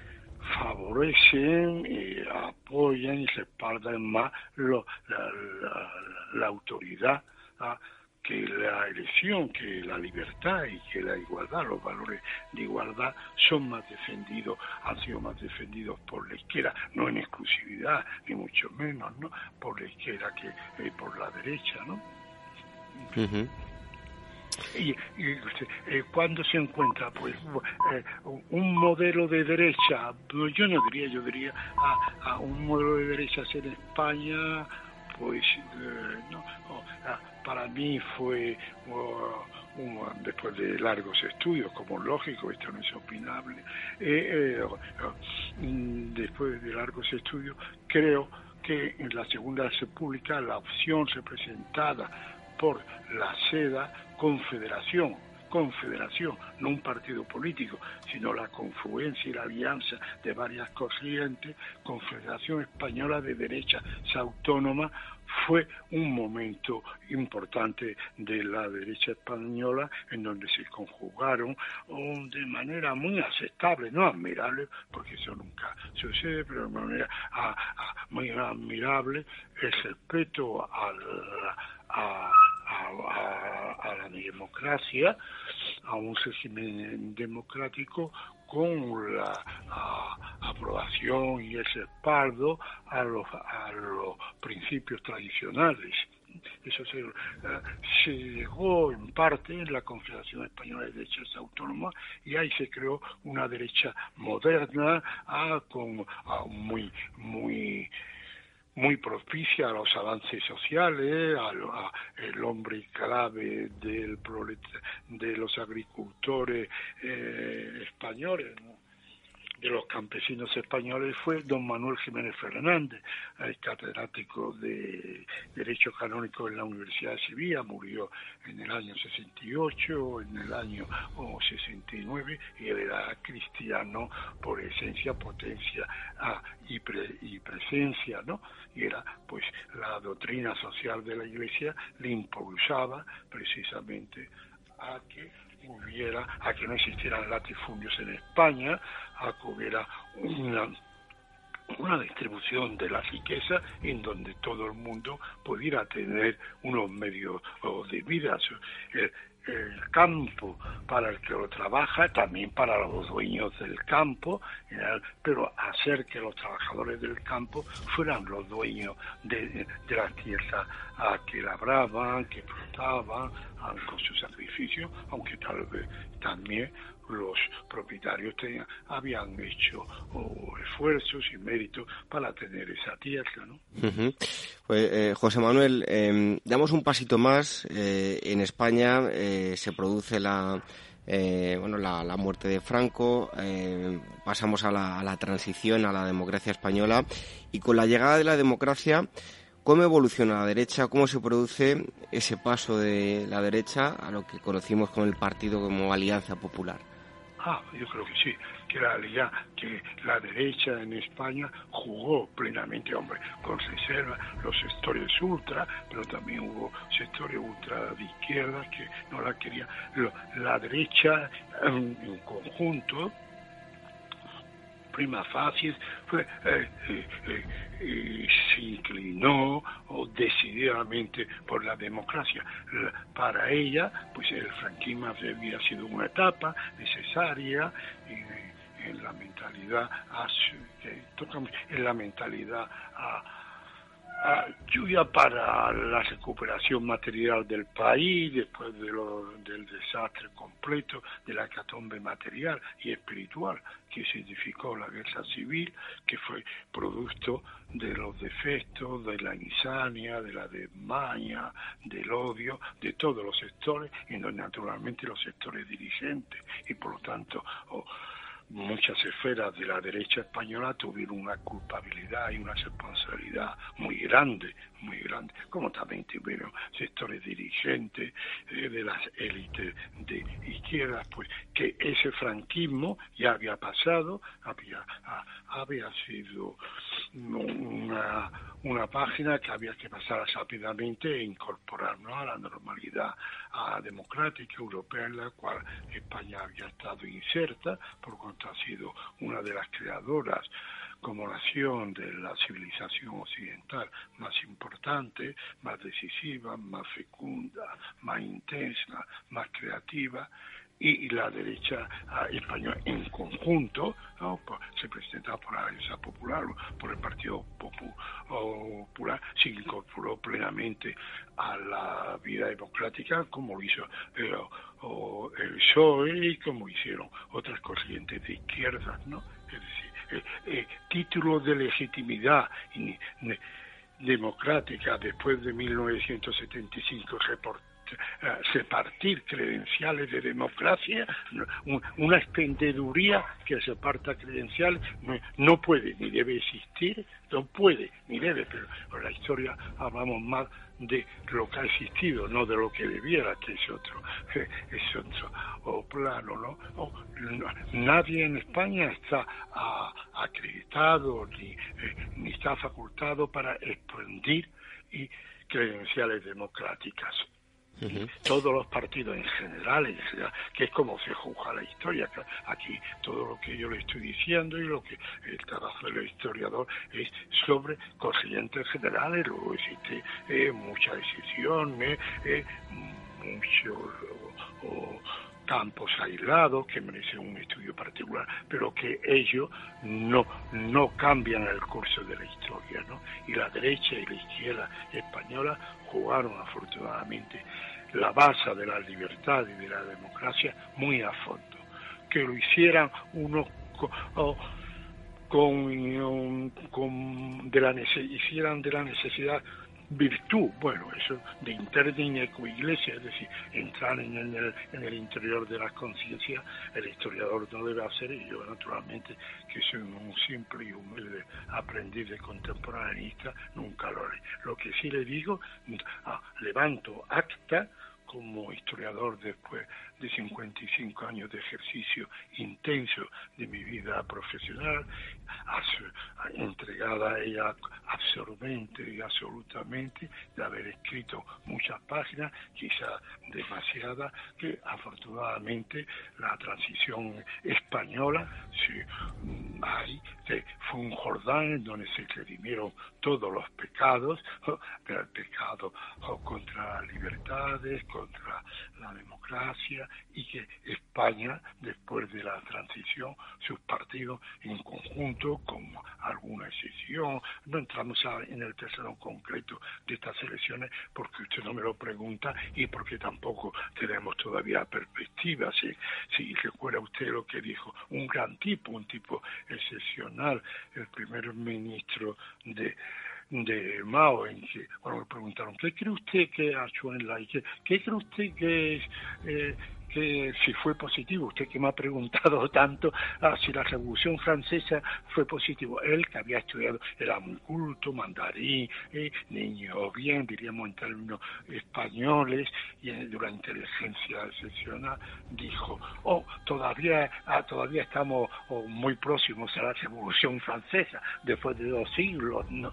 favorecen, eh, apoyan y respaldan más lo, la, la, la autoridad, ¿ah? que la elección, que la libertad y que la igualdad, los valores de igualdad son más defendidos, han sido más defendidos por la izquierda, no en exclusividad, ni mucho menos, ¿no? Por la izquierda que eh, por la derecha, ¿no? Uh-huh. Y, y eh, cuando se encuentra pues eh, un modelo de derecha, yo no diría, yo diría a, a un modelo de derechas en España, pues eh, no, oh, ah, para mí fue oh, un, después de largos estudios, como lógico, esto no es opinable, eh, eh, oh, después de largos estudios creo que en la Segunda República la opción representada por la SEDA, confederación, confederación, no un partido político, sino la confluencia y la alianza de varias corrientes, Confederación Española de Derechas Autónoma, fue un momento importante de la derecha española en donde se conjugaron oh, de manera muy aceptable, no admirable, porque eso nunca sucede, pero de manera a, a, muy admirable el respeto al, a, a, a, a la democracia, a un régimen democrático con la a, aprobación y el respaldo a los, a los principios tradicionales. Eso se, uh, se llegó en parte en la Confederación Española de Derechas Autónomas y ahí se creó una derecha moderna uh, con uh, muy muy muy propicia a los avances sociales, al hombre clave del prolet de los agricultores eh, españoles, ¿no? De los campesinos españoles, fue don Manuel Jiménez Fernández, el catedrático de Derecho Canónico en la Universidad de Sevilla, murió en el año sesenta y ocho, en el año oh, sesenta y nueve, y él era cristiano por esencia, potencia ah, y, pre y presencia, ¿no? Y era, pues, la doctrina social de la Iglesia le impulsaba precisamente a que hubiera, a que no existieran latifundios en España, a que hubiera una, una distribución de la riqueza en donde todo el mundo pudiera tener unos medios de vida. El, el campo para el que lo trabaja, también para los dueños del campo, pero hacer que los trabajadores del campo fueran los dueños de, de las tierras a que labraban, que explotaban, con su sacrificio, aunque tal vez también los propietarios tenían, habían hecho oh, esfuerzos y méritos para tener esa tierra, ¿no? Uh-huh. Pues eh, José Manuel, eh, damos un pasito más. Eh, en España eh, se produce la eh, bueno la, la muerte de Franco, eh, pasamos a la, a la transición a la democracia española, y con la llegada de la democracia, ¿cómo evoluciona la derecha? ¿Cómo se produce ese paso de la derecha a lo que conocimos con el partido como Alianza Popular? Ah, yo creo que sí, que la, que la derecha en España jugó plenamente, hombre, con reserva los sectores ultra, pero también hubo sectores ultra de izquierda que no la querían. La derecha en, en conjunto, prima facie, fue, eh, eh, eh, se inclinó o decididamente por la democracia. Para ella, pues el franquismo había sido una etapa necesaria y en la mentalidad en la mentalidad ayuda para la recuperación material del país después de lo, del desastre completo, de la hecatombe material y espiritual que significó la guerra civil, que fue producto de los defectos, de la insania, de la desmaña, del odio, de todos los sectores, y naturalmente los sectores dirigentes, y por lo tanto oh, muchas esferas de la derecha española tuvieron una culpabilidad y una responsabilidad muy grande, muy grande, como también tuvieron sectores dirigentes eh, de las élites de izquierda, pues que ese franquismo ya había pasado, había, a, había sido una, una página que había que pasar rápidamente e incorporar, ¿no?, a la normalidad a democrática europea en la cual España había estado inserta, por cuanto ha sido una de las creadoras como nación de la civilización occidental más importante, más decisiva, más fecunda, más intensa, más creativa, y la derecha española en conjunto, ¿no?, representada por la Alianza Popular, por el Partido Popular, se incorporó plenamente a la vida democrática, como lo hizo eh, o el P S O E y como hicieron otras corrientes de izquierdas, ¿no? Es decir, eh, eh, título de legitimidad y, ne, democrática después de mil novecientos setenta y cinco reportados, repartir credenciales de democracia, una expendeduría que reparta credenciales no, no puede ni debe existir, no puede ni debe, pero en la historia hablamos más de lo que ha existido, no de lo que debiera, que es otro, es otro o plano, ¿no? O, no nadie en España está a, acreditado ni, eh, ni está facultado para expandir y credenciales democráticas. Uh-huh. Todos los partidos en general, en general, que es como se juzga la historia. Aquí todo lo que yo le estoy diciendo y lo que el trabajo del historiador es sobre corrientes generales. Luego existe eh, mucha decisión, eh, eh, muchos oh, campos aislados que merecen un estudio particular, pero que ellos no no cambian el curso de la historia, ¿no? Y la derecha y la izquierda española jugaron afortunadamente la base de la libertad y de la democracia muy a fondo. Que lo hicieran unos con, oh, con, con de la hicieran de la necesidad virtud, bueno, eso de interni eco-iglesia, es decir, entrar en el, en el interior de la conciencia, el historiador no debe hacer, y yo naturalmente, que soy un simple y humilde aprendiz de contemporaneista, nunca lo haré. Lo que sí le digo, ah, levanto acta como historiador después de cincuenta y cinco años de ejercicio intenso de mi vida profesional, entregada a ella absorbente y absolutamente, de haber escrito muchas páginas, quizá demasiadas, que afortunadamente la transición española sí, ahí, fue un Jordán en donde se redimieron todos los pecados, el pecado contra las libertades, contra la democracia, y que España, después de la transición, sus partidos en conjunto, con alguna excepción, no entramos en el terreno concreto de estas elecciones porque usted no me lo pregunta y porque tampoco tenemos todavía perspectivas. Si, si recuerda usted lo que dijo un gran tipo, un tipo excepcional, el primer ministro de de Mao, en que cuando me preguntaron ¿qué cree usted que ha hecho en la qué, qué cree usted que es eh, que si fue positivo, usted que me ha preguntado tanto ah, si la Revolución Francesa fue positivo, él que había estudiado, era muy culto, mandarín, eh, niño bien, diríamos en términos españoles, y eh, de una inteligencia excepcional, dijo, oh, todavía ah, todavía estamos oh, muy próximos a la Revolución Francesa, después de dos siglos, ¿no?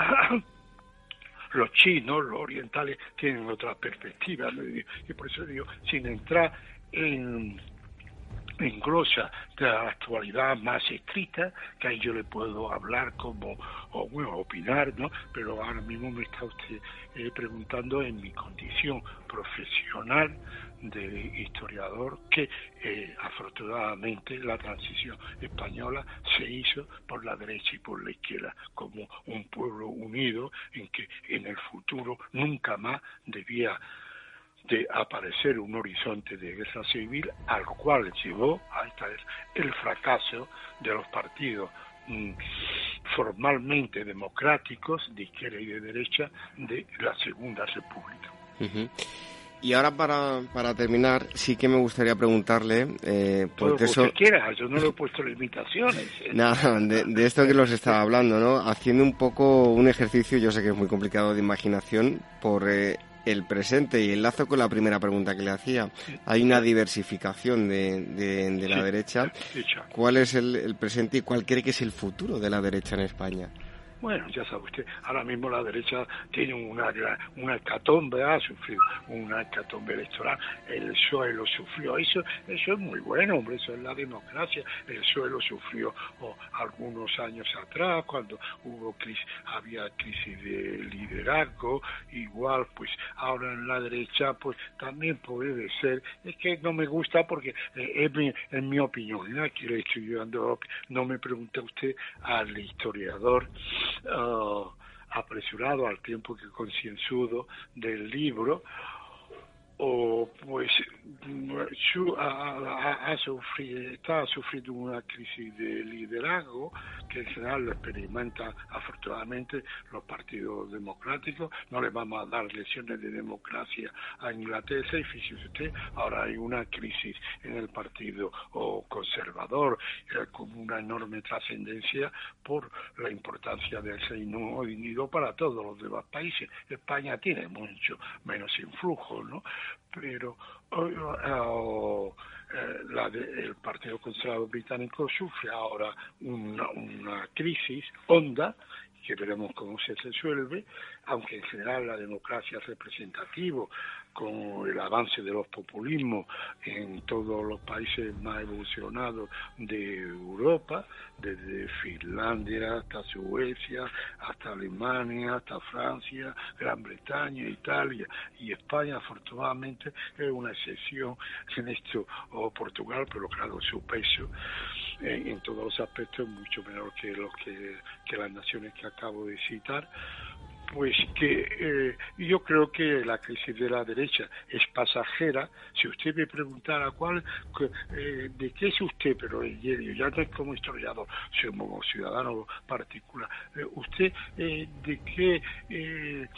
Los chinos, los orientales, tienen otra perspectiva, ¿no? Y por eso digo, sin entrar en, engrosa de la actualidad más estricta, que ahí yo le puedo hablar como, o bueno, opinar, ¿no? Pero ahora mismo me está usted eh, preguntando en mi condición profesional de historiador, que eh, afortunadamente la transición española se hizo por la derecha y por la izquierda, como un pueblo unido en que en el futuro nunca más debía de aparecer un horizonte de guerra civil, al cual llevó hasta el fracaso de los partidos mmm, formalmente democráticos de izquierda y de derecha de la Segunda República. Uh-huh. Y ahora para, para terminar, sí que me gustaría preguntarle... Eh, Todo lo que eso... usted quiera, yo no le he puesto limitaciones. ¿eh? Nada, de, de esto que los estaba hablando, ¿no? Haciendo un poco un ejercicio, yo sé que es muy complicado, de imaginación, por eh, el presente y enlazo con la primera pregunta que le hacía. Hay una diversificación de, de, de la sí, derecha. Sí, ¿cuál es el, el presente y cuál cree que es el futuro de la derecha en España? Bueno, ya sabe usted, ahora mismo la derecha tiene una una hecatombe, ha sufrido una hecatombe electoral, el P S O E lo sufrió, eso eso es muy bueno, hombre, eso es la democracia, el P S O E lo sufrió oh, algunos años atrás, cuando hubo crisis, había crisis de liderazgo, igual, pues ahora en la derecha, pues también puede ser, es que no me gusta porque eh, es, mi, es mi opinión, ¿eh? Aquí le estoy dando, no me pregunte usted al historiador, Uh, apresurado al tiempo que concienzudo del libro, o pues su, ha, ha, ha sufrido, está sufriendo una crisis de liderazgo que en general lo experimentan afortunadamente los partidos democráticos. No le vamos a dar lecciones de democracia a Inglaterra, y fíjese usted, ahora hay una crisis en el partido o conservador eh, con una enorme trascendencia por la importancia del Reino Unido para todos los demás países. España tiene mucho menos influjo, ¿no? Pero uh, uh, uh, la de, el Partido Conservador británico sufre ahora una, una crisis honda, que veremos cómo se resuelve, aunque en general la democracia representativa, con el avance de los populismos en todos los países más evolucionados de Europa, desde Finlandia hasta Suecia, hasta Alemania, hasta Francia, Gran Bretaña, Italia y España, afortunadamente es una excepción en esto, o Portugal, pero claro, su peso en, en todos los aspectos es mucho menor que los que, que las naciones que acabo de citar. Pues que eh, yo creo que la crisis de la derecha es pasajera. Si usted me preguntara cuál, eh, de qué es usted, pero yo ya no es como historiador, soy como ciudadano particular. Eh, usted eh, de qué eh,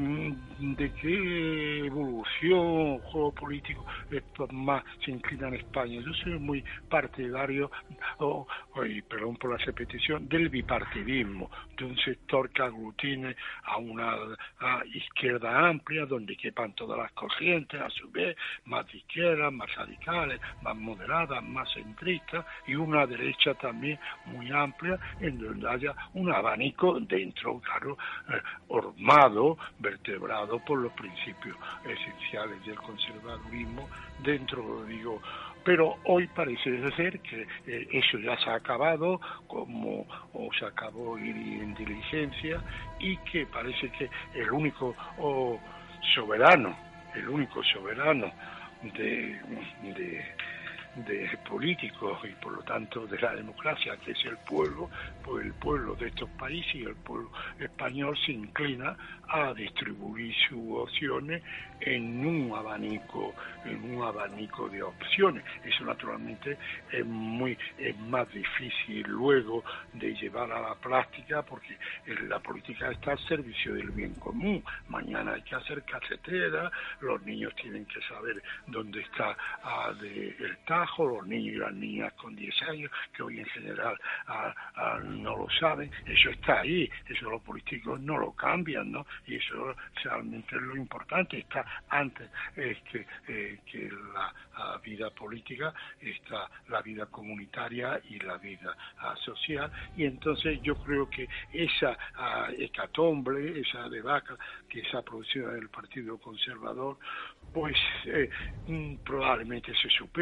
de qué evolución, juego político eh, más se inclina en España. Yo soy muy partidario, oh, oh, perdón por la repetición, del bipartidismo, de un sector que aglutine a una a izquierda amplia donde quepan todas las corrientes, a su vez más de izquierda, más radicales, más moderadas, más centristas, y una derecha también muy amplia en donde haya un abanico dentro, claro, eh, formado, vertebrado por los principios esenciales del conservadurismo dentro, digo. Pero hoy parece ser que eh, eso ya se ha acabado, como o se acabó en diligencia, y que parece que el único oh, soberano, el único soberano de, de, de políticos y por lo tanto de la democracia, que es el pueblo, pues el pueblo de estos países y el pueblo español se inclina a distribuir sus opciones en un abanico, en un abanico de opciones. Eso naturalmente es muy es más difícil luego de llevar a la práctica, porque la política está al servicio del bien común. Mañana hay que hacer carreteras, los niños tienen que saber dónde está ah, de, el Tajo, los niños y las niñas con diez años, que hoy en general ah, ah, no lo saben. Eso está ahí, eso los políticos no lo cambian, ¿no? Y eso realmente es lo importante. Está antes eh, que, eh, que la, la vida política, está la vida comunitaria y la vida uh, social, y entonces yo creo que esa uh, hecatombe, esa debacle que se ha producido en el Partido Conservador, pues eh, probablemente se supere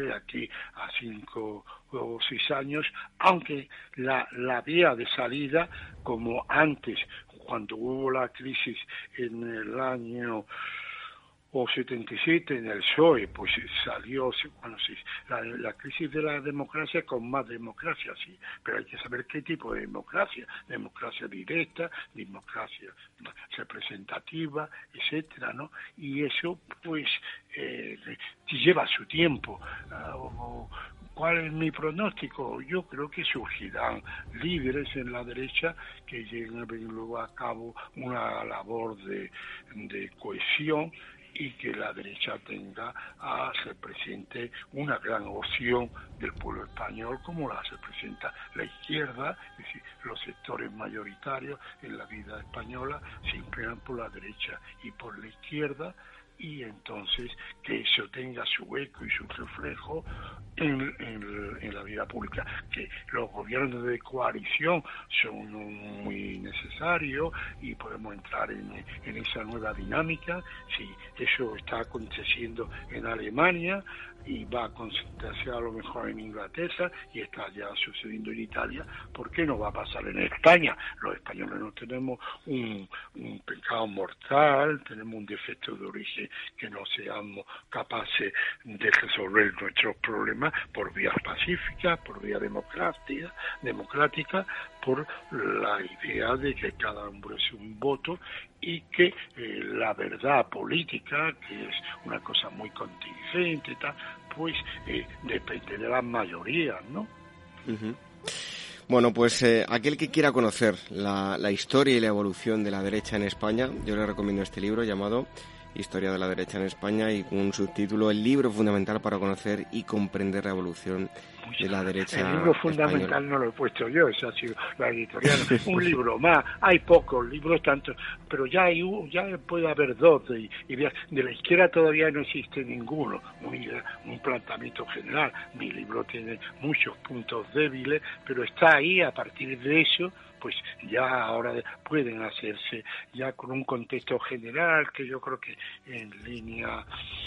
de aquí a cinco o seis años, aunque la, la vía de salida, como antes, cuando hubo la crisis en el año o setenta y siete en el P S O E, pues salió, bueno, sí, la, la crisis de la democracia con más democracia, sí, pero hay que saber qué tipo de democracia, democracia directa, democracia representativa, etcétera, ¿no? Y eso, pues, eh, lleva su tiempo. Uh, ¿Cuál es mi pronóstico? Yo creo que surgirán líderes en la derecha que lleguen luego a cabo una labor de, de cohesión y que la derecha tenga a represente una gran opción del pueblo español como la representa la izquierda, es decir, los sectores mayoritarios en la vida española se inclinan por la derecha y por la izquierda, y entonces que eso tenga su eco y su reflejo en, en, en la vida pública. Que los gobiernos de coalición son muy necesarios y podemos entrar en, en esa nueva dinámica. Si eso está aconteciendo en Alemania y va a acontecer a lo mejor en Inglaterra y está ya sucediendo en Italia, ¿por qué no va a pasar en España? Los españoles no tenemos un, un pecado mortal, tenemos un defecto de origen que no seamos capaces de resolver nuestros problemas por vía pacífica, por vía democrática, democrática, por la idea de que cada hombre es un voto y que eh, la verdad política, que es una cosa muy contingente y tal, pues eh, depende de las mayorías, ¿no? Uh-huh. Bueno, pues eh, aquel que quiera conocer la, la historia y la evolución de la derecha en España, yo le recomiendo este libro llamado Historia de la derecha en España, y con un subtítulo, El libro fundamental para conocer y comprender la evolución de la derecha española. El libro fundamental española. No lo he puesto yo, esa ha sido la editorial. Un libro más, hay pocos libros, tanto, pero ya hay un, ya puede haber dos, de, y de, de la izquierda todavía no existe ninguno, un, un planteamiento general. Mi libro tiene muchos puntos débiles, pero está ahí. A partir de eso, pues ya ahora pueden hacerse ya con un contexto general que yo creo que en línea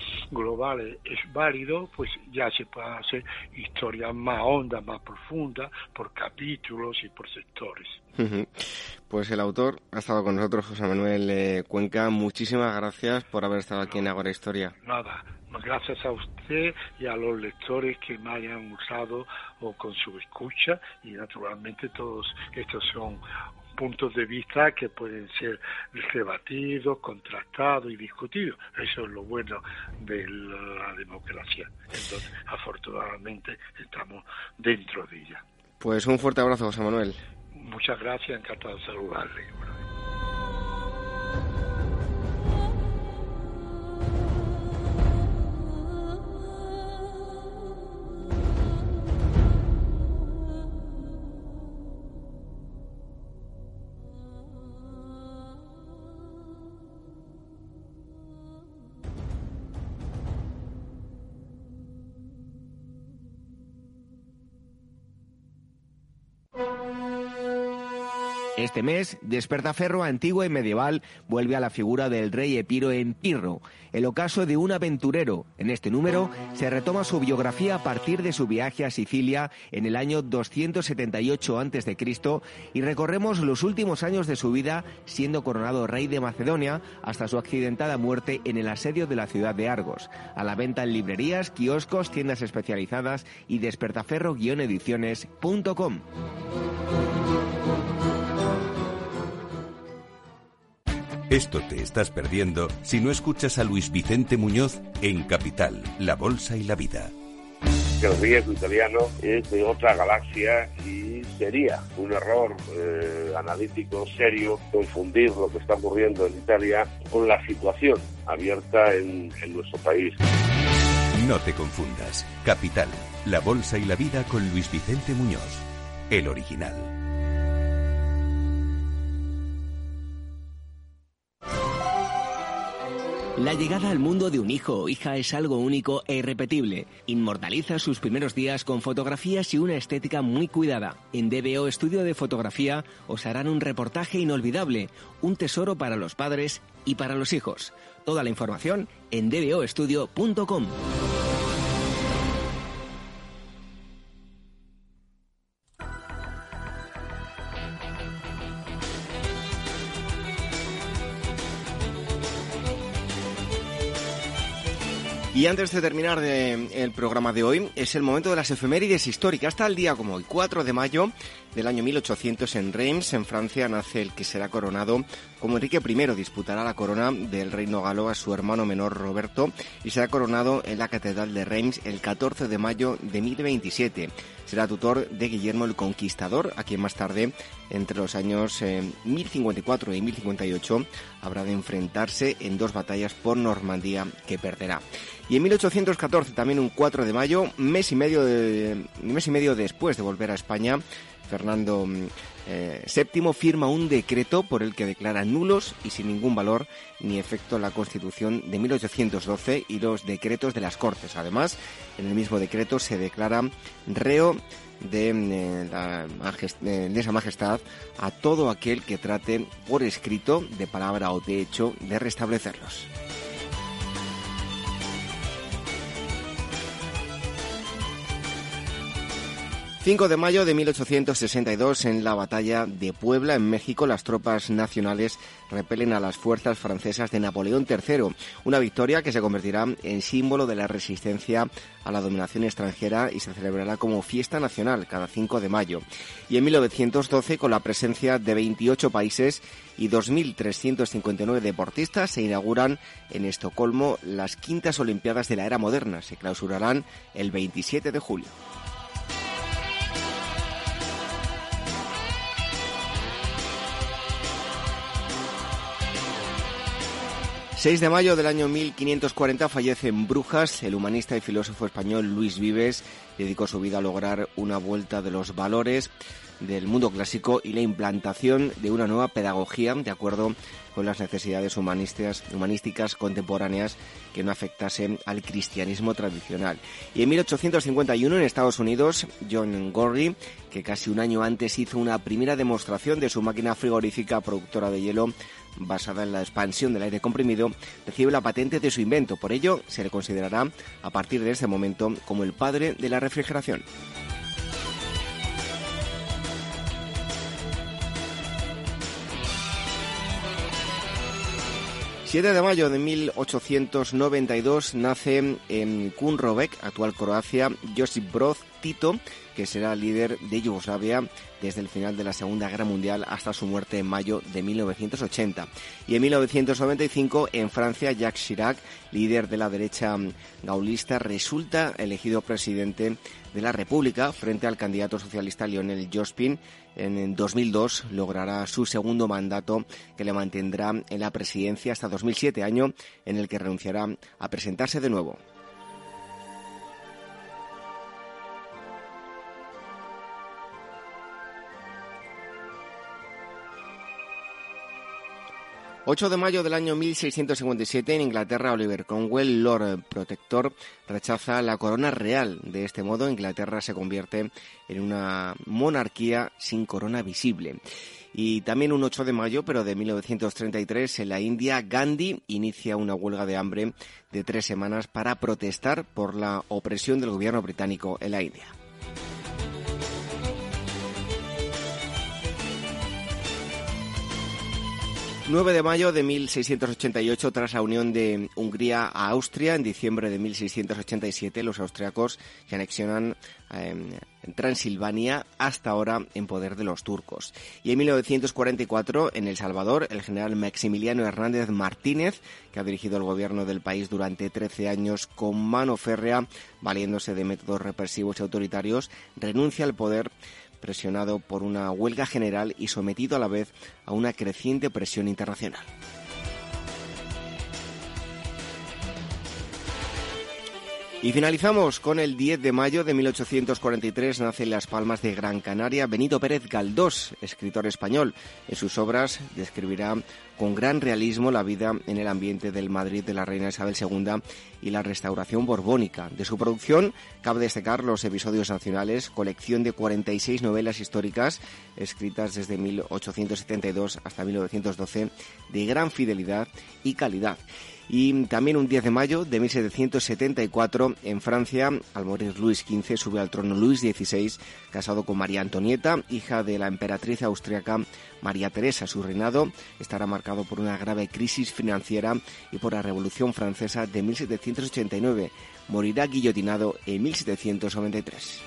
global es válido, pues ya se pueden hacer historias más hondas, más profundas, por capítulos y por sectores. Uh-huh. Pues el autor ha estado con nosotros, José Manuel eh, Cuenca. Muchísimas gracias por haber estado aquí en Ágora Historia. Nada, gracias a usted y a los lectores que me hayan usado o con su escucha, y naturalmente todos estos son puntos de vista que pueden ser debatidos, contrastados y discutidos. Eso es lo bueno de la democracia. Entonces, afortunadamente, estamos dentro de ella. Pues un fuerte abrazo, José Manuel. Muchas gracias, encantado de saludarle. Este mes, Despertaferro antiguo y medieval vuelve a la figura del rey Epiro en Pirro, el ocaso de un aventurero. En este número se retoma su biografía a partir de su viaje a Sicilia en el año doscientos setenta y ocho antes de Cristo y recorremos los últimos años de su vida siendo coronado rey de Macedonia hasta su accidentada muerte en el asedio de la ciudad de Argos. A la venta en librerías, kioscos, tiendas especializadas y despertaferro guion ediciones punto com. Esto te estás perdiendo si no escuchas a Luis Vicente Muñoz en Capital, La Bolsa y la Vida. El riesgo italiano es de otra galaxia y sería un error eh, analítico serio confundir lo que está ocurriendo en Italia con la situación abierta en, en nuestro país. No te confundas. Capital, La Bolsa y la Vida con Luis Vicente Muñoz, el original. La llegada al mundo de un hijo o hija es algo único e irrepetible. Inmortaliza sus primeros días con fotografías y una estética muy cuidada. En D B O Estudio de Fotografía os harán un reportaje inolvidable, un tesoro para los padres y para los hijos. Toda la información en d b o estudio punto com. Y antes de terminar de, el programa de hoy, es el momento de las efemérides históricas. Tal día como hoy, cuatro de mayo del año mil ochocientos, en Reims, en Francia, nace el que será coronado como Enrique primero. Disputará la corona del reino galo a su hermano menor Roberto y será coronado en la Catedral de Reims el catorce de mayo de mil veintisiete. Será tutor de Guillermo el Conquistador, a quien más tarde, entre los años eh, mil cincuenta y cuatro y mil cincuenta y ocho, habrá de enfrentarse en dos batallas por Normandía que perderá. Y en mil ochocientos catorce, también un cuatro de mayo, mes y medio, de, mes y medio después de volver a España, Fernando eh, séptimo firma un decreto por el que declara nulos y sin ningún valor ni efecto la Constitución de mil ochocientos doce y los decretos de las Cortes. Además, en el mismo decreto se declara reo de, eh, la majest- de esa majestad a todo aquel que trate por escrito, de palabra o de hecho, de restablecerlos. cinco de mayo de mil ochocientos sesenta y dos, en la batalla de Puebla, en México, las tropas nacionales repelen a las fuerzas francesas de Napoleón tercero, una victoria que se convertirá en símbolo de la resistencia a la dominación extranjera y se celebrará como fiesta nacional cada cinco de mayo. Y en mil novecientos doce, con la presencia de veintiocho países y dos mil trescientos cincuenta y nueve deportistas, se inauguran en Estocolmo las quintas Olimpiadas de la era moderna. Se clausurarán el veintisiete de julio. seis de mayo del año mil quinientos cuarenta fallece en Brujas el humanista y filósofo español Luis Vives. Dedicó su vida a lograr una vuelta de los valores del mundo clásico y la implantación de una nueva pedagogía de acuerdo con las necesidades humanistas, humanísticas contemporáneas que no afectasen al cristianismo tradicional. Y en mil ochocientos cincuenta y uno, en Estados Unidos, John Gorrie, que casi un año antes hizo una primera demostración de su máquina frigorífica productora de hielo basada en la expansión del aire comprimido, recibe la patente de su invento. Por ello, se le considerará a partir de este momento como el padre de la refrigeración. siete de mayo de mil ochocientos noventa y dos nace en Kunrovec, actual Croacia, Josip Broz Tito, que será líder de Yugoslavia desde el final de la Segunda Guerra Mundial hasta su muerte en mayo de mil novecientos ochenta. Y en mil novecientos noventa y cinco, en Francia, Jacques Chirac, líder de la derecha gaulista, resulta elegido presidente de la República frente al candidato socialista Lionel Jospin. En dos mil dos logrará su segundo mandato, que le mantendrá en la presidencia hasta dos mil siete, año en el que renunciará a presentarse de nuevo. ocho de mayo del año mil seiscientos cincuenta y siete, en Inglaterra, Oliver Cromwell, Lord Protector, rechaza la corona real. De este modo, Inglaterra se convierte en una monarquía sin corona visible. Y también un ocho de mayo, pero de mil novecientos treinta y tres, en la India, Gandhi inicia una huelga de hambre de tres semanas para protestar por la opresión del gobierno británico en la India. nueve de mayo de mil seiscientos ochenta y ocho, tras la unión de Hungría a Austria, en diciembre de mil seiscientos ochenta y siete, los austriacos se anexionan eh, en Transilvania, hasta ahora en poder de los turcos. Y en mil novecientos cuarenta y cuatro, en El Salvador, el general Maximiliano Hernández Martínez, que ha dirigido el gobierno del país durante trece años con mano férrea, valiéndose de métodos represivos y autoritarios, renuncia al poder, presionado por una huelga general y sometido a la vez a una creciente presión internacional. Y finalizamos con el diez de mayo de mil ochocientos cuarenta y tres, nace en Las Palmas de Gran Canaria Benito Pérez Galdós, escritor español. En sus obras describirá con gran realismo la vida en el ambiente del Madrid de la reina Isabel segunda y la restauración borbónica. De su producción cabe destacar Los episodios nacionales, colección de cuarenta y seis novelas históricas escritas desde mil ochocientos setenta y dos hasta mil novecientos doce, de gran fidelidad y calidad. Y también un diez de mayo de mil setecientos setenta y cuatro, en Francia, al morir Luis quince, sube al trono Luis dieciséis, casado con María Antonieta, hija de la emperatriz austriaca María Teresa. Su reinado estará marcado por una grave crisis financiera y por la Revolución Francesa de mil setecientos ochenta y nueve. Morirá guillotinado en mil setecientos noventa y tres.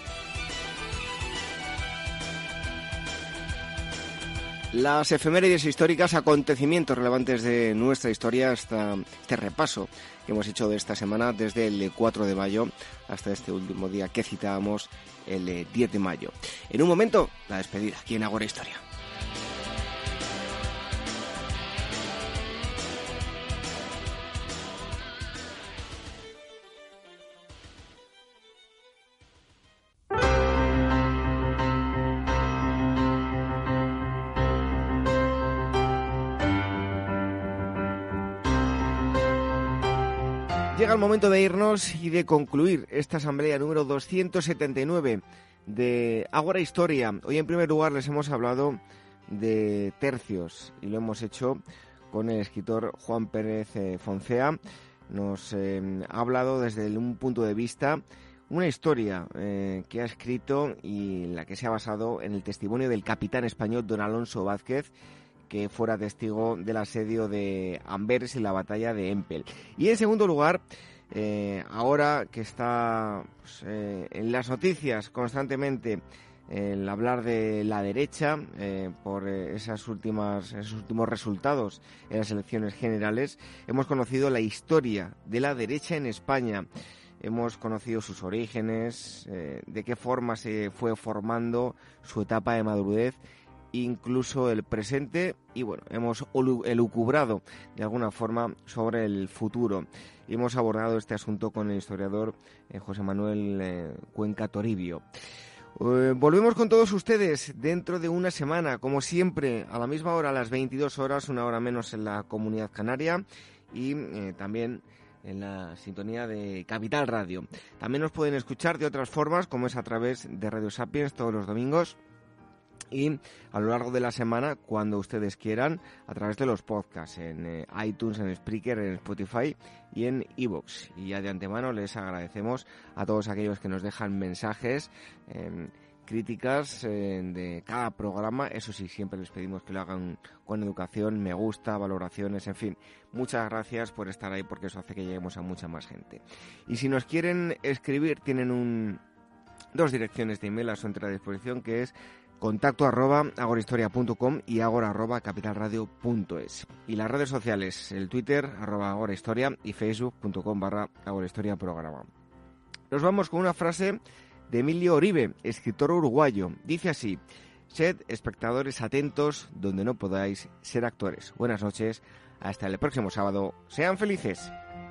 Las efemérides históricas, acontecimientos relevantes de nuestra historia, hasta este repaso que hemos hecho de esta semana desde el cuatro de mayo hasta este último día que citábamos, el diez de mayo. En un momento, la despedida aquí en Agora Historia. Llega el momento de irnos y de concluir esta asamblea número doscientos setenta y nueve de Agora Historia. Hoy, en primer lugar, les hemos hablado de tercios y lo hemos hecho con el escritor Juan Pérez eh, Foncea. Nos eh, ha hablado desde un punto de vista, una historia eh, que ha escrito y en la que se ha basado en el testimonio del capitán español don Alonso Vázquez, que fuera testigo del asedio de Amberes y la batalla de Empel. Y en segundo lugar, eh, ahora que está pues, eh, en las noticias constantemente el hablar de la derecha eh, por eh, esas últimas, esos últimos resultados en las elecciones generales, hemos conocido la historia de la derecha en España. Hemos conocido sus orígenes, eh, de qué forma se fue formando su etapa de madurez, incluso el presente, y bueno, hemos elucubrado de alguna forma sobre el futuro. Y hemos abordado este asunto con el historiador eh, José Manuel eh, Cuenca Toribio. Eh, volvemos con todos ustedes dentro de una semana, como siempre, a la misma hora, a las veintidós horas, una hora menos en la Comunidad Canaria, y eh, también en la sintonía de Capital Radio. También nos pueden escuchar de otras formas, como es a través de Radio Sapiens todos los domingos, y a lo largo de la semana, cuando ustedes quieran, a través de los podcasts, en eh, iTunes, en Spreaker, en Spotify y en iVoox. Y ya de antemano les agradecemos a todos aquellos que nos dejan mensajes, eh, críticas eh, de cada programa. Eso sí, siempre les pedimos que lo hagan con educación, me gusta, valoraciones, en fin. Muchas gracias por estar ahí, porque eso hace que lleguemos a mucha más gente. Y si nos quieren escribir, tienen un dos direcciones de email a su entera disposición, que es contacto arroba agorahistoria punto com y agora arroba capitalradio punto es. Y las redes sociales, el Twitter arroba agorahistoria y facebook.com barra agorahistoria programa. Nos vamos con una frase de Emilio Oribe, escritor uruguayo. Dice así: sed espectadores atentos donde no podáis ser actores. Buenas noches, hasta el próximo sábado. Sean felices.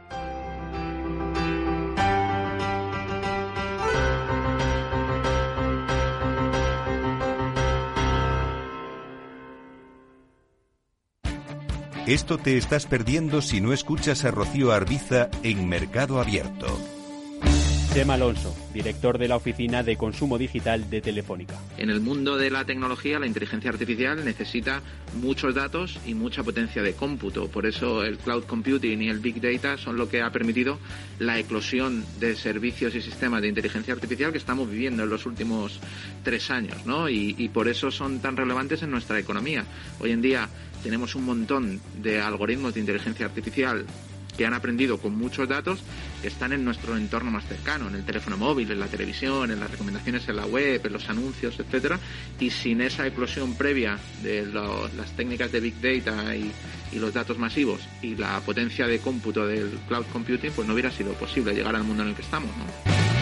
Esto te estás perdiendo si no escuchas a Rocío Arbiza en Mercado Abierto. Chema Alonso, director de la Oficina de Consumo Digital de Telefónica. En el mundo de la tecnología, la inteligencia artificial necesita muchos datos y mucha potencia de cómputo. Por eso el cloud computing y el big data son lo que ha permitido la eclosión de servicios y sistemas de inteligencia artificial que estamos viviendo en los últimos tres años, ¿no? Y, y por eso son tan relevantes en nuestra economía. Hoy en día tenemos un montón de algoritmos de inteligencia artificial que han aprendido con muchos datos que están en nuestro entorno más cercano, en el teléfono móvil, en la televisión, en las recomendaciones en la web, en los anuncios, etcétera. Y sin esa eclosión previa de lo, las técnicas de Big Data y, y los datos masivos y la potencia de cómputo del cloud computing, pues no hubiera sido posible llegar al mundo en el que estamos, ¿no?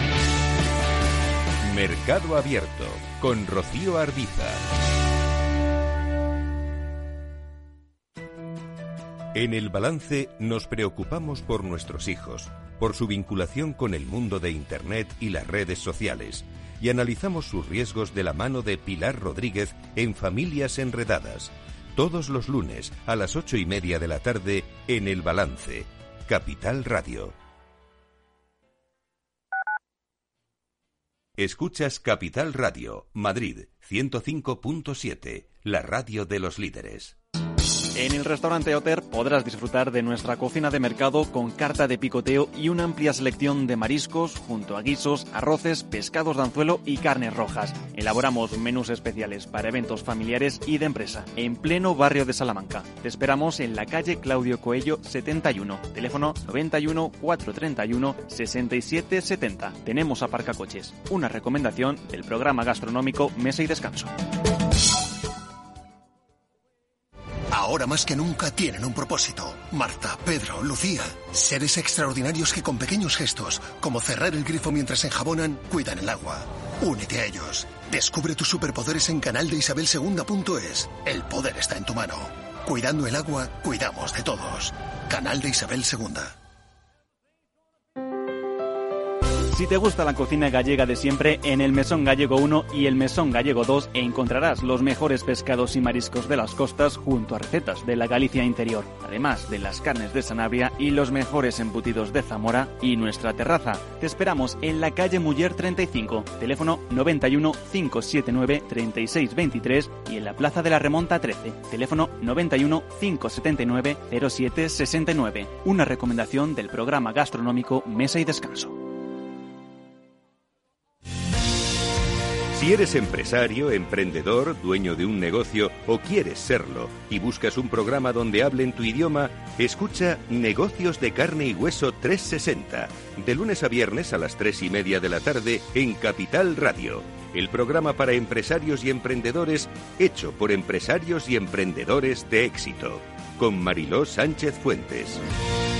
Mercado Abierto, con Rocío Arbiza. En El Balance nos preocupamos por nuestros hijos, por su vinculación con el mundo de Internet y las redes sociales, y analizamos sus riesgos de la mano de Pilar Rodríguez en Familias Enredadas, todos los lunes a las ocho y media de la tarde en El Balance, Capital Radio. Escuchas Capital Radio, Madrid ciento cinco punto siete, la radio de los líderes. En el restaurante Otter podrás disfrutar de nuestra cocina de mercado con carta de picoteo y una amplia selección de mariscos junto a guisos, arroces, pescados de anzuelo y carnes rojas. Elaboramos menús especiales para eventos familiares y de empresa en pleno barrio de Salamanca. Te esperamos en la calle Claudio Coello setenta y uno, teléfono noventa y uno, cuatrocientos treinta y uno, sesenta y siete setenta. Tenemos aparcacoches, una recomendación del programa gastronómico Mesa y Descanso. Ahora más que nunca tienen un propósito. Marta, Pedro, Lucía. Seres extraordinarios que con pequeños gestos, como cerrar el grifo mientras enjabonan, cuidan el agua. Únete a ellos. Descubre tus superpoderes en canal de isabel segunda punto es. El poder está en tu mano. Cuidando el agua, cuidamos de todos. Canal de Isabel segunda. Si te gusta la cocina gallega de siempre, en el Mesón Gallego uno y el Mesón Gallego dos encontrarás los mejores pescados y mariscos de las costas junto a recetas de la Galicia interior, además de las carnes de Sanabria y los mejores embutidos de Zamora y nuestra terraza. Te esperamos en la calle Muller treinta y cinco, teléfono noventa y uno, cinco setenta y nueve, treinta y seis veintitrés y en la Plaza de la Remonta trece, teléfono noventa y uno, cinco setenta y nueve, cero siete sesenta y nueve. Una recomendación del programa gastronómico Mesa y Descanso. Si eres empresario, emprendedor, dueño de un negocio o quieres serlo y buscas un programa donde hablen tu idioma, escucha Negocios de Carne y Hueso trescientos sesenta, de lunes a viernes a las tres y media de la tarde en Capital Radio. El programa para empresarios y emprendedores hecho por empresarios y emprendedores de éxito, con Mariló Sánchez Fuentes.